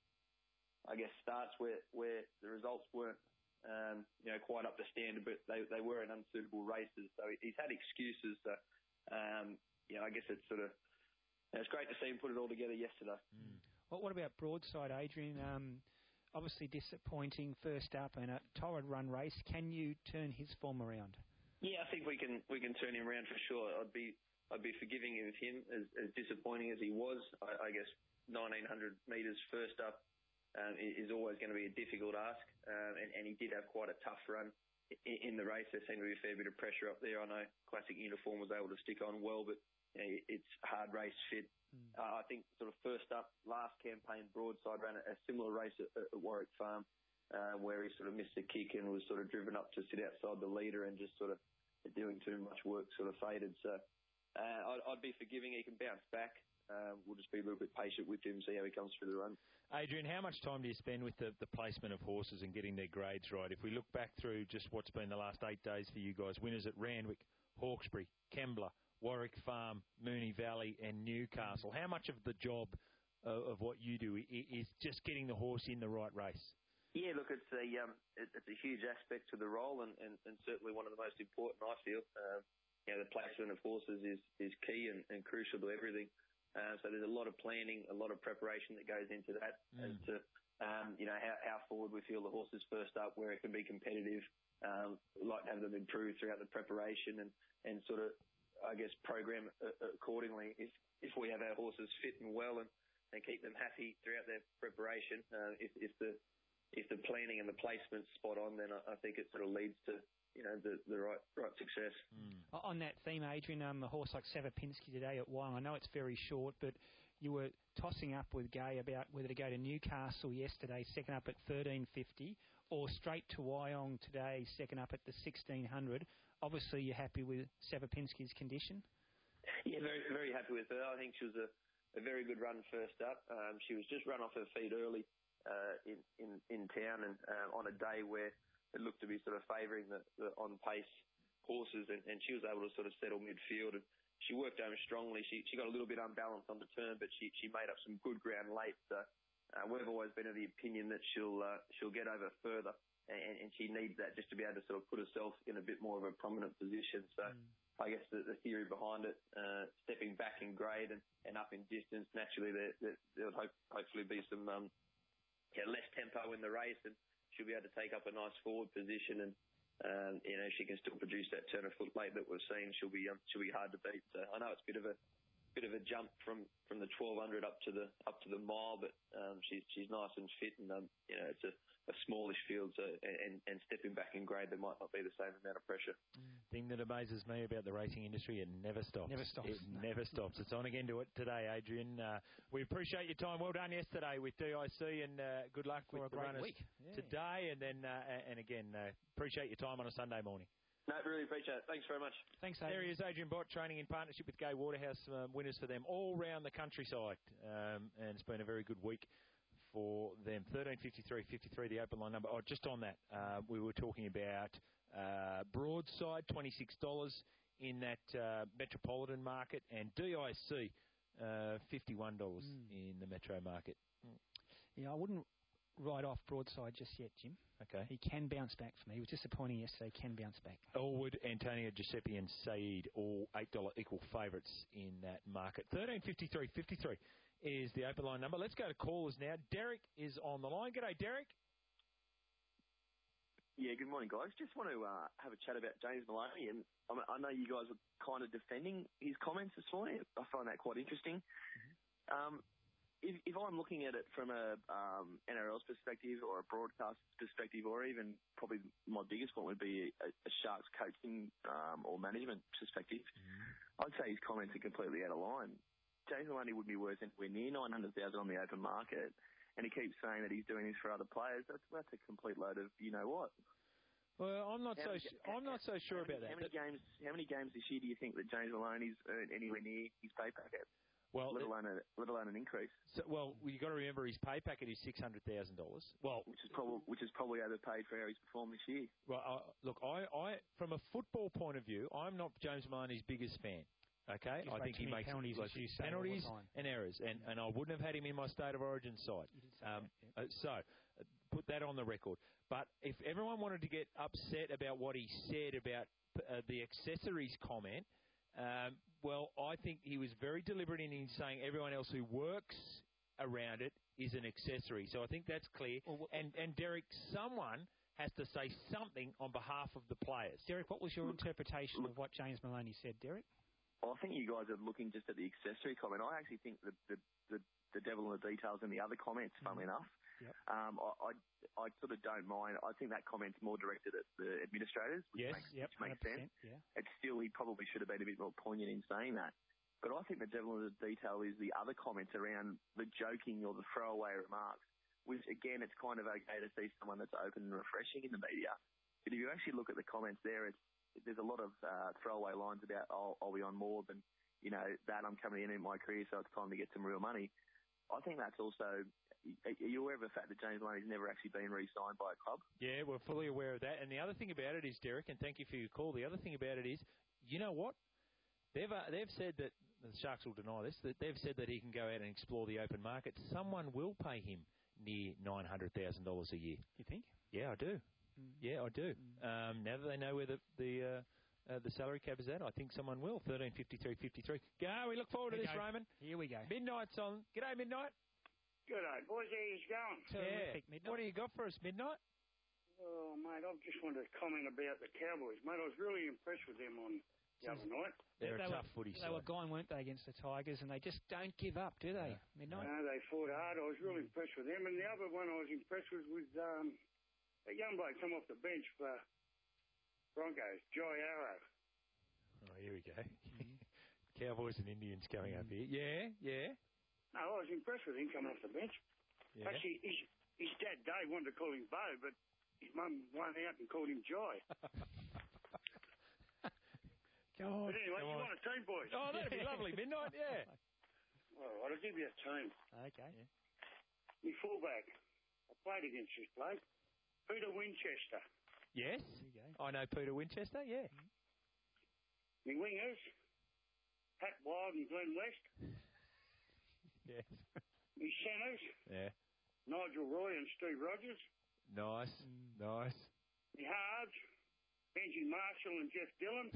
I guess, starts where where the results weren't, um, you know, quite up to standard, but they they were in unsuitable races. So he's had excuses. So, um, you know, I guess it's sort of, you know, it's great to see him put it all together yesterday. Mm. Well, what about Broadside, Adrian? Um, obviously disappointing first up and a torrid run race. Can you turn his form around? Yeah, I think we can we can turn him around for sure. I'd be I'd be forgiving of him, as, as disappointing as he was. I, I guess nineteen hundred metres first up um, is always going to be a difficult ask, um, and, and he did have quite a tough run in, in the race. There seemed to be a fair bit of pressure up there. I know Classic Uniform was able to stick on well, but you know, it's hard race fit. Mm. Uh, I think sort of first up, last campaign, Broadside ran a, a similar race at, at Warwick Farm, uh, where he sort of missed a kick and was sort of driven up to sit outside the leader and just sort of doing too much work, sort of faded. So uh, I'd, I'd be forgiving. He can bounce back. Uh, we'll just be a little bit patient with him, see how he comes through the run. Adrian, how much time do you spend with the, the placement of horses and getting their grades right? If we look back through just what's been the last eight days for you guys, winners at Randwick, Hawkesbury, Kembla, Warwick Farm, Moonee Valley and Newcastle, how much of the job uh, of what you do is just getting the horse in the right race? Yeah, look, it's a um, it, it's a huge aspect to the role, and, and, and certainly one of the most important, I feel. Um, you know, the placement of horses is, is key and, and crucial to everything. Uh, so there's a lot of planning, a lot of preparation that goes into that, mm. as to um, you know how, how forward we feel the horse is first up, where it can be competitive. Um, we'd like to have them improve throughout the preparation and, and sort of, I guess, program accordingly. If if we have our horses fit and well and, and keep them happy throughout their preparation, uh, if if the if the planning and the placement's spot on, then I, I think it sort of leads to, you know, the, the right right success. Mm. On that theme, Adrian, um, a horse like Savapinski today at Wyong, I know it's very short, but you were tossing up with Gay about whether to go to Newcastle yesterday, second up at thirteen fifty, or straight to Wyong today, second up at the sixteen hundred. Obviously, you're happy with Savapinski's condition? Yeah, very very happy with her. I think she was a, a very good run first up. Um, she was just run off her feet early uh, in, in, in town and uh, on a day where it looked to be sort of favouring the, the on-pace horses, and, and she was able to sort of settle midfield. And she worked over strongly. She she got a little bit unbalanced on the turn, but she, she made up some good ground late. So uh, we've always been of the opinion that she'll uh, she'll get over further, and, and she needs that just to be able to sort of put herself in a bit more of a prominent position. So mm. I guess the, the theory behind it, uh, stepping back in grade and, and up in distance, naturally there there, there would hope, hopefully be some um, yeah, less tempo in the race, and she'll be able to take up a nice forward position, and um, you know, she can still produce that turn of foot late that we've seen. She'll be um, she'll be hard to beat. So I know it's a bit of a bit of a jump from, from the twelve hundred up to the up to the mile, but um, she's she's nice and fit, and um, you know, it's a, a smallish field, so and, and stepping back in grade, there might not be the same amount of pressure. Thing that amazes me about the racing industry, it never stops. Never stops. It no. never stops. It's on again to it today, Adrian. Uh, we appreciate your time. Well done yesterday with D I C, and uh, good luck For with a the great runners week. Yeah. today, and then uh, and again, uh, appreciate your time on a Sunday morning. No, really appreciate it. Thanks very much. Thanks, Adrian. There he is, Adrian Bott, training in partnership with Gay Waterhouse, um, winners for them all round the countryside, um, and it's been a very good week for them. thirteen fifty-three fifty-three, the open line number. Oh, just on that, uh, we were talking about uh, Broadside, twenty-six dollars in that uh, metropolitan market, and D I C, uh, fifty-one dollars mm. in the metro market. Mm. Yeah, I wouldn't write off Broadside just yet, Jim. Okay. He can bounce back for me. He was disappointing yesterday, can bounce back. Elwood, Antonio Giuseppe and Saeed, all eight dollars equal favourites in that market. thirteen fifty-three fifty-three is the open line number. Let's go to callers now. Derek is on the line. G'day, Derek. Yeah, good morning, guys. Just want to uh, have a chat about James Maloney, and I, mean, I know you guys were kind of defending his comments this morning. I find that quite interesting. Mm-hmm. Um, if, if I'm looking at it from a um, N R L's perspective or a broadcast perspective, or even probably my biggest one would be a, a Sharks coaching um, or management perspective, mm-hmm. I'd say his comments are completely out of line. James Maloney would be worth anywhere near nine hundred thousand dollars on the open market, and he keeps saying that he's doing this for other players. That's that's a complete load of you know what. Well, I'm not How so many, su- I'm not so sure how many, about that. How many games? How many games this year do you think that James Maloney's earned anywhere near his pay packet? Well, let alone a, let alone an increase. So, well, you got to remember his pay packet is six hundred thousand dollars. Well, which is probably which is probably overpaid for how he's performed this year. Well, uh, look, I, I from a football point of view, I'm not James Maloney's biggest fan. Okay, Just I think he too many makes penalties, like, as you say all the penalties time. and errors, and, and I wouldn't have had him in my state of origin side. Um, uh, so, uh, put that on the record. But if everyone wanted to get upset about what he said about uh, the accessories comment, um, well, I think he was very deliberate in his saying everyone else who works around it is an accessory. So I think that's clear. Well, and, and Derek, someone has to say something on behalf of the players. Derek, what was your interpretation of what James Maloney said, Derek? Well, I think you guys are looking just at the accessory comment. I actually think the the, the, the devil in the details in the other comments, mm-hmm. funnily enough. Yep. Um, I, I I sort of don't mind. I think that comment's more directed at the administrators, which yes, makes, yep, which makes sense. Yeah. It's still, he probably should have been a bit more poignant in saying that. But I think the devil in the detail is the other comments around the joking or the throwaway remarks, which, again, it's kind of okay to see someone that's open and refreshing in the media. But if you actually look at the comments there, it's there's a lot of uh, throwaway lines about, oh, I'll be on more than, you know, that I'm coming in in my career, so it's time to get some real money. I think that's also, are you aware of the fact that James Maloney's never actually been re-signed by a club? Yeah, we're fully aware of that. And the other thing about it is, Derek, and thank you for your call, the other thing about it is, you know what? They've uh, they've said that, the Sharks will deny this, that they've said that he can go out and explore the open market. Someone will pay him near nine hundred thousand dollars a year. You think? Yeah, I do. Mm. Yeah, I do. Mm. Um, now that they know where the the, uh, uh, the salary cap is at, I think someone will. thirteen fifty-three fifty-three. Go, we look forward to this, Raymond. Here we go. Midnight's on. G'day, Midnight. G'day, boys. How you going? Terrific, yeah. Midnight. What do you got for us, Midnight? Oh, mate, I just wanted to comment about the Cowboys. Mate, I was really impressed with them on the other night. They're they a tough were, footy They side. were gone, weren't they, against the Tigers, and they just don't give up, do they, Yeah. Midnight? No, they fought hard. I was really impressed with them. And the other one I was impressed with was um, a young bloke come off the bench for Broncos, Joy Arrow. Oh, here we go. Cowboys and Indians coming up here. Yeah, yeah. No, I was impressed with him coming off the bench. Yeah. Actually, his, his dad, Dave, wanted to call him Bo, but his mum won out and called him Joy. God, but anyway, come you on. want a team, boys? Oh, that'd be lovely. Midnight, yeah. All right, I'll give you a team. Okay. Yeah. My fullback, I played against this bloke, Peter Winchester. Yes, I know Peter Winchester, yeah. My wingers, Pat Wild and Glenn West. Yes. My centres, Yeah. Nigel Roy and Steve Rogers. Nice, nice. My halves, Benji Marshall and Jeff Dillon.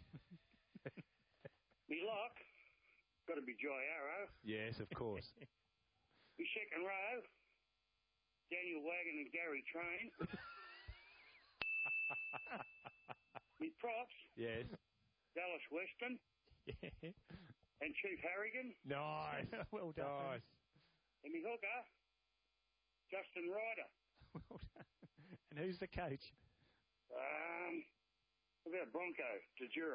My lock, got to be Joy Arrow. Yes, of course. My second row, Daniel Wagon and Gary Train. My props, Yes. Dallas Weston Yeah. and Chief Harrigan. Nice. Well done. Nice. And my hooker, Justin Ryder. Well done. And who's the coach? Um, what about Bronco, Tajura?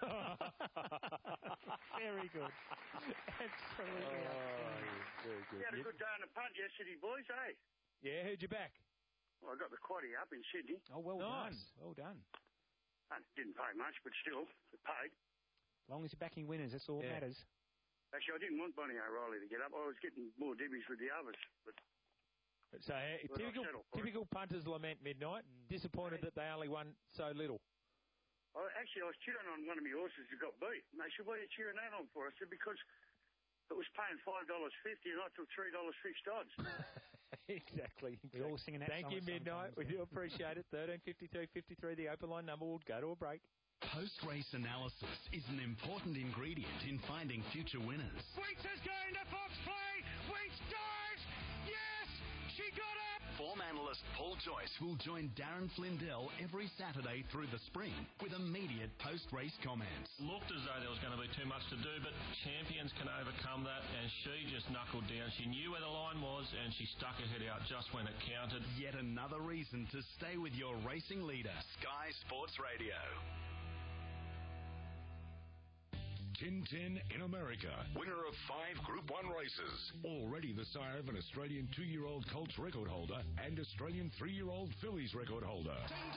Very good. Absolutely Oh, outstanding. very good. We had a good day on the punt yesterday, boys, eh? Yeah, who'd you back? Well, I got the quaddie up in Sydney. Oh, well Nice. done. Well done. I didn't pay much, but still, it paid. As long as you're backing winners, that's all Yeah. that matters. Actually, I didn't want Bonnie O'Reilly to get up. I was getting more divvies with the others. But So, uh, Well, typical, I'll settle for it. typical punters lament Midnight. Disappointed that they only won so little. I, actually, I was cheering on one of my horses who got beat. And they said, "Why are you cheering that on for?" I said, "Because it was paying five dollars fifty and I took three dollars fixed odds." exactly. We're all singing that Thank song you, Midnight. sometimes, We yeah. do appreciate it. thirteen fifty-two fifty-three, the open line number. We'll go to a break. Post-race analysis is an important ingredient in finding future winners. Weeks is going to Fox Play. Weeks dives. Yes, she got up. Form analyst Paul Joyce will join Darren Flindell every Saturday through the spring with immediate post-race comments. Looked as though there was going to be too much to do, but Champions can overcome that, and she just knuckled down. She knew where the line was, and she stuck her head out just when it counted. Yet another reason to stay with your racing leader, Sky Sports Radio. Chin Tin in America, winner of five Group one races. Already the sire of an Australian two-year-old Colts record holder and Australian three-year-old fillies record holder.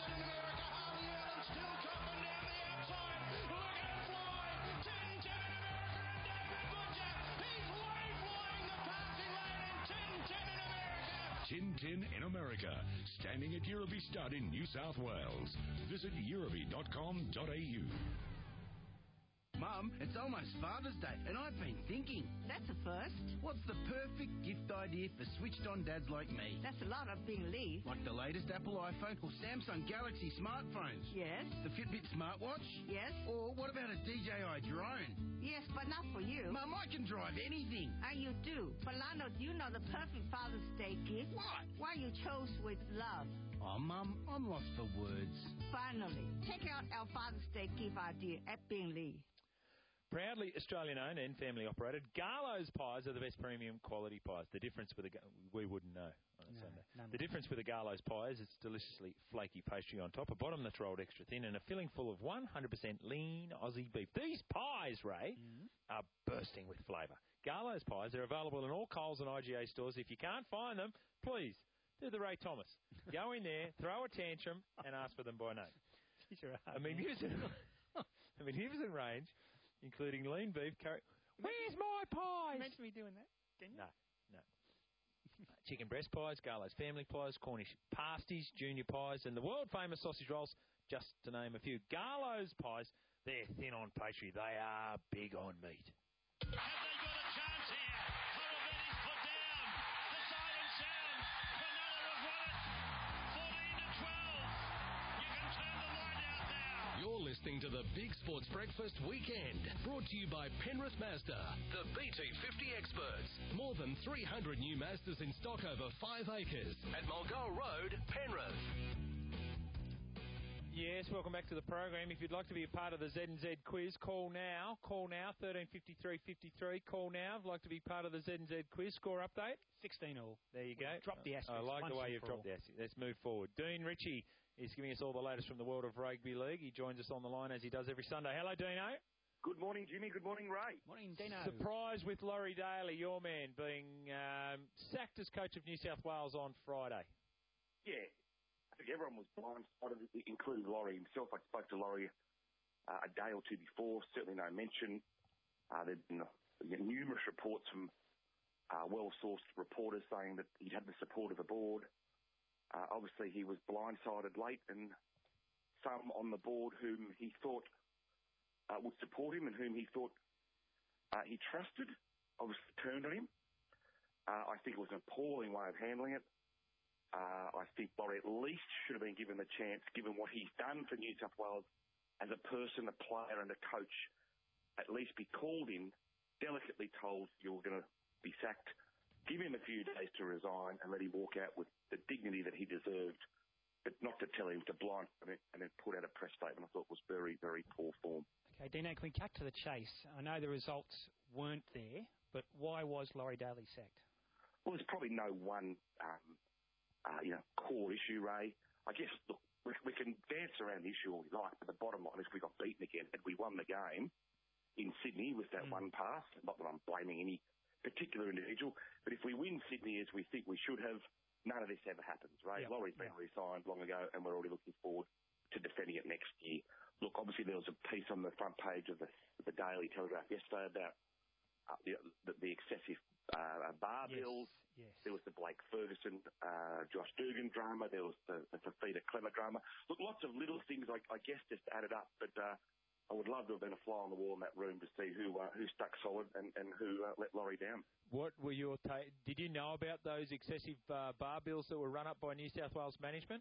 Chin Tin in America, standing at Euroby Stud in New South Wales. Visit euroby dot com dot a u. Mum, it's almost Father's Day, and I've been thinking. That's a first. What's the perfect gift idea for switched-on dads like me? That's a lot of being Lee. Like the latest Apple iPhone or Samsung Galaxy smartphones? Yes. The Fitbit smartwatch? Yes. Or what about a D J I drone? Yes, but not for you. Mum, I can drive anything. And you do. But Lando, do you know the perfect Father's Day gift? What? One you chose with love. Oh, Mum, I'm lost for words. Finally, check out our Father's Day gift idea at Bing Lee. Proudly Australian-owned and family-operated, Garlo's pies are the best premium quality pies. The difference with a... We wouldn't know on a No, Sunday. none The difference with a Garlo's pie is it's deliciously flaky pastry on top, a bottom that's rolled extra thin, and a filling full of one hundred percent lean Aussie beef. These pies, Ray, Mm. are bursting with flavour. Garlo's pies are available in all Coles and I G A stores. If you can't find them, please do the Ray Thomas. Go in there, throw a tantrum, and ask for them by name. Sure I mean, here's a, I mean, here's a range, including lean beef, curry. Where's my pies? Mention me doing that, can you? No, no. Chicken breast pies, Garlo's family pies, Cornish pasties, junior pies, and the world-famous sausage rolls, just to name a few. Garlo's pies, they're thin on pastry. They are big on meat. Have they got a chance here? Coral is put down. The siren sound. Cronulla have won it. fourteen to twelve. You can turn the light out now. You're listening to the Big Sports Breakfast Weekend, brought to you by Penrith Mazda, the B T fifty experts. More than three hundred new Mazdas in stock over five acres at Mulgoa Road, Penrith. Yes, welcome back to the program. If you'd like to be a part of the Z and Z quiz, call now. Call now, thirteen fifty-three fifty-three. Call now. If you'd like to be part of the Z and Z quiz. Score update? sixteen all. There you go. Drop the asterisk. I like the Once way and you've for dropped all. the asterisk. Let's move forward. Dean Ritchie is giving us all the latest from the world of rugby league. He joins us on the line as he does every Sunday. Hello, Dino. Good morning, Jimmy. Good morning, Ray. Morning, Dino. Surprise with Laurie Daly, your man, being um, sacked as coach of New South Wales on Friday. Yeah, I think everyone was blindsided, including Laurie himself. I spoke to Laurie uh, a day or two before, certainly no mention. Uh, there have been uh, numerous reports from uh, well-sourced reporters saying that he had the support of the board. Uh, obviously, he was blindsided late, and some on the board whom he thought uh, would support him and whom he thought uh, he trusted obviously turned on him. Uh, I think it was an appalling way of handling it. Uh, I think Laurie at least should have been given the chance, given what he's done for New South Wales as a person, a player and a coach, at least be called in, delicately told you're going to be sacked, give him a few days to resign and let him walk out with the dignity that he deserved, but not to tell him to blind him and then put out a press statement I thought was very, very poor form. Okay, Dino, can we cut to the chase? I know the results weren't there, but why was Laurie Daly sacked? Well, there's probably no one um, uh, you know, core issue, Ray. I guess, look, we, we can dance around the issue all we like, but the bottom line is we got beaten again. Had we won the game in Sydney with that mm. one pass, not that I'm blaming any particular individual, but if we win Sydney as we think we should have, none of this ever happens, right? Yep. Laurie's been yep. re-signed long ago, and we're already looking forward to defending it next year. Look, obviously there was a piece on the front page of the, the Daily Telegraph yesterday about uh, the, the, the excessive uh, bar yes. bills. Yes. There was the Blake Ferguson, uh, Josh Dugan drama. There was the, the Fafita Clemmer drama. Look, lots of little things, I, I guess, just added up. But uh, I would love to have been a fly on the wall in that room to see who uh, who stuck solid and, and who uh, let Laurie down. What were your ta- Did you know about those excessive uh, bar bills that were run up by New South Wales management?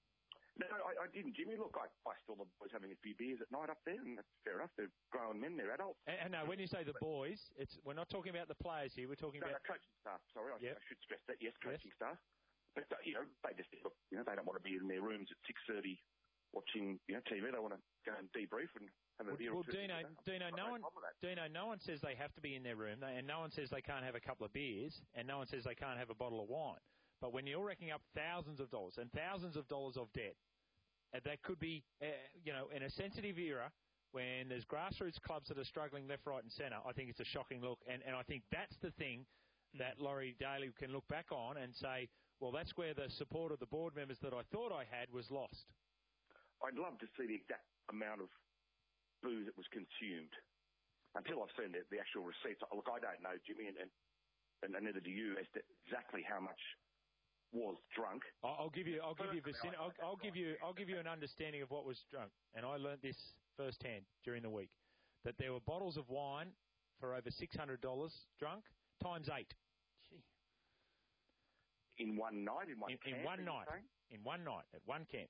No, I, I didn't, Jimmy. Look, I, I saw the boys having a few beers at night up there, and that's fair enough. They're grown men, they're adults. And, and no, when you say the boys, it's we're not talking about the players here. We're talking no, about no, coaching staff. Sorry, I, yep. I should stress that. Yes, coaching yes. staff. But uh, you know, they just look, you know, they don't want to be in their rooms at six thirty watching you know T V. They want to go and debrief and have a well, beer. Well, or two Dino, Dino, no one, Dino, no one says they have to be in their room, and no one says they can't have a couple of beers, and no one says they can't have a bottle of wine. But when you're racking up thousands of dollars and thousands of dollars of debt, that could be, uh, you know, in a sensitive era when there's grassroots clubs that are struggling left, right and centre, I think it's a shocking look. And, and I think that's the thing that Laurie Daly can look back on and say, well, that's where the support of the board members that I thought I had was lost. I'd love to see the exact amount of booze that was consumed. Until I've seen the, the actual receipts. Look, I don't know, Jimmy, and, and, and neither do you, as to exactly how much was drunk. I'll, I'll give you, I'll give you, vicin- I'll, I'll give you, I'll give you an understanding of what was drunk, and I learnt this firsthand during the week, that there were bottles of wine for over six hundred dollars drunk times eight. Gee. In one night, in one in, camp. in one night, in one night at one camp.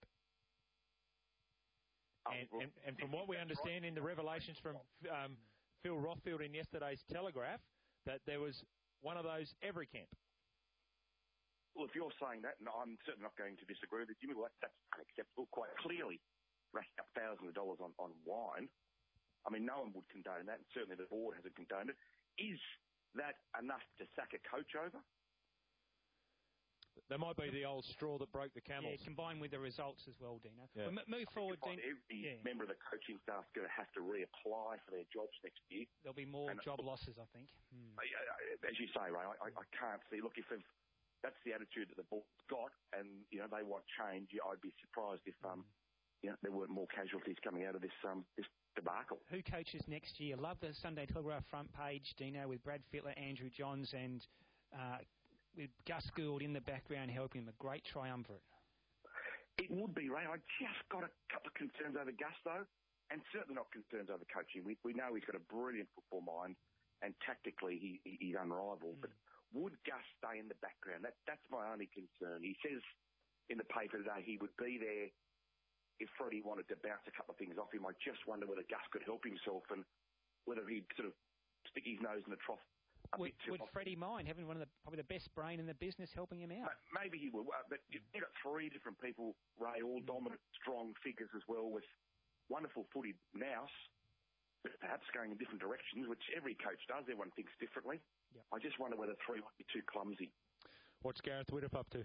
Oh, and, well, and, and from what we understand right. in the revelations from um, Phil Rothfield in yesterday's Telegraph, that there was one of those every camp. Well, if you're saying that, and I'm certainly not going to disagree with it, Jimmy, well, that's unacceptable. Quite clearly, racking up thousands of dollars on, on wine. I mean, no one would condone that, and certainly the board hasn't condoned it. Is that enough to sack a coach over? There might be the old straw that broke the camels. Yeah, combined with the results as well, Dino. Yeah. Well, m- move forward, Dino. Every yeah. member of the coaching staff is going to have to reapply for their jobs next year. There'll be more and job losses, I think. Hmm. As you say, Ray, I, I can't see. Look, if that's the attitude that the board's got, and you know they want change, I'd be surprised if um, you know, there weren't more casualties coming out of this um, this debacle. Who coaches next year? Love the Sunday Telegraph front page, Dino, with Brad Fittler, Andrew Johns, and uh, with Gus Gould in the background helping him. A great triumvirate. It would be, Ray. I just got a couple of concerns over Gus, though, and certainly not concerns over coaching. We, we know he's got a brilliant football mind, and tactically he, he, he's unrivaled. Mm. But would Gus stay in the background? That, that's my only concern. He says in the paper today he would be there if Freddie wanted to bounce a couple of things off him. I just wonder whether Gus could help himself and whether he'd sort of stick his nose in the trough. Would, would Freddie mind having one of the probably the best brain in the business helping him out? Maybe he would, but you've got three different people, Ray, all dominant, strong figures as well, with wonderful footy nous, but perhaps going in different directions, which every coach does. Everyone thinks differently. Yep. I just wonder whether three would be too clumsy. What's Gareth Widdop up to?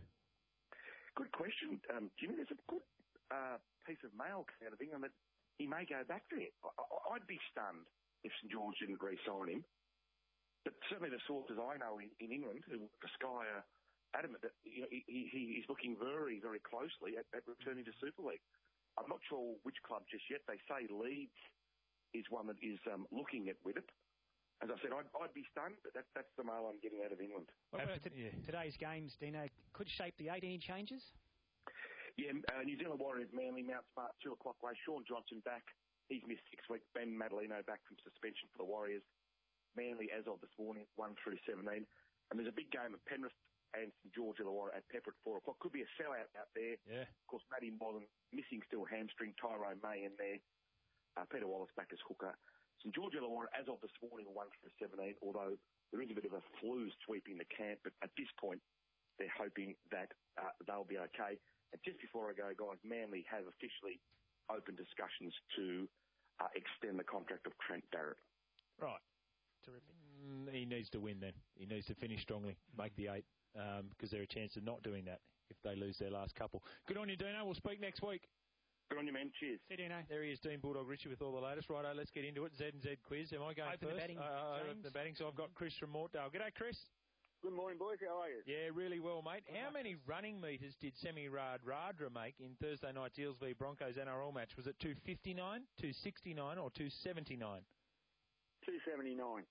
Good question, um, Jimmy. There's a good uh, piece of mail coming out of England that he may go back there. I, I'd be stunned if St George didn't re-sign him. But certainly the sources I know in, in England, who for Sky are adamant that you know, he, he, he's looking very, very closely at, at returning to Super League. I'm not sure which club just yet. They say Leeds is one that is um, looking at Widdop. As I said, I'd, I'd be stunned, but that, that's the mail I'm getting out of England. What about t- yeah. today's games, Dino? Could shape the eight. Any changes? Yeah, uh, New Zealand Warriors, Manly, Mount Smart, two o'clock way. Sean Johnson back. He's missed six weeks. Ben Madalino back from suspension for the Warriors. Manly, as of this morning, one through seventeen. And there's a big game at Penrith and St George Illawarra at Pepper at four o'clock. Could be a sellout out there. Yeah. Of course, Matty Modern missing still hamstring. Tyrone May in there. Uh, Peter Wallace back as hooker. St George Illawarra, as of this morning, one through seventeen, although there is a bit of a flu sweeping the camp. But at this point, they're hoping that uh, they'll be okay. And just before I go, guys, Manly have officially opened discussions to uh, extend the contract of Trent Barrett. Right. Terrific. Mm, he needs to win then. He needs to finish strongly, make the eight, um, because they're a chance of not doing that if they lose their last couple. Good on you, Dino. We'll speak next week. Good on you, man. Cheers. See you, Dino. There he is, Dean Bulldog Richie with all the latest. Righto, let's get into it. Z and Z quiz. Am I going open first? The batting, uh, open the batting. So I've got Chris from Mortdale. G'day, Chris. Good morning, boys. How are you? Yeah, really well, mate. How many running metres did Semi Rad Radra make in Thursday night's Eels v Broncos N R L match? Was it two fifty-nine, two sixty-nine or two seventy-nine? two seventy-nine.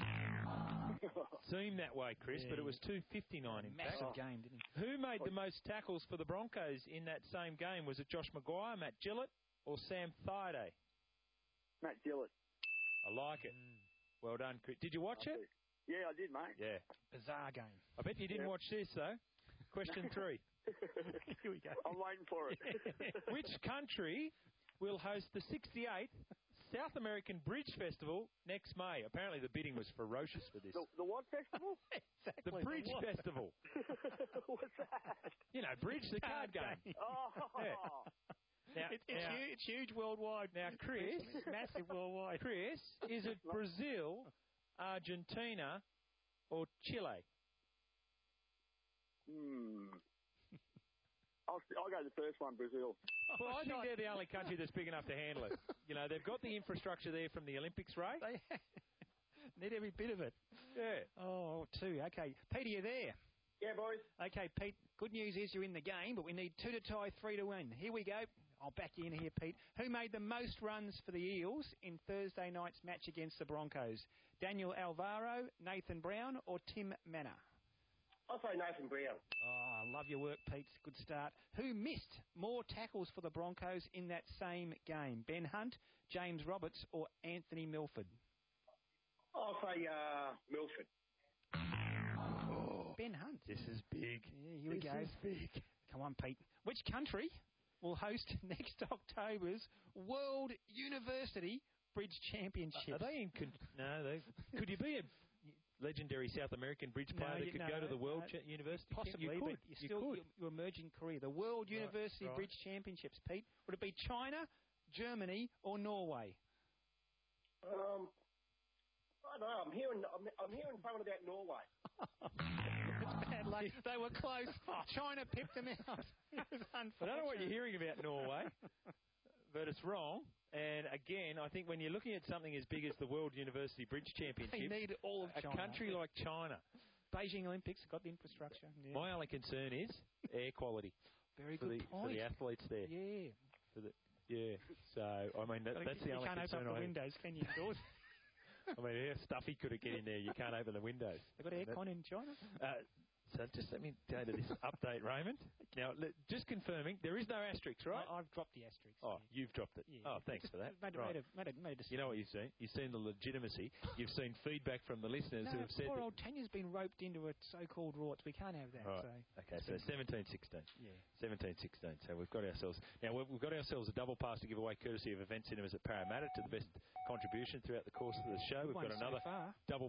Seemed that way, Chris, yeah. But it was two fifty-nine in fact. Massive game, didn't he? Who made the most tackles for the Broncos in that same game? Was it Josh Maguire, Matt Gillett, or Sam Thaiday? Matt Gillett. I like it. Mm. Well done, Chris. Did you watch it? Yeah, I did, mate. Yeah. Bizarre game. I bet you didn't yeah. watch this, though. Question three. Here we go. I'm waiting for it. Which country will host the sixty-eighth South American Bridge Festival next May? Apparently the bidding was ferocious for this. The, the what festival? Exactly. The Bridge the Festival. What's that? You know, Bridge, the card, card game. game. Oh. Yeah. Now, it's, it's, now, huge, it's huge worldwide. Now, Chris, it's massive worldwide. Chris, is it Brazil, Argentina, or Chile? Hmm. I'll, I'll go the first one, Brazil. Well, I think they're the only country that's big enough to handle it. You know, they've got the infrastructure there from the Olympics, Ray. They need every bit of it. Yeah. Oh, two. Okay. Pete, are you there? Yeah, boys. Okay, Pete, good news is you're in the game, but we need two to tie, three to win. Here we go. I'll back you in here, Pete. Who made the most runs for the Eels in Thursday night's match against the Broncos? Daniel Alvaro, Nathan Brown, or Tim Manor? I'll say Nathan Brown. Oh, I love your work, Pete. Good start. Who missed more tackles for the Broncos in that same game? Ben Hunt, James Roberts, or Anthony Milford? I'll say uh, Milford. Oh, Ben Hunt. This is big. Yeah, here we this go. This is big. Come on, Pete. Which country will host next October's World University Bridge Championship? Are they in... Con- no, they... Could you be a legendary South American bridge player no, that you, could no, go to the World no, cha- University? Possibly, you could. but you're still you your, your emerging career. The World Right, University right. Bridge Championships, Pete. Would it be China, Germany, or Norway? Um, I don't know. I'm hearing. I'm, I'm hearing something about Norway. It's bad luck. They were close. China pipped them out. It was I don't know what you're hearing about Norway, but it's wrong. And again, I think when you're looking at something as big as the World University Bridge Championship, They need all of a China. country like China. Beijing Olympics got the infrastructure. Yeah. My only concern is air quality. Very for good the, point. For the athletes there. Yeah. For the, yeah. So, I mean, that, that's you the only can't concern open up I the have. windows, can you, indoors? I mean, how stuffy could it get in there? You can't open the windows. They've got aircon in China. Uh, so just let me go to this update, Raymond. Now, le- just confirming, there is no asterisk, right? I, I've dropped the asterisk. Oh, you've dropped it. Yeah. Oh, thanks for that. Made, right. made, a, made, a, made a You know what you've seen? You've seen the legitimacy. You've seen feedback from the listeners no, who have said poor that... old Tanya's been roped into a so-called rorts. We can't have that. Right. So. Okay, so seventeen sixteen. Yeah. seventeen sixteen. So we've got ourselves... Now, we've, we've got ourselves a double pass to give away courtesy of Event Cinemas at Parramatta to the best contribution throughout the course of the show. Good We've got one so another far. double